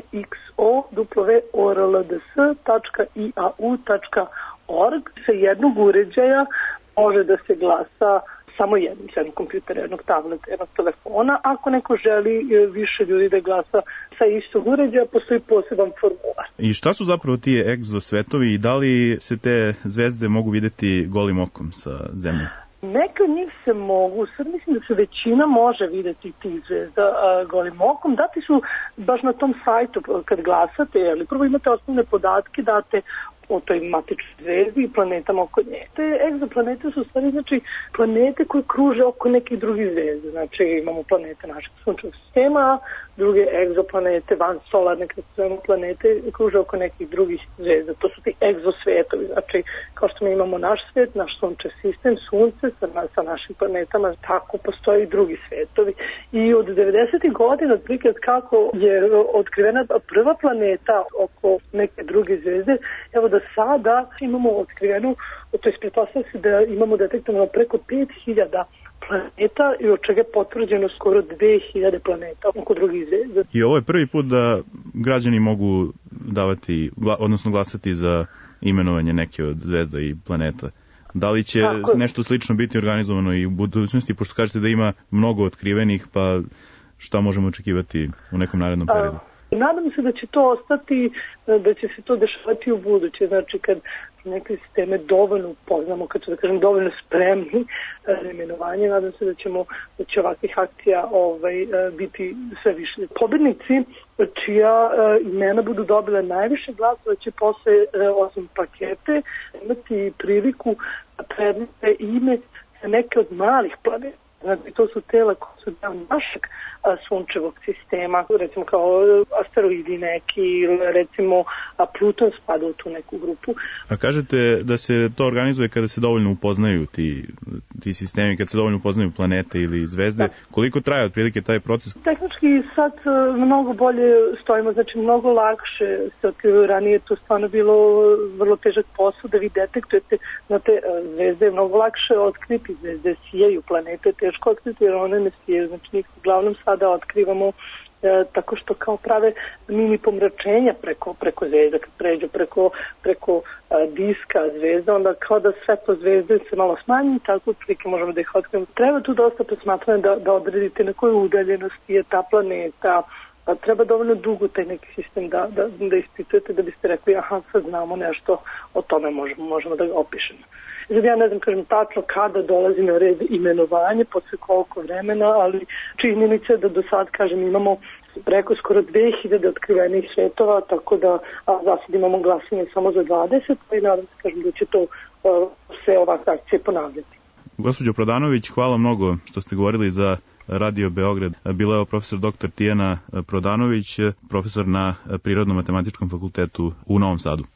exo-worlds tačka i a u tačka org. Sa jednog uređaja može da se glasa samo jednim, jednom kompjutera, jednog tableta, jednog telefona. Ako neko želi više ljudi da glasa sa istog uređaja, postoji poseban formular. I šta su zapravo ti egzosvetovi i da li se te zvezde mogu videti golim okom sa zemljom? Neke od njih se mogu, sad mislim da se većina može videti tih zvezda a, golim okom. Dati su baš na tom sajtu kad glasate, ali prvo imate osnovne podatke, date o toj matičnoj zvezdi i planetama oko nje. Te egzoplanete su stvari, znači, planete koje kruže oko nekih drugih zvezda. Znači, imamo planete našeg sunčevog sistema, druge egzoplanete, vansolarne, kako zovemo planete, kruže oko nekih drugih zvezda. To su ti egzosvetovi. Znači, kao što mi imamo naš svet, naš sunčev sistem, sunce sa, sa našim planetama, tako postoje i drugi svetovi. I od devedesetih godina, otprilike kako je otkrivena prva planeta oko neke druge zvezde, evo da sada imamo otkrivenu, to je pretpostavlja se da imamo detektovano preko pet hiljada planeta i od čega je potvrđeno skoro dve hiljade planeta oko drugih zvezda. I ovo je prvi put da građani mogu davati, odnosno glasati za imenovanje neke od zvezda i planeta. Da li će Tako. nešto slično biti organizovano i u budućnosti, pošto kažete da ima mnogo otkrivenih, pa šta možemo očekivati u nekom narednom periodu? Nadam se da će to ostati, da će se to dešavati u buduće, znači kad neke sisteme dovoljno upoznamo, kad su da kažem dovoljno spremni za imenovanje, nadam se da ćemo, da će ovakvih akcija ovaj, biti sve više. Pobednici čija imena budu dobile najviše glasova će posle osim pakete imati priliku da predmete ime za neke od malih planeta. Znači, to su tela koje su deo našeg a, sunčevog sistema, recimo kao asteroidi neki ili recimo a, Pluton spada u tu neku grupu. A kažete da se to organizuje kada se dovoljno upoznaju ti, ti sistemi, kada se dovoljno upoznaju planete ili zvezde. Da. Koliko traje otprilike taj proces? Tehnički sad mnogo bolje stojimo, znači mnogo lakše se otkrivaju. Ranije to stvarno bilo vrlo težak posao da vi detektujete na te zvezde, mnogo lakše otkriti zvezde, sijaju planete, teško otkriti jer one ne sijaju, znači njih uglavnom sada otkrivamo e, tako što kao prave mini pomračenja preko, preko zvezda, kad pređu preko, preko a, diska zvezda, onda kao da svetlo zvezde se malo smanji, tako otprilike možemo da ih otkrivamo. Treba tu dosta posmatranja da, da odredite na kojoj udaljenosti je ta planeta, a treba dovoljno dugo taj neki sistem da, da, da ispitujete da biste rekli aha, sad znamo nešto o tome, možemo, možemo da ga opišemo. Znači, ja ne znam, kažem, tačno kada dolazi na red imenovanje, posle koliko vremena, ali činjenica je da do sad, kažem, imamo preko skoro dve hiljade otkrivenih svetova, tako da a za sad imamo glasanje samo za dvadeset, pa i nadam se kažem da će to uh, sve ovakve akcije ponavljati. Gospođo Prodanović, hvala mnogo što ste govorili za Radio Beograd. Bila je profesor doktor Tijana Prodanović, profesor na Prirodno-matematičkom fakultetu u Novom Sadu.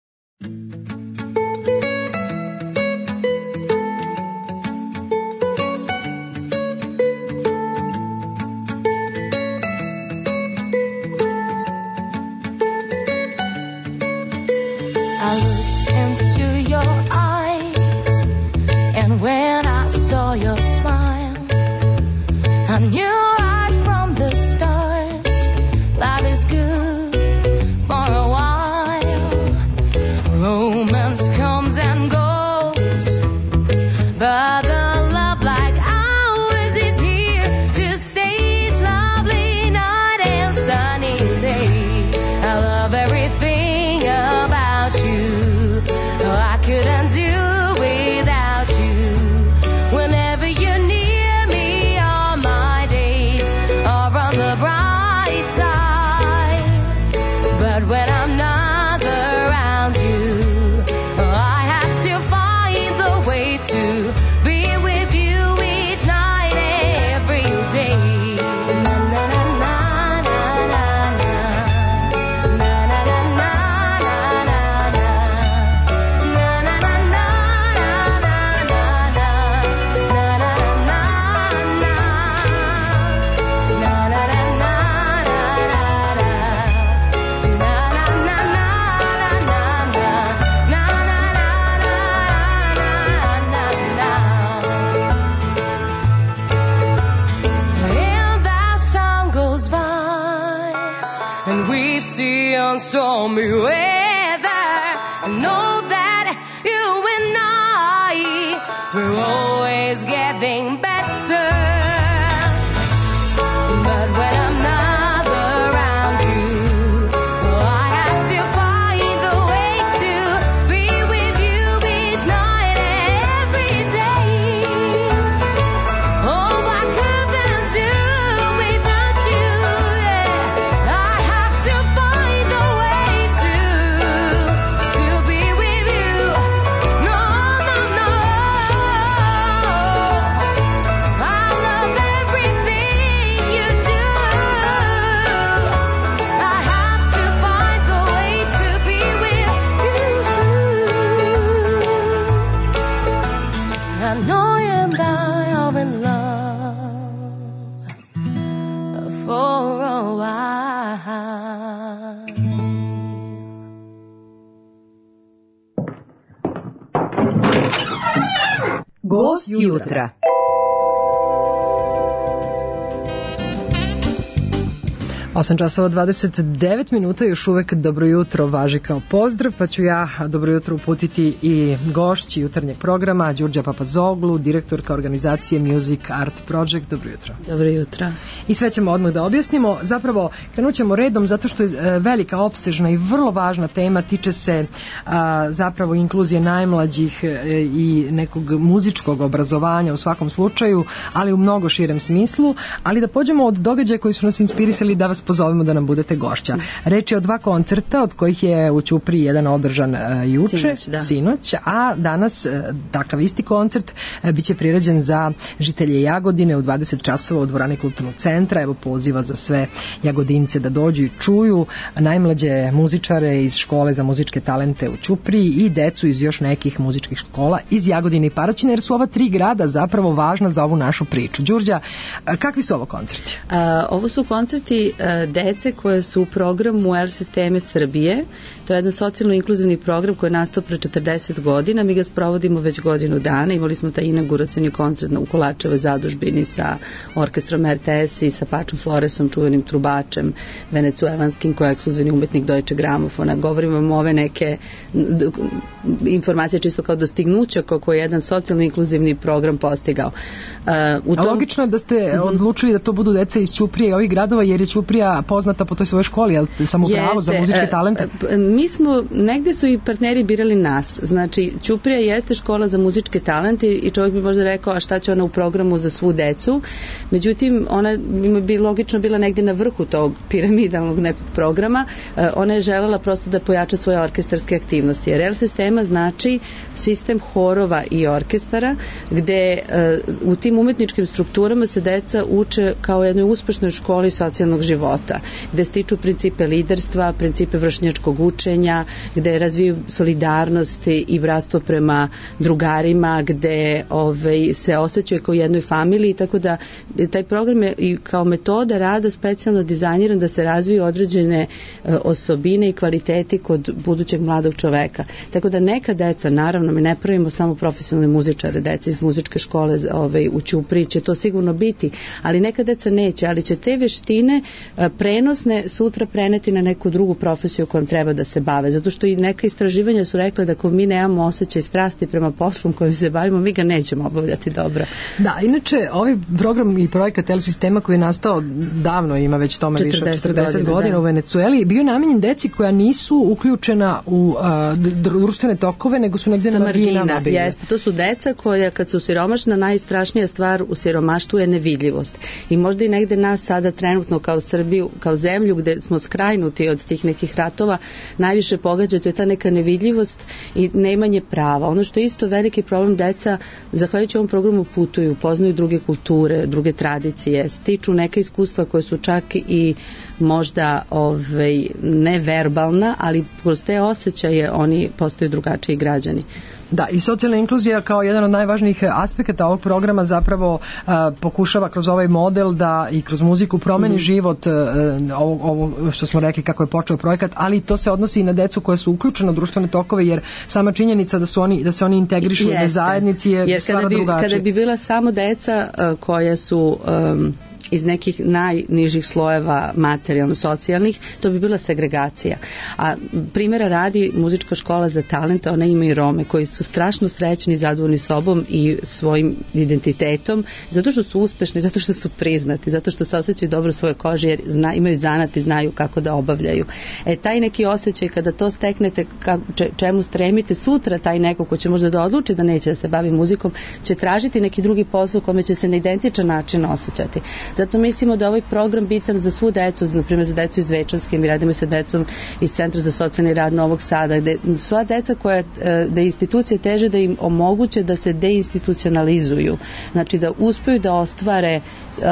I looked into your eyes, and when I saw your smile, I knew right from the start, life is good for a while. Romance comes and goes, but the love like ours is here to stay each lovely night and sunny day. I love everything about you, I couldn't do without you. Whenever you're near me, all my days are on the bright side. But when I'm not around you, I have to find the way to be with you each night, every day. Na na na na na na na na na na na na na na na stormy weather, I know that you and I, we're always getting better. But when I'm not around you, I have to find the way to be with you each night and every day. Oh, I couldn't do without you, yeah. I have to find a way to, to be with you. No, no, no. I love everything you do. I have to find the way to be with you. I know you and I are in love for a while. Gost jutra. osam časova dvadeset devet minuta, još uvek dobro jutro važi kao pozdrav, pa ću ja dobro jutro uputiti i gošći jutarnjeg programa, Đurđa Papazoglu, direktorka organizacije Music Art Project. Dobro jutro. Dobro jutro. I sve ćemo odmah da objasnimo. Zapravo, krenut ćemo redom zato što je velika, opsežna i vrlo važna tema, tiče se a, zapravo inkluzije najmlađih e, i nekog muzičkog obrazovanja u svakom slučaju, ali u mnogo širem smislu, ali da pođemo od događaja koji su nas inspirisali da vas pozovemo da nam budete gošća. Reč je o dva koncerta, od kojih je u Ćupriji jedan održan uh, juče, sinoć, da. sinoć, a danas uh, takav isti koncert uh, biće priređen za žitelje Jagodine u dvadeset časova u dvorani Kulturnog centra. Evo poziva za sve Jagodince da dođu i čuju najmlađe muzičare iz škole za muzičke talente u Ćupriji i decu iz još nekih muzičkih škola iz Jagodine i Paraćina, jer su ova tri grada zapravo važna za ovu našu priču. Đurđa, uh, kakvi su ovo koncerti? Uh, ovo su koncerti dece koje su u programu L sisteme Srbije. To je jedan socijalno-inkluzivni program koji je nastao pre četrdeset godina. Mi ga sprovodimo već godinu dana. Imali smo taj inauguracioni koncert u Kolačevoj zadužbini sa orkestrom R T S i sa Pačom Floresom, čuvenim trubačem venecuelanskim, koji je ekskluzivni umetnik Deutsche Gramofona. Govorimo vam ove neke informacije čisto kao dostignuća kako je jedan socijalno-inkluzivni program postigao. Uh, u tom... A logično je da ste odlučili da to budu deca iz Ćuprije i ovih gradova, jer je Ćuprija Ćuprija poznata po toj svojoj školi, ali samo pravo za muzičke talente? Mi smo, negde su i partneri birali nas. Znači, Ćuprija jeste škola za muzičke talente i čovjek bi možda rekao, a šta će ona u programu za svu decu? Međutim, ona bi logično bila negde na vrhu tog piramidalnog nekog programa. Ona je želela prosto da pojača svoje orkestarske aktivnosti. Jer R sistema znači sistem horova i orkestara, gde u tim umetničkim strukturama se deca uče kao jednoj uspešnoj školi socijalnog života, gde stiču principe liderstva, principe vršnjačkog učenja, gde razviju solidarnost i bratstvo prema drugarima, gde ovaj, se osjećaju kao u jednoj familiji, tako da taj program je i kao metoda rada specijalno dizajniran da se razviju određene e, osobine i kvaliteti kod budućeg mladog čoveka. Tako da neka deca, naravno, mi ne pravimo samo profesionalne muzičare, deca iz muzičke škole ovaj, u Ćupriji će to sigurno biti, ali neka deca neće, ali će te veštine e, prenosne sutra preneti na neku drugu profesiju kojom treba da se bave, zato što i neka istraživanja su rekla da ako mi nemamo osjećaj strasti prema poslu kojim se bavimo, mi ga nećemo obavljati dobro. Da, inače, ovaj program i projekat L sistema koji je nastao davno, ima već tome više od četrdeset godina u Venecueli, bio namenjen deci koja nisu uključena u a, društvene tokove, nego su negde na marginama. Jeste, to su deca koja kad su siromašna, najstrašnija stvar u siromaštvu je nevidljivost. I možda i negde nas sada trenutno kao Srbiju, kao zemlju gde smo skrajnuti od tih nekih ratova, najviše pogađa, to je ta neka nevidljivost i nemanje prava. Ono što je isto veliki problem, deca zahvaljujući ovom programu putuju, poznaju druge kulture, druge tradicije, stiču neka iskustva koje su čak i možda ovaj, neverbalna, ali kroz te osjećaje oni postaju drugačiji građani. Da, i socijalna inkluzija kao jedan od najvažnijih aspekata ovog programa zapravo a, pokušava kroz ovaj model da i kroz muziku promeni mm-hmm. život a, ovo, ovo što smo rekli kako je počeo projekat, ali to se odnosi i na decu koja su uključena u društvene tokove, jer sama činjenica da su oni da se oni integrišu u zajednici je jer stvarno kada bi, drugačije. Kada bi bila samo deca a, koja su um, iz nekih najnižih slojeva materijalno-socijalnih, to bi bila segregacija. A primjera radi muzička škola za talente, ona ima i Rome koji su strašno srećni, zadovoljni sobom i svojim identitetom, zato što su uspešni, zato što su priznati, zato što se osjećaju dobro u svojoj koži, jer zna, imaju zanat i znaju kako da obavljaju. E, taj neki osjećaj kada to steknete, ka, če, čemu stremite, sutra taj neko ko će možda da odluči da neće da se bavi muzikom, će tražiti neki drugi posao u kome će se na identičan način osjećati. Zato mislimo da je ovaj program bitan za svu decu, na primjer za decu iz Zvečanske, mi radimo sa decom iz Centra za socijalni rad Novog Sada, gde sva deca koja, da institucije teže da im omoguće da se deinstitucionalizuju, znači da uspeju da ostvare uh,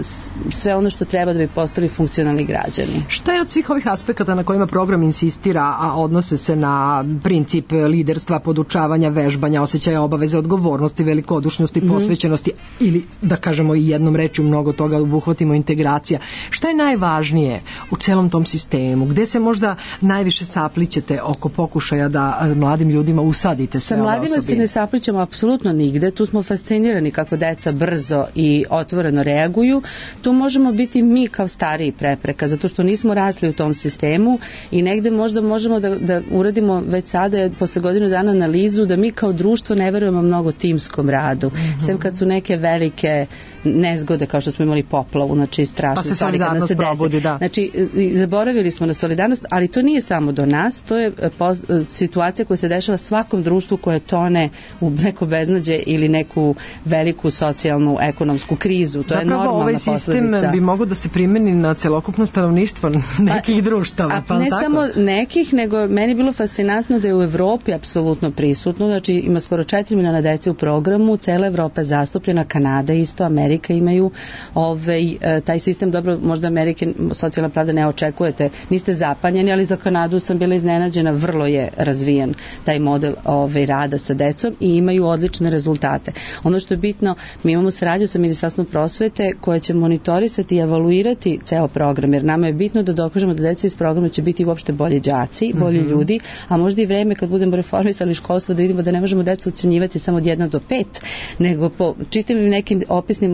sve ono što treba da bi postali funkcionalni građani. Šta je od svih ovih aspekata na kojima program insistira, a odnose se na princip liderstva, podučavanja, vežbanja, osjećaja obaveze, odgovornosti, velikodušnosti, mm-hmm. posvećenosti ili da kažemo i jednom rečju mnogo toga obuhvatimo integracija. Šta je najvažnije u celom tom sistemu? Gde se možda najviše saplićete oko pokušaja da mladim ljudima usadite sve ove osobine? Sa mladima se ne saplićemo apsolutno nigde. Tu smo fascinirani kako deca brzo i otvoreno reaguju. Tu možemo biti mi kao stariji prepreka, zato što nismo rasli u tom sistemu i negde možda možemo da, da uradimo već sada, posle godinu dana analizu, da mi kao društvo ne verujemo mnogo timskom radu. Mm-hmm. Sem kad su neke velike nezgode, kao što smo imali poplavu, znači strašne pa stvari kada se probudi, da. Znači, zaboravili smo na solidarnost, ali to nije samo do nas, to je poz, situacija koja se dešava svakom društvu koje tone u neko beznađe ili neku veliku socijalnu, ekonomsku krizu. To zapravo, je normalna ovaj posledica. sistem bi mogao da se primeni na celokupno stanovništvo nekih pa, društava. A pa ne tako? samo nekih, nego meni je bilo fascinantno da je u Evropi apsolutno prisutno, znači ima skoro četiri miliona dece u programu, cela Evropa je zastupljena, Kanada isto, Amerika imaju ovaj, taj sistem, dobro, možda Amerike socijalna pravda ne očekujete, niste zapanjeni, ali za Kanadu sam bila iznenađena, vrlo je razvijen taj model ovaj, rada sa decom i imaju odlične rezultate. Ono što je bitno, mi imamo saradnju sa Ministarstvom prosvete koje će monitorisati i evaluirati ceo program, jer nama je bitno da dokažemo da deca iz programa će biti uopšte bolji đaci, bolji mm-hmm. ljudi, a možda i vreme kad budemo reformisali školstvo da vidimo da ne možemo decu ocenjivati samo od jedna do pet, nego po čitavim nekim opisnim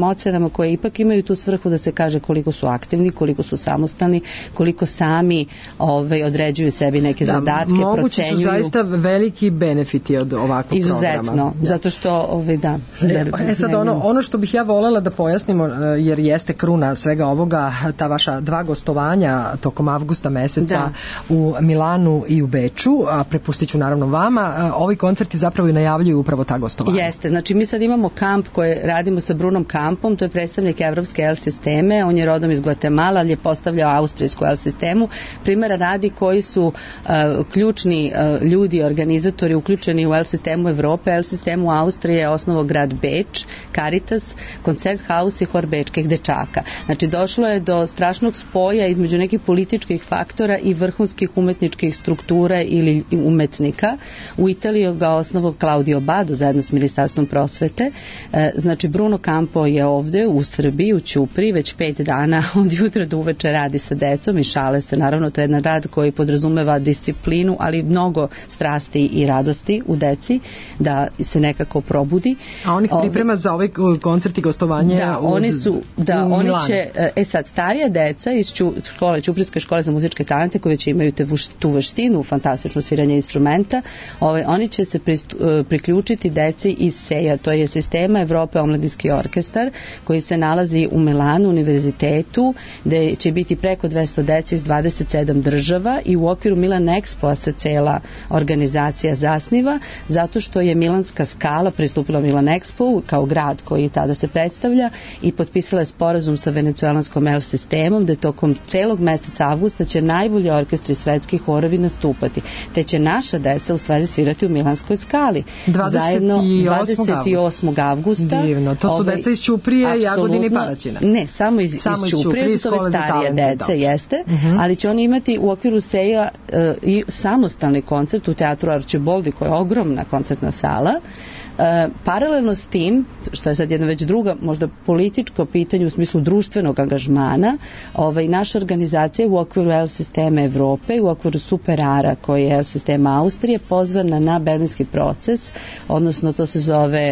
ocenama koje ipak imaju tu svrhu da se kaže koliko su aktivni, koliko su samostalni, koliko sami ovaj, određuju sebi neke da, zadatke, mogući procenjuju. Mogući su zaista veliki benefiti od ovakvog Izuzetno, programa. Izuzetno, zato što ovaj, da. E sad ono, ono što bih ja volela da pojasnimo, jer jeste kruna svega ovoga, ta vaša dva gostovanja tokom avgusta meseca da. u Milanu i u Beču, a prepustit ću naravno vama, ovi koncerti zapravo i najavljuju upravo ta gostovanja. Jeste, znači mi sad imamo kamp koje radimo sa Brunom Kampom, to je predstavnik Evropske L sisteme, on je rodom iz Gvatemala, ali je postavljao austrijsku L sistemu, primjera radi koji su uh, ključni uh, ljudi, organizatori uključeni u L sistemu Evrope, L sistemu Austrije je osnovao grad Beč, Caritas, Koncerthaus i hor bečkih dečaka. Znači došlo je do strašnog spoja između nekih političkih faktora i vrhunskih umetničkih struktura ili umetnika. U Italiji ga osnovao Claudio Bado zajedno s Ministarstvom prosvete. E, znači Bruno Campo je ovde u Srbiji, u Ćupriji, već pet dana od jutra do uveče radi sa decom i šale se. Naravno, to je jedan rad koji podrazumeva disciplinu, ali mnogo strasti i radosti u deci, da se nekako probudi. A on ih priprema za ovaj koncert i gostovanje da, od, oni su, da, u oni Milanu. će, e sad, starija deca iz Ću, škole, Ćuprijske škole za muzičke talente, koji već imaju te, tu veštinu, fantastično sviranje instrumenta, ovaj, oni će se pristu, priključiti deci iz SEA, to je Sistema Evrope omladinski orkestar, koji se nalazi u Milanu, univerzitetu, gde će biti preko dvesta deci iz dvadeset sedam država i u okviru Milan Expo se cela organizacija zasniva, zato što je Milanska skala pristupila Milan Expo kao grad koji tada se predstavlja i potpisala je sporazum sa venecuelanskom L sistemom, da tokom celog meseca avgusta će najbolji orkestri svetski horovi nastupati, te će naša deca u stvari svirati u Milanskoj skali. Zajedno dvadeset osmog avgusta. Divno, to su ovaj, deca iz Ćuprije, Jagodine i Paraćina. Ne, samo iz, samo iz Ćuprije, su to već starije dece, jeste, uh-huh. ali će oni imati u okviru SEA uh, i samostalni koncert u teatru Arčiboldi, koja je ogromna koncertna sala. Uh, paralelno s tim, što je sad jedna već druga, možda političko pitanje u smislu društvenog angažmana, ovaj, naša organizacija u okviru L sistema Evrope i u okviru Superara, koji je L sistema Austrije, pozvana na berlinski proces, odnosno to se zove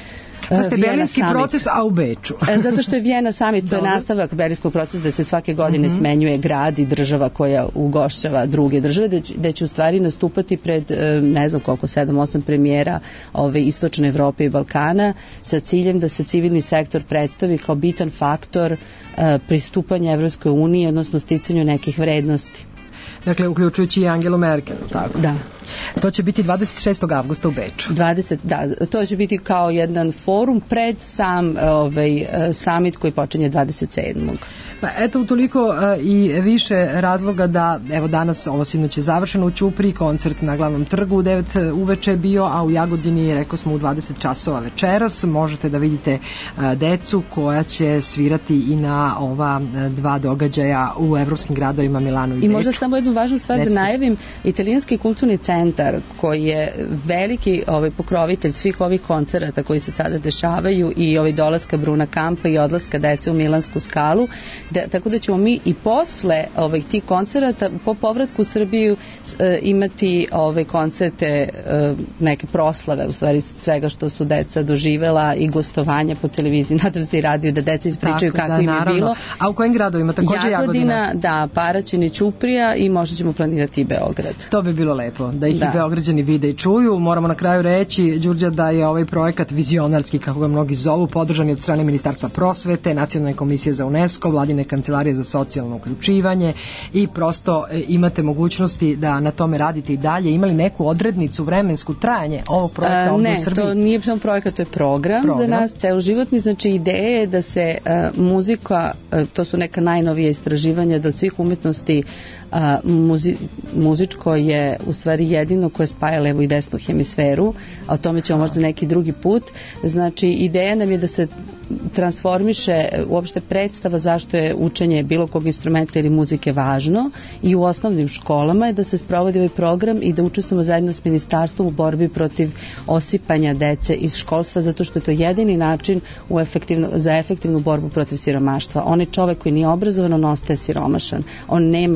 To ste berlinski proces, a u Beču. Zato što je Vijena summit, to je nastavak berlinskog procesa da se svake godine mm-hmm. smenjuje grad i država koja ugošćava druge države, da će, da će u stvari nastupati pred, ne znam koliko, sedam osam premijera ove istočne Evrope i Balkana sa ciljem da se civilni sektor predstavi kao bitan faktor uh, pristupanja Evropskoj uniji, odnosno sticanju nekih vrednosti. Dakle, uključujući i Angelu Merkel, tako? Da. To će biti dvadeset šestog avgusta u Beču. dvadeset Da, to će biti kao jedan forum pred sam ovaj, summit koji počinje dvadeset sedmog Pa eto, utoliko uh, i više razloga da, evo danas, ovo sinoć je završeno u Ćupriji, koncert na glavnom trgu u devet uveče bio, a u Jagodini, rekao smo, u dvadeset časova večeras. Možete da vidite uh, decu koja će svirati i na ova uh, dva događaja u evropskim gradovima Milanu i Beču. I možda samo jednu važnu stvar Recite. da najavim, Italijanski kulturni centar, koji je veliki ovaj, pokrovitelj svih ovih koncerata koji se sada dešavaju i ovaj dolaska Bruna Campa i odlaska dece u Milansku skalu, da, tako da ćemo mi i posle ovih tih koncerata po povratku u Srbiju e, imati ove koncerte, e, neke proslave u stvari svega što su deca doživela i gostovanja po televiziji, nadam se i radio da deca ispričaju kako da, im je naravno. bilo. A u kojim gradovima? Također Jagodina? Jagodina, da, Paraćin i Ćuprija i možda ćemo planirati i Beograd. To bi bilo lepo, da ih da. i Beograđani vide i čuju. Moramo na kraju reći, Đurđa, da je ovaj projekat vizionarski, kako ga mnogi zovu, podržan je od strane Ministarstva prosvete, Nacionalne komisije za UNESCO, Vladine kancelarije za socijalno uključivanje i prosto e, imate mogućnosti da na tome radite i dalje. Imali neku odrednicu, vremensku trajanje ovog projekta ovdje u Srbiji? Ne, to nije samo projekat, to je program, program. za nas celoživotni. Znači ideja je da se uh, muzika, uh, to su neka najnovija istraživanja, da od svih umetnosti uh, muzi, muzičko je u stvari jedino koje spaja levu i desnu hemisferu, a o tome ćemo možda neki drugi put. Znači ideja nam je da se transformiše uopšte predstava zašto je učenje bilo kog instrumenta ili muzike važno i u osnovnim školama je da se sprovodi ovaj program i da učestvujemo zajedno s ministarstvom u borbi protiv osipanja dece iz školstva, zato što je to jedini način u efektivno, za efektivnu borbu protiv siromaštva. On je čovek koji nije obrazovan, on ostaje siromašan. On nema nikakve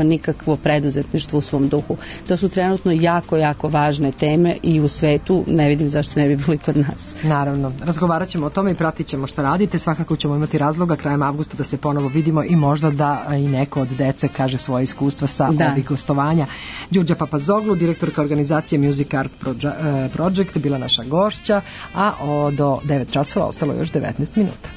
nekakvo preduzetništvo u svom duhu. To su trenutno jako, jako važne teme i u svetu, ne vidim zašto ne bi bilo i kod nas. Naravno, razgovarat ćemo o tome i pratit ćemo što radite, svakako ćemo imati razloga krajem avgusta da se ponovo vidimo i možda da i neko od dece kaže svoje iskustva sa da. ovih gostovanja. Đurđa Papazoglu, direktorka organizacije Music Art Project, bila naša gošća, a o, do devet časova ostalo još devetnaest minuta.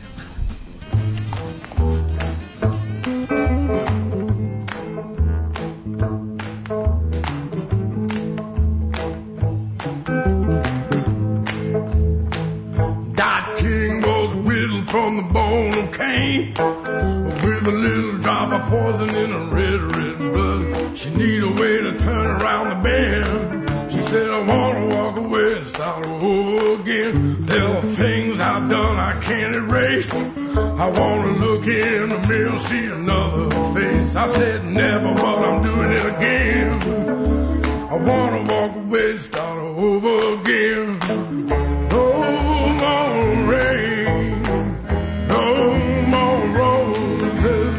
From the bone of Cain, with a little drop of poison in her red, red blood. She need a way to turn around the bend. She said, I want to walk away and start over again. There are things I've done I can't erase. I want to look in the mirror, see another face. I said never, but I'm doing it again. I want to walk away and start over again. No more rain. No more roses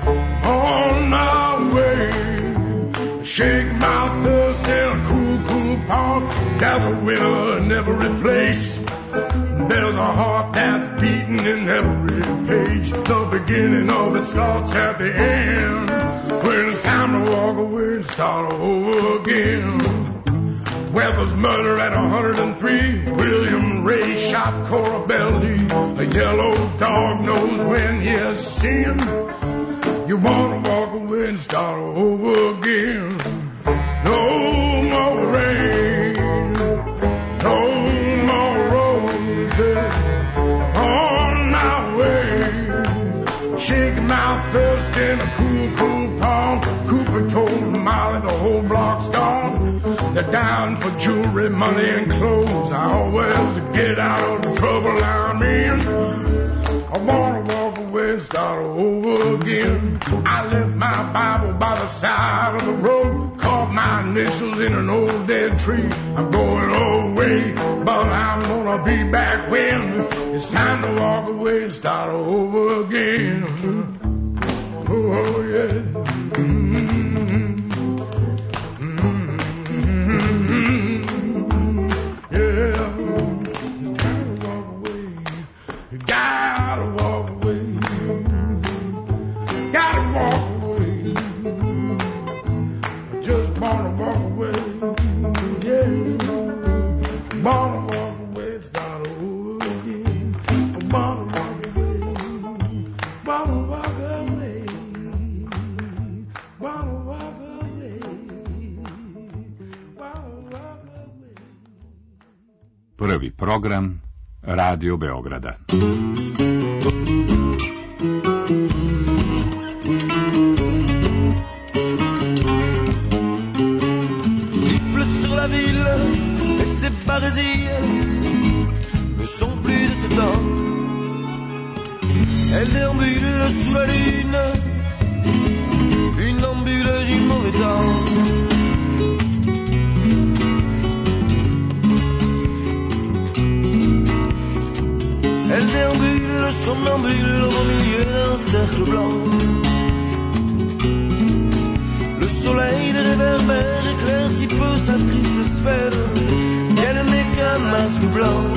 on my way. Shake my thirst in a cool, cool park. There's a winner in every place. There's a heart that's beating in every page. The beginning of it starts at the end. When it's time to walk away and start over again. Weather's murder at one hundred three. William Ray shot Cora Belly. A yellow dog knows when he has sinned. You want to walk away and start over again. No more rain. No more roses on my way. Shaking my thirst in a cool, cool pond. Cooper told Molly the whole block's gone. They're down for jewelry, money, and clothes. I always get out of the trouble I'm in. I want to walk away and start over again. I left my Bible by the side of the road. Caught my initials in an old dead tree. I'm going away, but I'm gonna be back when it's time to walk away and start over again. Oh, yeah. Mm-hmm. Gotta walk away. Gotta walk away. I just wanna walk away. Yeah. Wanna walk away, start over again. I wanna walk away. Wanna walk away. Wanna walk away. Wanna walk away. Prvi program Radio Beograda. Et ces barésies ne sont plus de ce temps. Elle déambule sous la lune, une ambule du mauvais temps. Elle déambule somnambule au milieu d'un cercle blanc. Le soleil de réverbère éclaircit peu sa triste sphère. Elle n'est qu'un masque blanc.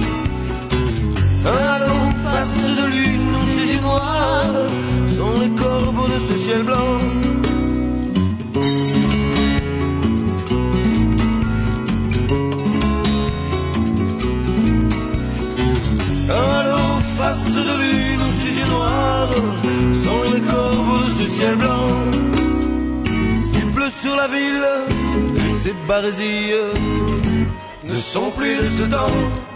Un halo face de lune où ses yeux noirs sont les corbeaux de ce ciel blanc. Un halo face de lune où ses yeux noirs sont les corbeaux de ce ciel blanc. Il pleut sur la ville et ses barésies ne sont plus de ce temps.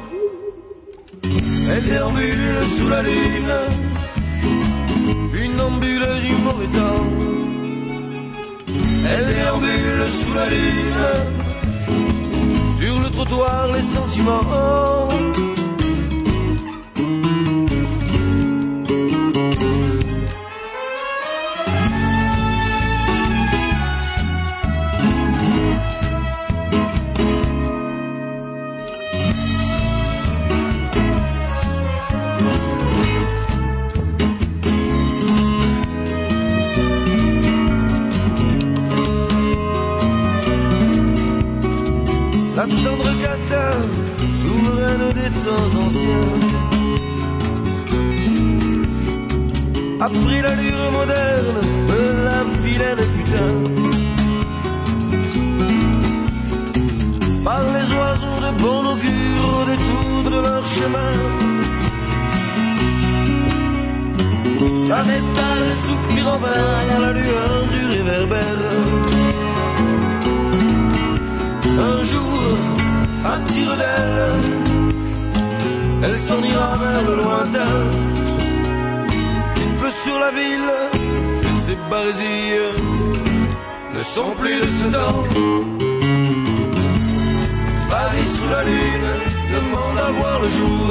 Elle déambule sous la lune, une ambule du mauvais temps. Elle déambule sous la lune, sur le trottoir les sentiments. la tendre cata, souveraine des temps anciens, a pris l'allure moderne de la vilaine putain. Par les oiseaux de bon augure au détour de leur chemin, Canestal soupire en vain à la lueur du réverbère. Un jour, à tire d'elle, elle s'en ira vers le lointain. Il peut sur la ville que ces barésilles ne sont plus de ce temps. Paris sous la lune demande à voir le jour.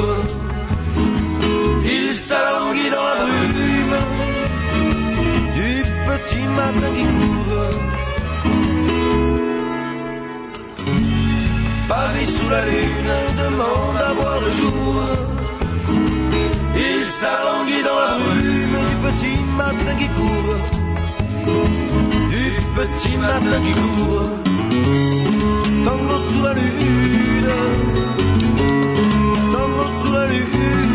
Il s'alanguit dans la brume du petit matin qui court. Paris sous la lune demande à voir le jour. Il s'alanguit dans la brume du petit matin qui court. Du petit matin qui court. Tango sous la lune, tango sous la lune.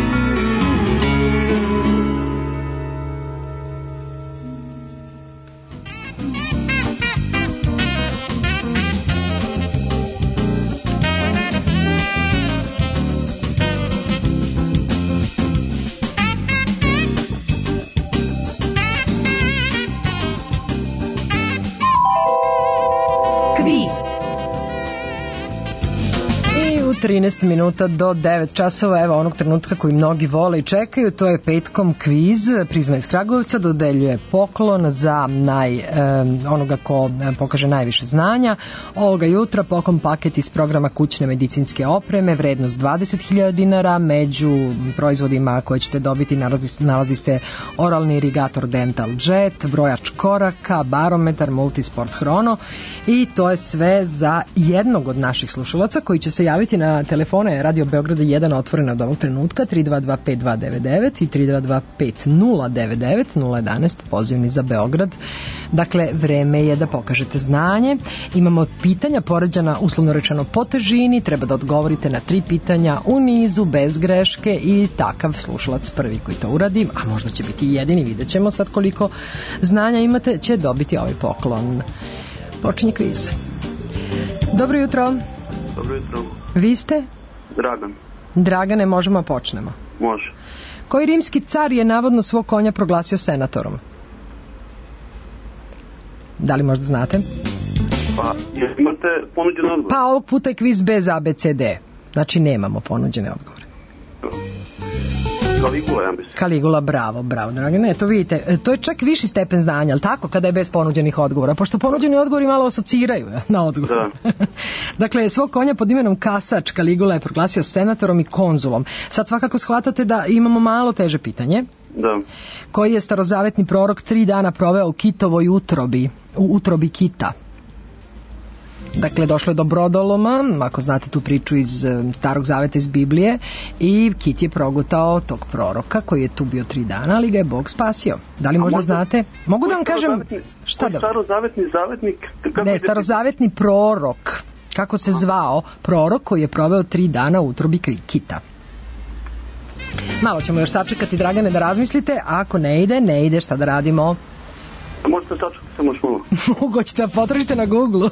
trinaest minuta do devet časova, evo onog trenutka koji mnogi vole i čekaju, to je petkom kviz. Prizma iz Kragujevca dodeljuje poklon za naj, um, onoga ko pokaže najviše znanja. Ovoga jutra poklon paket iz programa kućne medicinske opreme, vrednost dvadeset hiljada dinara, među proizvodima koje ćete dobiti nalazi, nalazi se oralni irigator Dental Jet, brojač koraka, barometar, multisport hrono i to je sve za jednog od naših slušalaca koji će se javiti na telefone Radio Beograda jedan otvorena od ovog trenutka tri dva dva pet dva devet devet i tri dva dva pet nula devet devet nula jedanaest pozivni za Beograd. Dakle, vreme je da pokažete znanje. Imamo pitanja poređana uslovno rečeno po težini, treba da odgovorite na tri pitanja u nizu bez greške i takav slušalac prvi koji to uradi, a možda će biti jedini, vidjet ćemo sad koliko znanja imate, će dobiti ovaj poklon. Počinje kviz. Dobro jutro. Dobro jutro. Vi ste? Dragan. Dragane, možemo počnemo. Može. Koji rimski car je navodno svog konja proglasio senatorom? Da li možda znate? Pa, imate ponuđen odgovor? Pa, ovog puta je kviz bez A B C D. Znači, nemamo ponuđene odgovore. Kaligula, ja mislim. Kaligula, bravo, bravo, Dragane. Eto, vidite, to je čak viši stepen znanja, ali tako, kada je bez ponuđenih odgovora, pošto ponuđeni odgovori malo asociraju na odgovor. Da. Dakle, svog konja pod imenom Kasač Kaligula je proglasio senatorom i konzulom. Sad svakako shvatate da imamo malo teže pitanje. Da. Koji je starozavetni prorok tri dana proveo u kitovoj utrobi, u utrobi kita? Dakle, došlo je do brodoloma, ako znate tu priču iz Starog zaveta iz Biblije, i kit je progutao tog proroka koji je tu bio tri dana, ali ga je Bog spasio. Da li možda, možda znate? Mogu da vam kažem... Šta da... Starozavetni zavetnik? Ne, starozavetni prorok. Kako se zvao prorok koji je proveo tri dana u utrobi kita? Malo ćemo još sačekati, Dragane, da razmislite, a ako ne ide, ne ide, šta da radimo? Možete sačekati samo još malo. Mogu ćete da potražite na Google-u.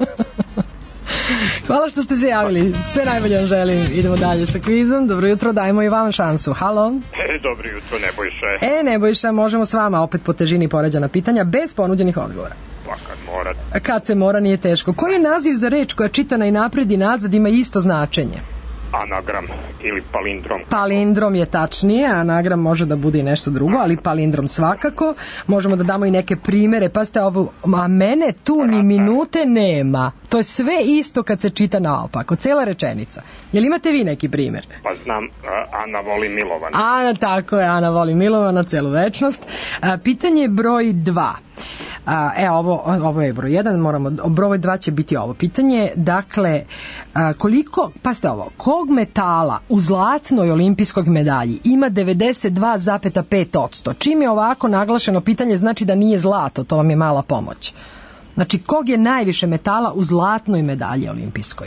Hvala što ste se javili. Sve najbolje vam želim. Idemo dalje sa kvizom. Dobro jutro, dajmo i vam šansu. Halo. E, dobro jutro, Nebojša. E, Nebojša, možemo s vama opet po težini poređana pitanja bez ponuđenih odgovora. Pa kad mora. Kad se mora, nije teško. Koji je naziv za reč koja čitana i napred i nazad ima isto značenje? Anagram ili palindrom. Palindrom je tačnije, anagram može da bude i nešto drugo, ali palindrom svakako. Možemo da damo i neke primere, pa ste ovo, a mene tu ni minute nema. To je sve isto kad se čita naopako, cela rečenica. Jel imate vi neki primjer? Pa znam, Ana voli Milovana. Ana, tako je, Ana voli Milovana celu večnost. A, pitanje broj dva. A, e, ovo, ovo je broj jedan, moramo, broj dva će biti ovo pitanje. Dakle, a, koliko, pa ste ovo, kog metala u zlatnoj olimpijskoj medalji ima devedeset dva zarez pet posto? Čim je ovako naglašeno pitanje, znači da nije zlato, to vam je mala pomoć. Znači, kog je najviše metala u zlatnoj medalji olimpijskoj?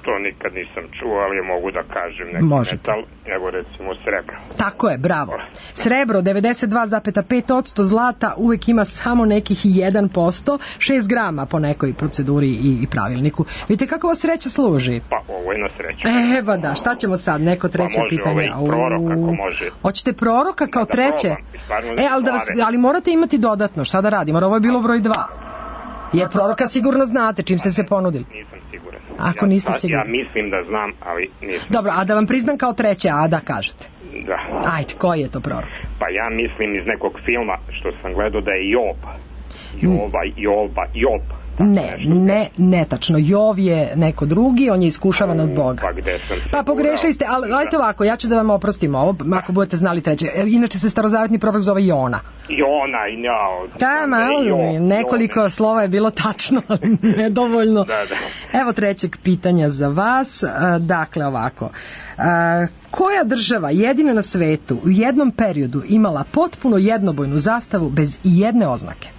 to nikad nisam čuo, ali mogu da kažem neki Možete. metal, evo recimo srebro. Tako je, bravo. Srebro devedeset dva zarez pet posto, zlata uvek ima samo nekih jedan posto, šest grama po nekoj proceduri i, i pravilniku. Vidite kako vas sreća služi? Pa ovo je na sreću. E, ba da, šta ćemo sad? Neko treće Pa može pitanje. ovaj prorok ako može. Hoćete proroka kao Da treće? probam, stvarno E, ali, da vas, stvari. ali morate imati dodatno, šta da radimo? Jer ovo je bilo broj dva. Jer proroka sigurno znate čim ste se ponudili. Nisam siguran. Ako ja, niste pa, sigurni. Ja mislim da znam, ali nisam. Dobro, a da vam priznam kao treće, a da kažete. Da. Ajde, koji je to prorok? Pa ja mislim iz nekog filma što sam gledao da je Job. Jova, Jolba, Job. Ne, ne, netačno. Jov je neko drugi, on je iskušavan od Boga. Pa gde sam se Pa pogrešili ste, ali ajte ovako, ja ću da vam oprostim ovo, ako budete znali treće. E, Inače se starozavetni prorok zove Jona. Jona, jao. Da, malo, nekoliko slova je bilo tačno, ali nedovoljno. Da, da. Evo trećeg pitanja za vas. E, Dakle, ovako. E, Koja država jedina na svetu u jednom periodu imala potpuno jednobojnu zastavu bez i jedne oznake?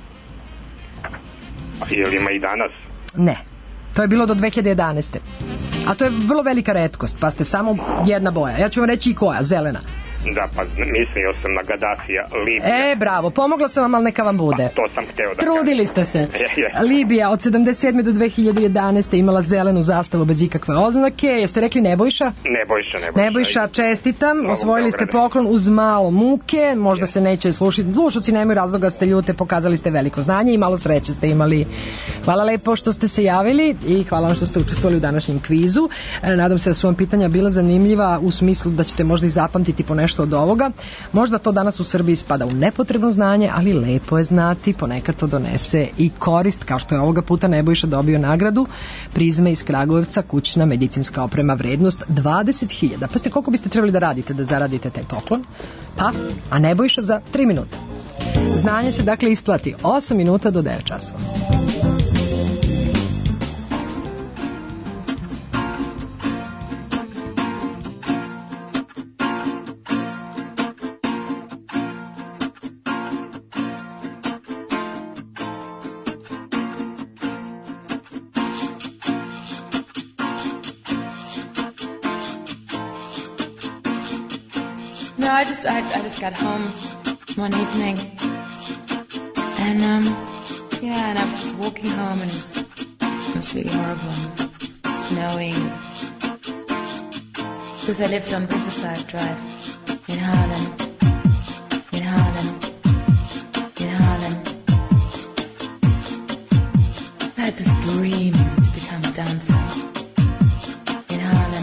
Jel ima i danas? Ne. To je bilo do dve hiljade jedanaeste. A to je vrlo velika retkost, pa ste samo jedna boja. Ja ću vam reći i koja, zelena. Da, pa mislio sam na Gaddafija, Libija. E, bravo, pomogla sam vam, ali neka vam bude. To sam hteo da Trudili ste se. Je, je. Libija od sedamdeset sedme do dve hiljade jedanaeste imala zelenu zastavu bez ikakve oznake. Jeste rekli Nebojša? Nebojša, Nebojša. Nebojša, čestitam, Novog osvojili ste Beograda. poklon uz malo muke, možda se neće slušati, slušalci nemaju razloga, ste ljute, pokazali ste veliko znanje i malo sreće ste imali. Hvala lepo što ste se javili i hvala vam što ste učestvovali u današnjem kvizu. E, Nadam se da su vam pitanja bila zanimljiva u smislu da ćete možda i zapamtiti po nešto od ovoga. Možda to danas u Srbiji spada u nepotrebno znanje, ali lepo je znati, ponekad to donese i korist, kao što je ovoga puta Nebojša dobio nagradu prizme iz Kragujevca, kućna medicinska oprema, vrednost dvadeset hiljada. Pa ste koliko biste trebali da radite da zaradite taj poklon? Pa, a Nebojša za tri minuta. Znanje se dakle isplati osam minuta do devet časova. No, I just I, I just got home one evening, and um, yeah, and I was just walking home, and it was it was really horrible, and snowing, because I lived on Riverside Drive in Harlem, in Harlem, in Harlem. I had this dream to become a dancer in Harlem.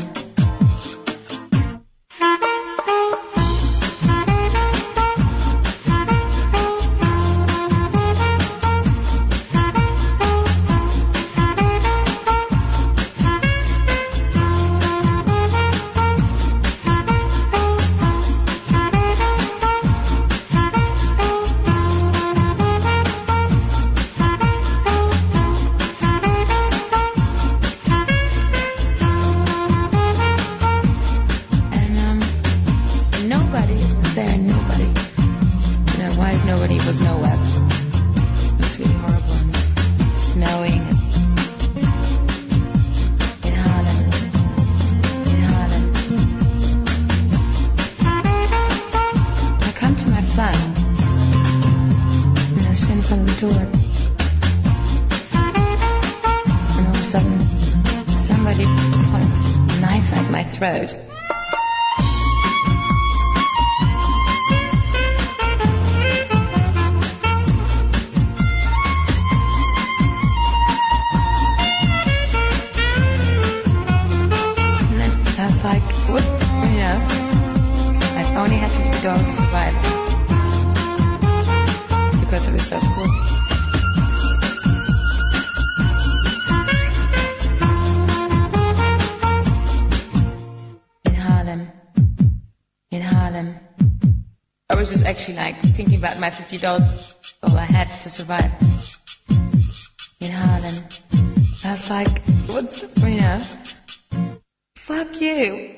Throat. And then I was like, what, you know, I only had fifty dollars to survive because it was so cool. I was just actually like thinking about my fifty dollars, all I had to survive in Harlem. I was like, what's, you know, fuck you.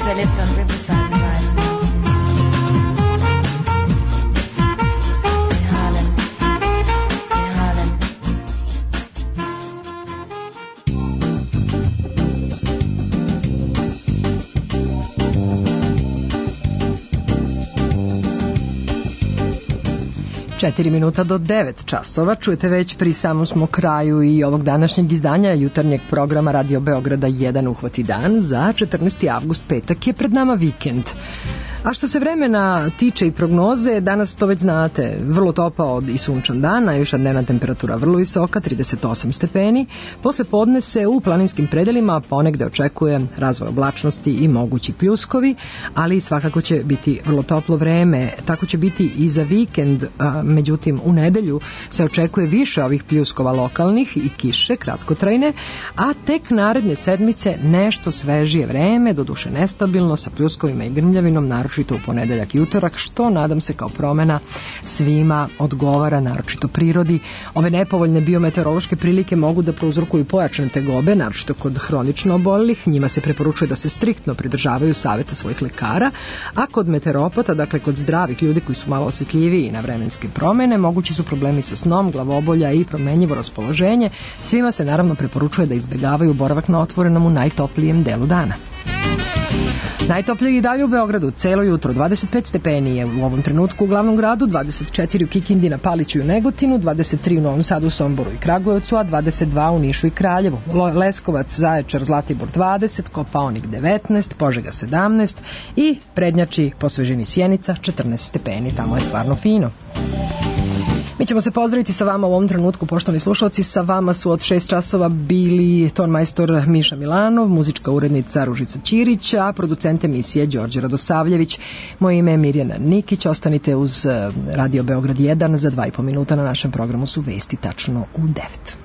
I lived on Riverside Drive. In Harlem. In Harlem. Četiri minuta do devet časova. Čujete već pri samom smo kraju i ovog današnjeg izdanja jutarnjeg programa Radio Beograda jedan Uhvati dan. Za četrnaesti avgust, petak je pred nama vikend. A što se vremena tiče i prognoze, danas to već znate, vrlo topao i sunčan dan, najviša dnevna temperatura vrlo visoka, trideset osam stepeni. Posle podne se u planinskim predelima ponegde očekuje razvoj oblačnosti i mogući pljuskovi, ali svakako će biti vrlo toplo vreme. Tako će biti i za vikend, a, međutim u nedelju se očekuje više ovih pljuskova lokalnih i kiše kratkotrajne, a tek naredne sedmice nešto svežije vreme, doduše nestabilno, sa pljuskovima i grmljavinom, naročito u ponedeljak i utorak, što nadam se kao promena svima odgovara, naročito prirodi. Ove nepovoljne biometeorološke prilike mogu da prouzrokuju pojačane tegobe, naročito kod hronično obolelih. Njima se preporučuje da se striktno pridržavaju saveta svojih lekara, a kod meteoropata, dakle kod zdravih ljudi koji su malo osjetljiviji na vremenske promene, mogući su problemi sa snom, glavobolja i promenjivo raspoloženje. Svima se naravno preporučuje da izbegavaju boravak na otvorenom u najtoplijem delu dana. Najtoplije i dalje u Beogradu, celo jutro, dvadeset pet stepeni je u ovom trenutku u glavnom gradu, dvadeset četiri u Kikindi, na Paliću i u Negotinu, dvadeset tri u Novom Sadu, Somboru i Kragujevcu, a dvadeset dva u Nišu i Kraljevu. Leskovac, Zaječar, Zlatibor dvadeset, Kopaonik devetnaest, Požega sedamnaest i Prednjači, po svežini Sjenica, četrnaest stepeni, tamo je stvarno fino. Mi ćemo se pozdraviti sa vama u ovom trenutku, poštovani slušalci. Sa vama su od šest časova bili tonmajstor Miša Milanov, muzička urednica Ružica Ćirić, a producent emisije Đorđe Radosavljević. Moje ime je Mirjana Nikić. Ostanite uz Radio Beograd jedan. Za dva i po minuta na našem programu su vesti tačno u devet.